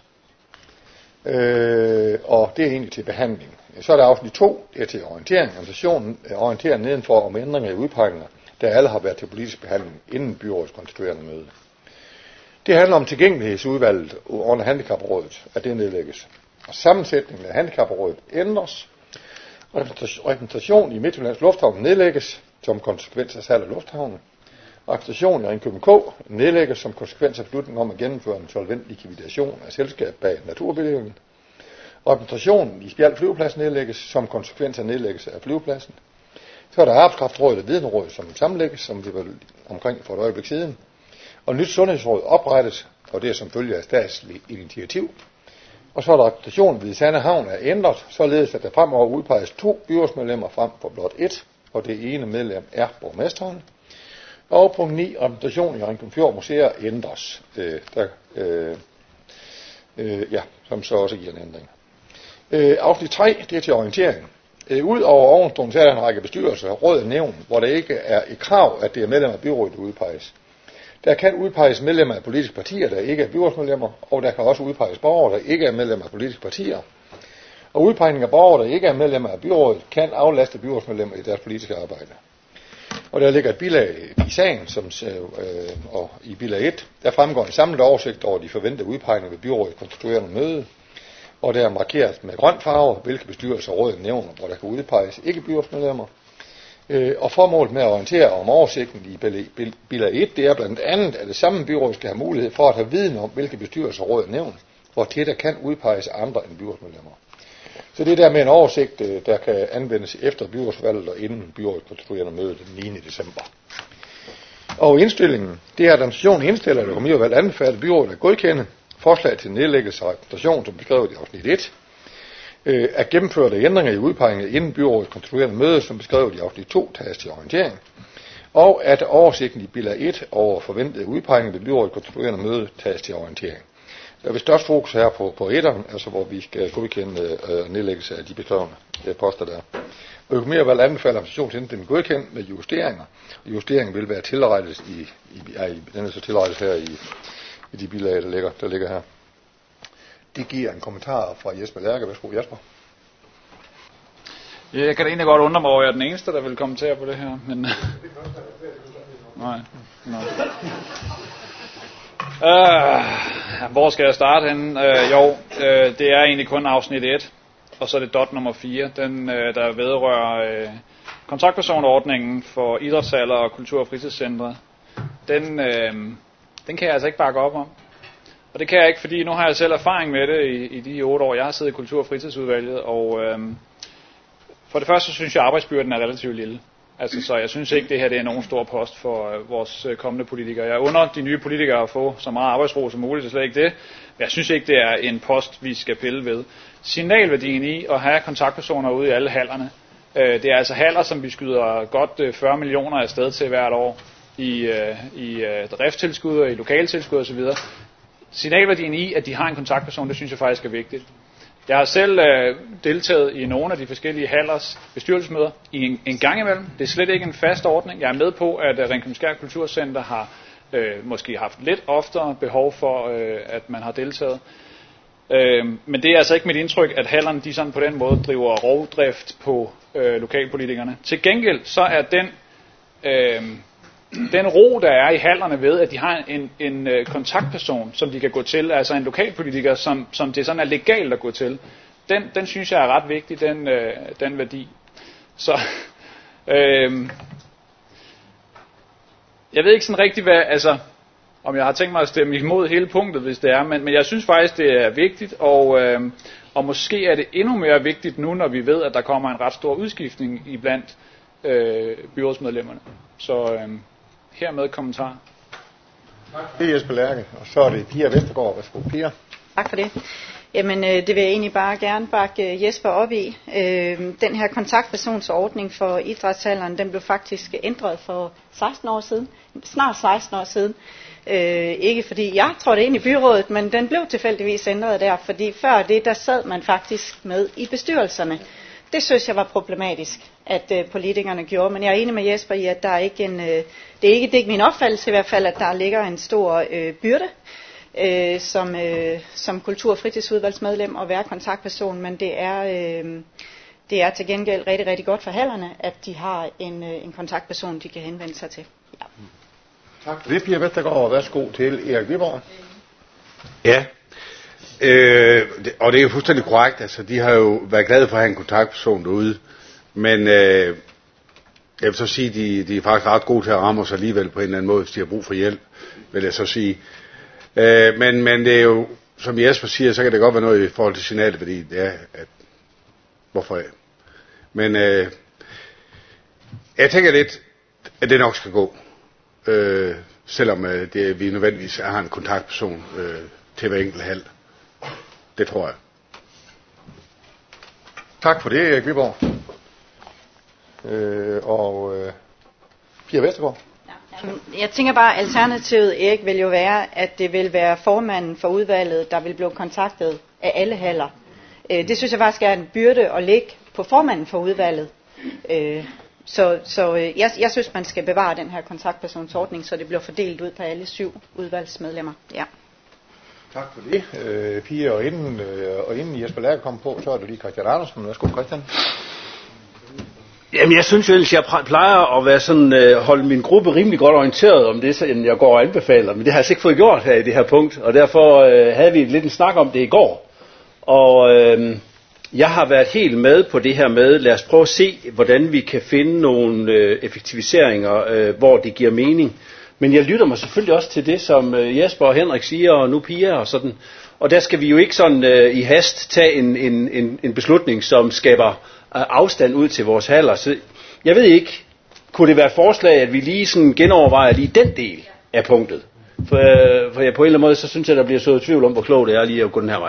Øh, og det er egentlig til behandling. Så er der afsnit to, det er til orientering. Administrationen orienterer nedenfor om ændringer i udpegninger, der alle har været til politisk behandling inden byrådets konstituerende møde. Det handler om tilgængelighedsudvalget under handicaprådet, at det nedlægges. Og sammensætningen af handicaprådet ændres. Repræsentation i Midtjyllands Lufthavn nedlægges som konsekvens af salg af lufthavnen. Repræsentation i Ringkøbing K nedlægges som konsekvens af beslutningen om at gennemføre en solvent likvidation af selskab bag naturbelægningen. Repræsentationen i Spjald Flyveplads nedlægges som konsekvens af nedlæggelse af flyvepladsen. Så er der Arbejdskraftrådet og Videnrådet, som sammenlægges, som vi var omkring for et øjeblik siden. Og nyt sundhedsråd oprettes, og det er som følge af statslig initiativ. Og så er der repræsentationen ved Sande Havn er ændret, således at der fremover udpeges to byrådsmedlemmer frem for blot et, og det ene medlem er borgmesteren. Og punkt ni, repræsentationen i Ringkøbing Fjord Museer ændres, øh, der, øh, øh, ja, som så også giver en ændring. Øh, afsnit tre, det er til orientering. Øh, Udover ovenstående, så er der en række bestyrelser, råd og nævn, hvor der ikke er et krav, at det er medlemmer af byrådet, der udpeges. Der kan udpeges medlemmer af politiske partier, der ikke er byrådsmedlemmer, og der kan også udpeges borgere, der ikke er medlemmer af politiske partier. Og udpegning af borgere, der ikke er medlemmer af byrådet, kan aflaste byrådsmedlemmer i deres politiske arbejde. Og der ligger et bilag i sagen, som, øh, og i bilag et, der fremgår en samlet oversigt over de forventede udpegninger ved byrådets konstituerende møde. og der er markeret med grøn farve, hvilke bestyrelser og råd nævner, hvor der kan udpeges ikke byrådsmedlemmer. Øh, og formålet med at orientere om oversigten i bilag et, det er blandt andet, at det samme byråd skal have mulighed for at have viden om, hvilke bestyrelser og råd nævner, hvor til der kan udpeges andre end byrådsmedlemmer. Så det er der med en oversigt, der kan anvendes efter byrådsvalget og inden byrådet konstituerende møde den niende december. Og indstillingen, det er, at administrationen indstiller, at økonomiudvalget anbefaler byrådet at godkende forslag til nedlæggelse af repræsentation, som beskrevet i afsnit et, øh, at gennemføre ændringer i udpegningen inden byrådet konstituerende møde, som beskrevet i afsnit to, tages til orientering, og at oversigten i bilag et over forventede udpegninger ved byrådet konstituerende møde tages til orientering. Der vil størst fokus her på, på etteren, altså hvor vi skal godkende øh, nedlæggelse af de beskrevne øh, poster der. Økonomiudvalget anbefaler administrationsindstilling godkendt med justeringer. Justeringen vil være tilrettet i, i, ja, i den er så tilrettet her i, i de bilag, der ligger, der ligger her. Det giver en kommentar fra Jesper Lærke. Værsgo, Jesper. Ja, jeg kan da egentlig godt undre mig over, at jeg er den eneste, der vil kommentere på det her, men... Nej, nej. Uh, hvor skal jeg starte henne? Uh, jo, uh, det er egentlig kun afsnit et, og så er det dot nummer fire, den uh, der vedrører uh, kontaktpersonordningen for idrætshaller og kultur- og fritidscentre. Den, uh, den kan jeg altså ikke bakke op om. Og det kan jeg ikke, fordi nu har jeg selv erfaring med det i, i de otte år, jeg har siddet i kultur- og fritidsudvalget, og uh, for det første så synes jeg, at arbejdsbyrden er relativt lille. Altså, så jeg synes ikke, det her det er nogen stor post for øh, vores øh, kommende politikere. Jeg under de nye politikere at få så meget arbejdsro som muligt, det er slet ikke det. Men jeg synes ikke, det er en post, vi skal pille ved. Signalværdien i at have kontaktpersoner ude i alle hallerne. Øh, det er altså haller, som vi skyder godt øh, fyrre millioner afsted til hvert år i, øh, i øh, driftstilskud og i lokaltilskud osv. Signalværdien i, at de har en kontaktperson, det synes jeg faktisk er vigtigt. Jeg har selv øh, deltaget i nogle af de forskellige hallers bestyrelsesmøder i en, en gang imellem. Det er slet ikke en fast ordning. Jeg er med på, at uh, Ringkøbing-Skjern Kulturcenter har øh, måske haft lidt oftere behov for, øh, at man har deltaget. Øh, men det er altså ikke mit indtryk, at hallerne de sådan på den måde driver rovdrift på øh, lokalpolitikerne. Til gengæld så er den... Øh, Den ro, der er i hallerne ved, at de har en, en øh, kontaktperson, som de kan gå til, altså en lokalpolitiker, som, som det sådan er legalt at gå til, den, den synes jeg er ret vigtig, den, øh, den værdi. Så, øh, jeg ved ikke sådan rigtig, hvad, altså, om jeg har tænkt mig at stemme imod hele punktet, hvis det er, men, men jeg synes faktisk, det er vigtigt, og, øh, og måske er det endnu mere vigtigt nu, når vi ved, at der kommer en ret stor udskiftning iblandt øh, byrådsmedlemmerne. Så... Øh, Hermed kommentar. Det er Jesper Lærke, og så er det Pia Vestergaard. Værsgo, Pia. Tak for det. Jamen, det vil jeg egentlig bare gerne bakke Jesper op i. Den her kontaktpersonsordning for idrætshallerne, den blev faktisk ændret for seksten år siden. Snart seksten år siden. Ikke fordi jeg tror det ind i byrådet, men den blev tilfældigvis ændret der, fordi før det, der sad man faktisk med i bestyrelserne. Det synes jeg var problematisk, at øh, politikerne gjorde, men jeg er enig med Jesper i, at der er ikke en, øh, det er ikke, det er ikke min opfattelse i hvert fald, at der ligger en stor øh, byrde øh, som, øh, som kultur- og fritidsudvalgsmedlem at være kontaktperson, men det er, øh, det er til gengæld rigtig, rigtig godt for hallerne, at de har en, øh, en kontaktperson, de kan henvende sig til. Ja. Tak for det, Pia Vestergaard. Værsgo til Erik Viborg. Ja. Øh, det, og det er jo fuldstændig korrekt, altså de har jo været glade for at have en kontaktperson derude, men øh, jeg vil så sige, de, de er faktisk ret gode til at ramme os alligevel på en eller anden måde, hvis de har brug for hjælp, vil jeg så sige. Øh, men, men det er jo, som Jesper siger, så kan det godt være noget i forhold til signalet, fordi det er, at, hvorfor jeg? Men øh, jeg tænker lidt, at det nok skal gå, øh, selvom øh, det, vi nødvendigvis har en kontaktperson øh, til hver enkelt hal. Det tror jeg. Tak for det, Erik Viborg. Øh, og øh, Pia Vestergaard. Jeg tænker bare, at alternativet, Erik, vil jo være, at det vil være formanden for udvalget, der vil blive kontaktet af alle haller. Øh, det synes jeg faktisk er en byrde at lægge på formanden for udvalget. Øh, så så øh, jeg, jeg synes, man skal bevare den her kontaktpersonsordning, så det bliver fordelt ud på alle syv udvalgsmedlemmer. Ja. Tak for det, øh, Pia, og inden, øh, og inden Jesper Lærke kom på, så er det lige Christian Andersen. Værsgo, Christian. Jamen, jeg synes jo ellers, jeg plejer at være sådan, øh, holde min gruppe rimelig godt orienteret om det, så jeg går og anbefaler, men det har jeg altså ikke fået gjort her i det her punkt, og derfor øh, havde vi lidt en snak om det i går, Og øh, jeg har været helt med på det her med, lad os prøve at se, hvordan vi kan finde nogle øh, effektiviseringer, øh, hvor det giver mening. Men jeg lytter mig selvfølgelig også til det, som øh, Jesper og Henrik siger, og nu Pia og sådan. Og der skal vi jo ikke sådan øh, i hast tage en, en, en, en beslutning, som skaber øh, afstand ud til vores haller. Så jeg ved ikke, kunne det være et forslag, at vi lige sådan genovervejer lige den del af punktet? For, øh, for jeg på en eller anden måde, så synes jeg, der bliver så tvivl om, hvor klogt det er lige at gå den her vej.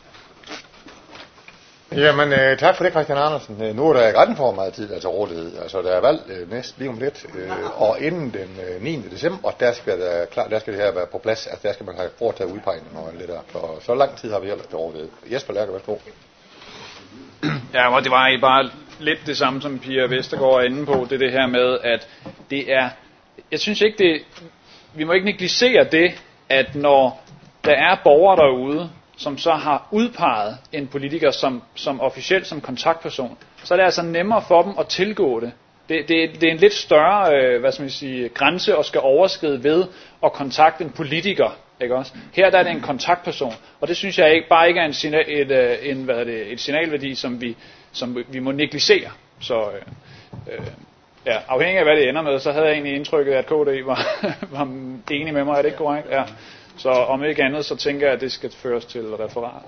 Jamen, øh, tak for det, Christian Andersen. Øh, nu er der ret en for meget tid der til rådighed. Altså, der er valg øh, næste lige om lidt, øh, og inden den øh, niende december, der skal, der, klar, der skal det her være på plads. Altså, der skal man have foretaget udpegning og lidt der. Så, så lang tid har vi ellers til rådighed. Jesper Lærke, værsgo. Ja, og det var bare lidt det samme, som Pia Vestergaard er inde på. Det er det her med, at det er... Jeg synes ikke, det... Vi må ikke negligere det, at når der er borgere derude, som så har udpeget en politiker som, som officielt som kontaktperson, så er det altså nemmere for dem at tilgå det. Det, det, det er en lidt større øh, hvad skal man sige, grænse at skal overskride ved at kontakte en politiker. Ikke også? Her der er det en kontaktperson, og det synes jeg ikke, bare ikke er en, signal, et, en, hvad er det, et signalværdi, som vi, som vi må negligere. Så øh, øh, ja, afhængig af hvad det ender med, så havde jeg egentlig indtrykket, at K D var, var enig med mig. Er det ikke korrekt? Ja. Så om ikke andet, så tænker jeg, at det skal føres til referat.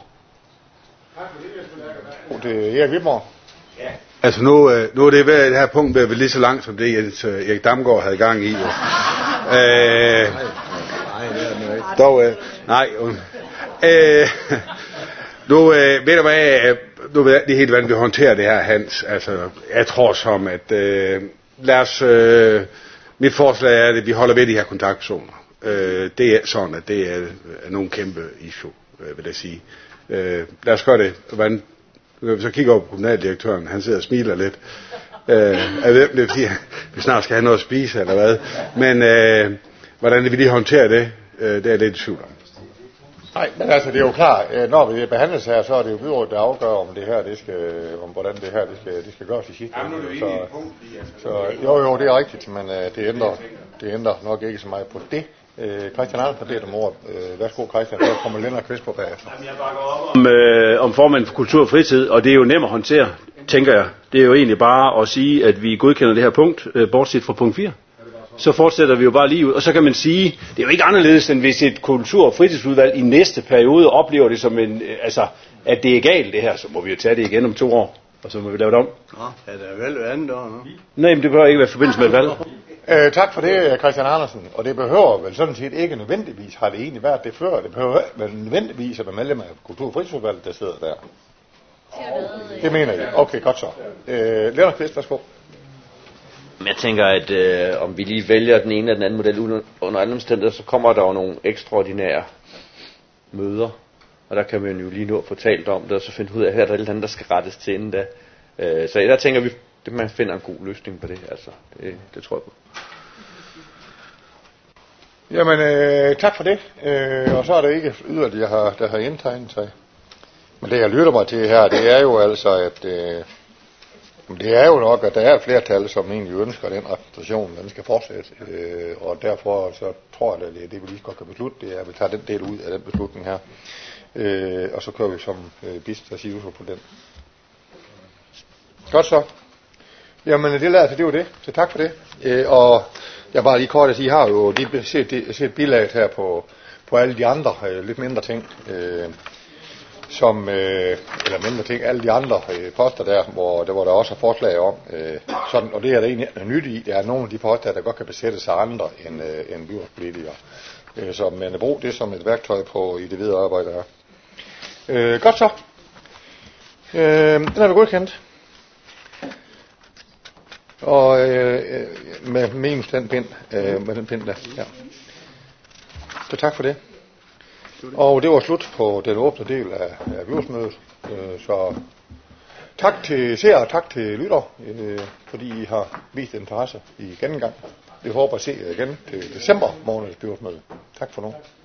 Det er Erik Wibborg. Ja. Altså nu, nu er det, ved, det her punkt ved lige så langt som det, Erik Damgaard havde gang i. Jo. øh, dog, øh, nej. Øh, nu øh, ved du hvad, nu ved jeg, det er helt hvordan vi håndterer det her, Hans. Altså, jeg tror som, at øh, lad os, øh, mit forslag er, at vi holder ved de her kontaktpersoner. Øh, det er sådan, at det er, er nogle kæmpe issue, øh, vil jeg sige. Øh, lad os gøre det. Hvordan, så kigger over på kommunaldirektøren, han sidder og smiler lidt. Øh, jeg ved, det er fordi, vi snart skal have noget at spise, eller hvad. Men øh, hvordan vi lige håndterer det, øh, det er lidt i tvivl om. Nej, men altså det er jo klart, når vi behandles her, så er det jo byrådet, der afgør, om det her, det skal, om hvordan det her, det skal, det skal gøres i sidste. Så, så jo, jo, det er rigtigt, men uh, det ændrer, det ændrer nok ikke så meget på det. Uh, Christian Andersen har bedt om ordet. Uh, værsgo, Christian, der kommer Lennart Kvist på bagefter. Om, øh, om formanden for kultur og fritid, og det er jo nemt at håndtere, tænker jeg. Det er jo egentlig bare at sige, at vi godkender det her punkt, øh, bortset fra punkt fire. Så fortsætter vi jo bare lige ud. Og så kan man sige, det er jo ikke anderledes, end hvis et kultur- og fritidsudvalg i næste periode oplever det som en, altså, at det er galt det her, så må vi jo tage det igen om to år, og så må vi lave det om. Nå, er der valg andet år nu? Nej, men det behøver ikke være i forbindelse med et valg. Øh, tak for det, Christian Andersen. Og det behøver vel sådan set ikke nødvendigvis, har det egentlig været det før, det behøver vel nødvendigvis at være medlem af kultur- og fritidsudvalget, der sidder der. Det mener jeg. Okay, godt så. Øh, Lennart Kvist, værsgo. Jeg tænker, at øh, om vi lige vælger den ene eller den anden model under, under andre omstændigheder, så kommer der jo nogle ekstraordinære møder. Og der kan man jo lige nu få talt om det, og så finde ud af, at her er der et eller andet, der skal rettes til inden da. Øh, så der tænker vi, at man finder en god løsning på det. Altså, det, det tror jeg på. Jamen, øh, tak for det. Øh, og så er der ikke yderligere, der har, der har indtegnet sig. Men det, jeg lytter mig til her, det er jo altså, at... Øh, det er jo nok, at der er et flertal, som egentlig ønsker, at den repræsentation, den skal fortsætte. Øh, og derfor så tror jeg, at det, det vi lige godt kan beslutte, det er, at vi tager den del ud af den beslutning her. Øh, og så kører vi som øh, bist og sivuser på den. Godt så. Jamen, det lader sig, det var det. Så tak for det. Øh, og jeg bare lige kort at sige, I har jo lige set, set billedet her på, på alle de andre øh, lidt mindre ting. Øh, som, øh, eller mindre ting, alle de andre øh, poster der, hvor der, hvor der også er forslag om, øh, sådan, og det er der egentlig nyt i, det er nogle af de poster, der godt kan besættes af andre end, øh, end byrådspolitikere. Øh, så man bruger det som et værktøj på i det videre arbejde her. Øh, godt så. Øh, den er vi godkendt. Og øh, med minus den pind, øh, med den pind der, ja. Så tak for det. Og det var slut på den åbne del af, af byrådsmødet. Øh, så tak til seere og tak til lytter, øh, fordi I har vist interesse i gennemgang. Vi håber at se jer igen til december måneds byrådsmøde. Tak for nu.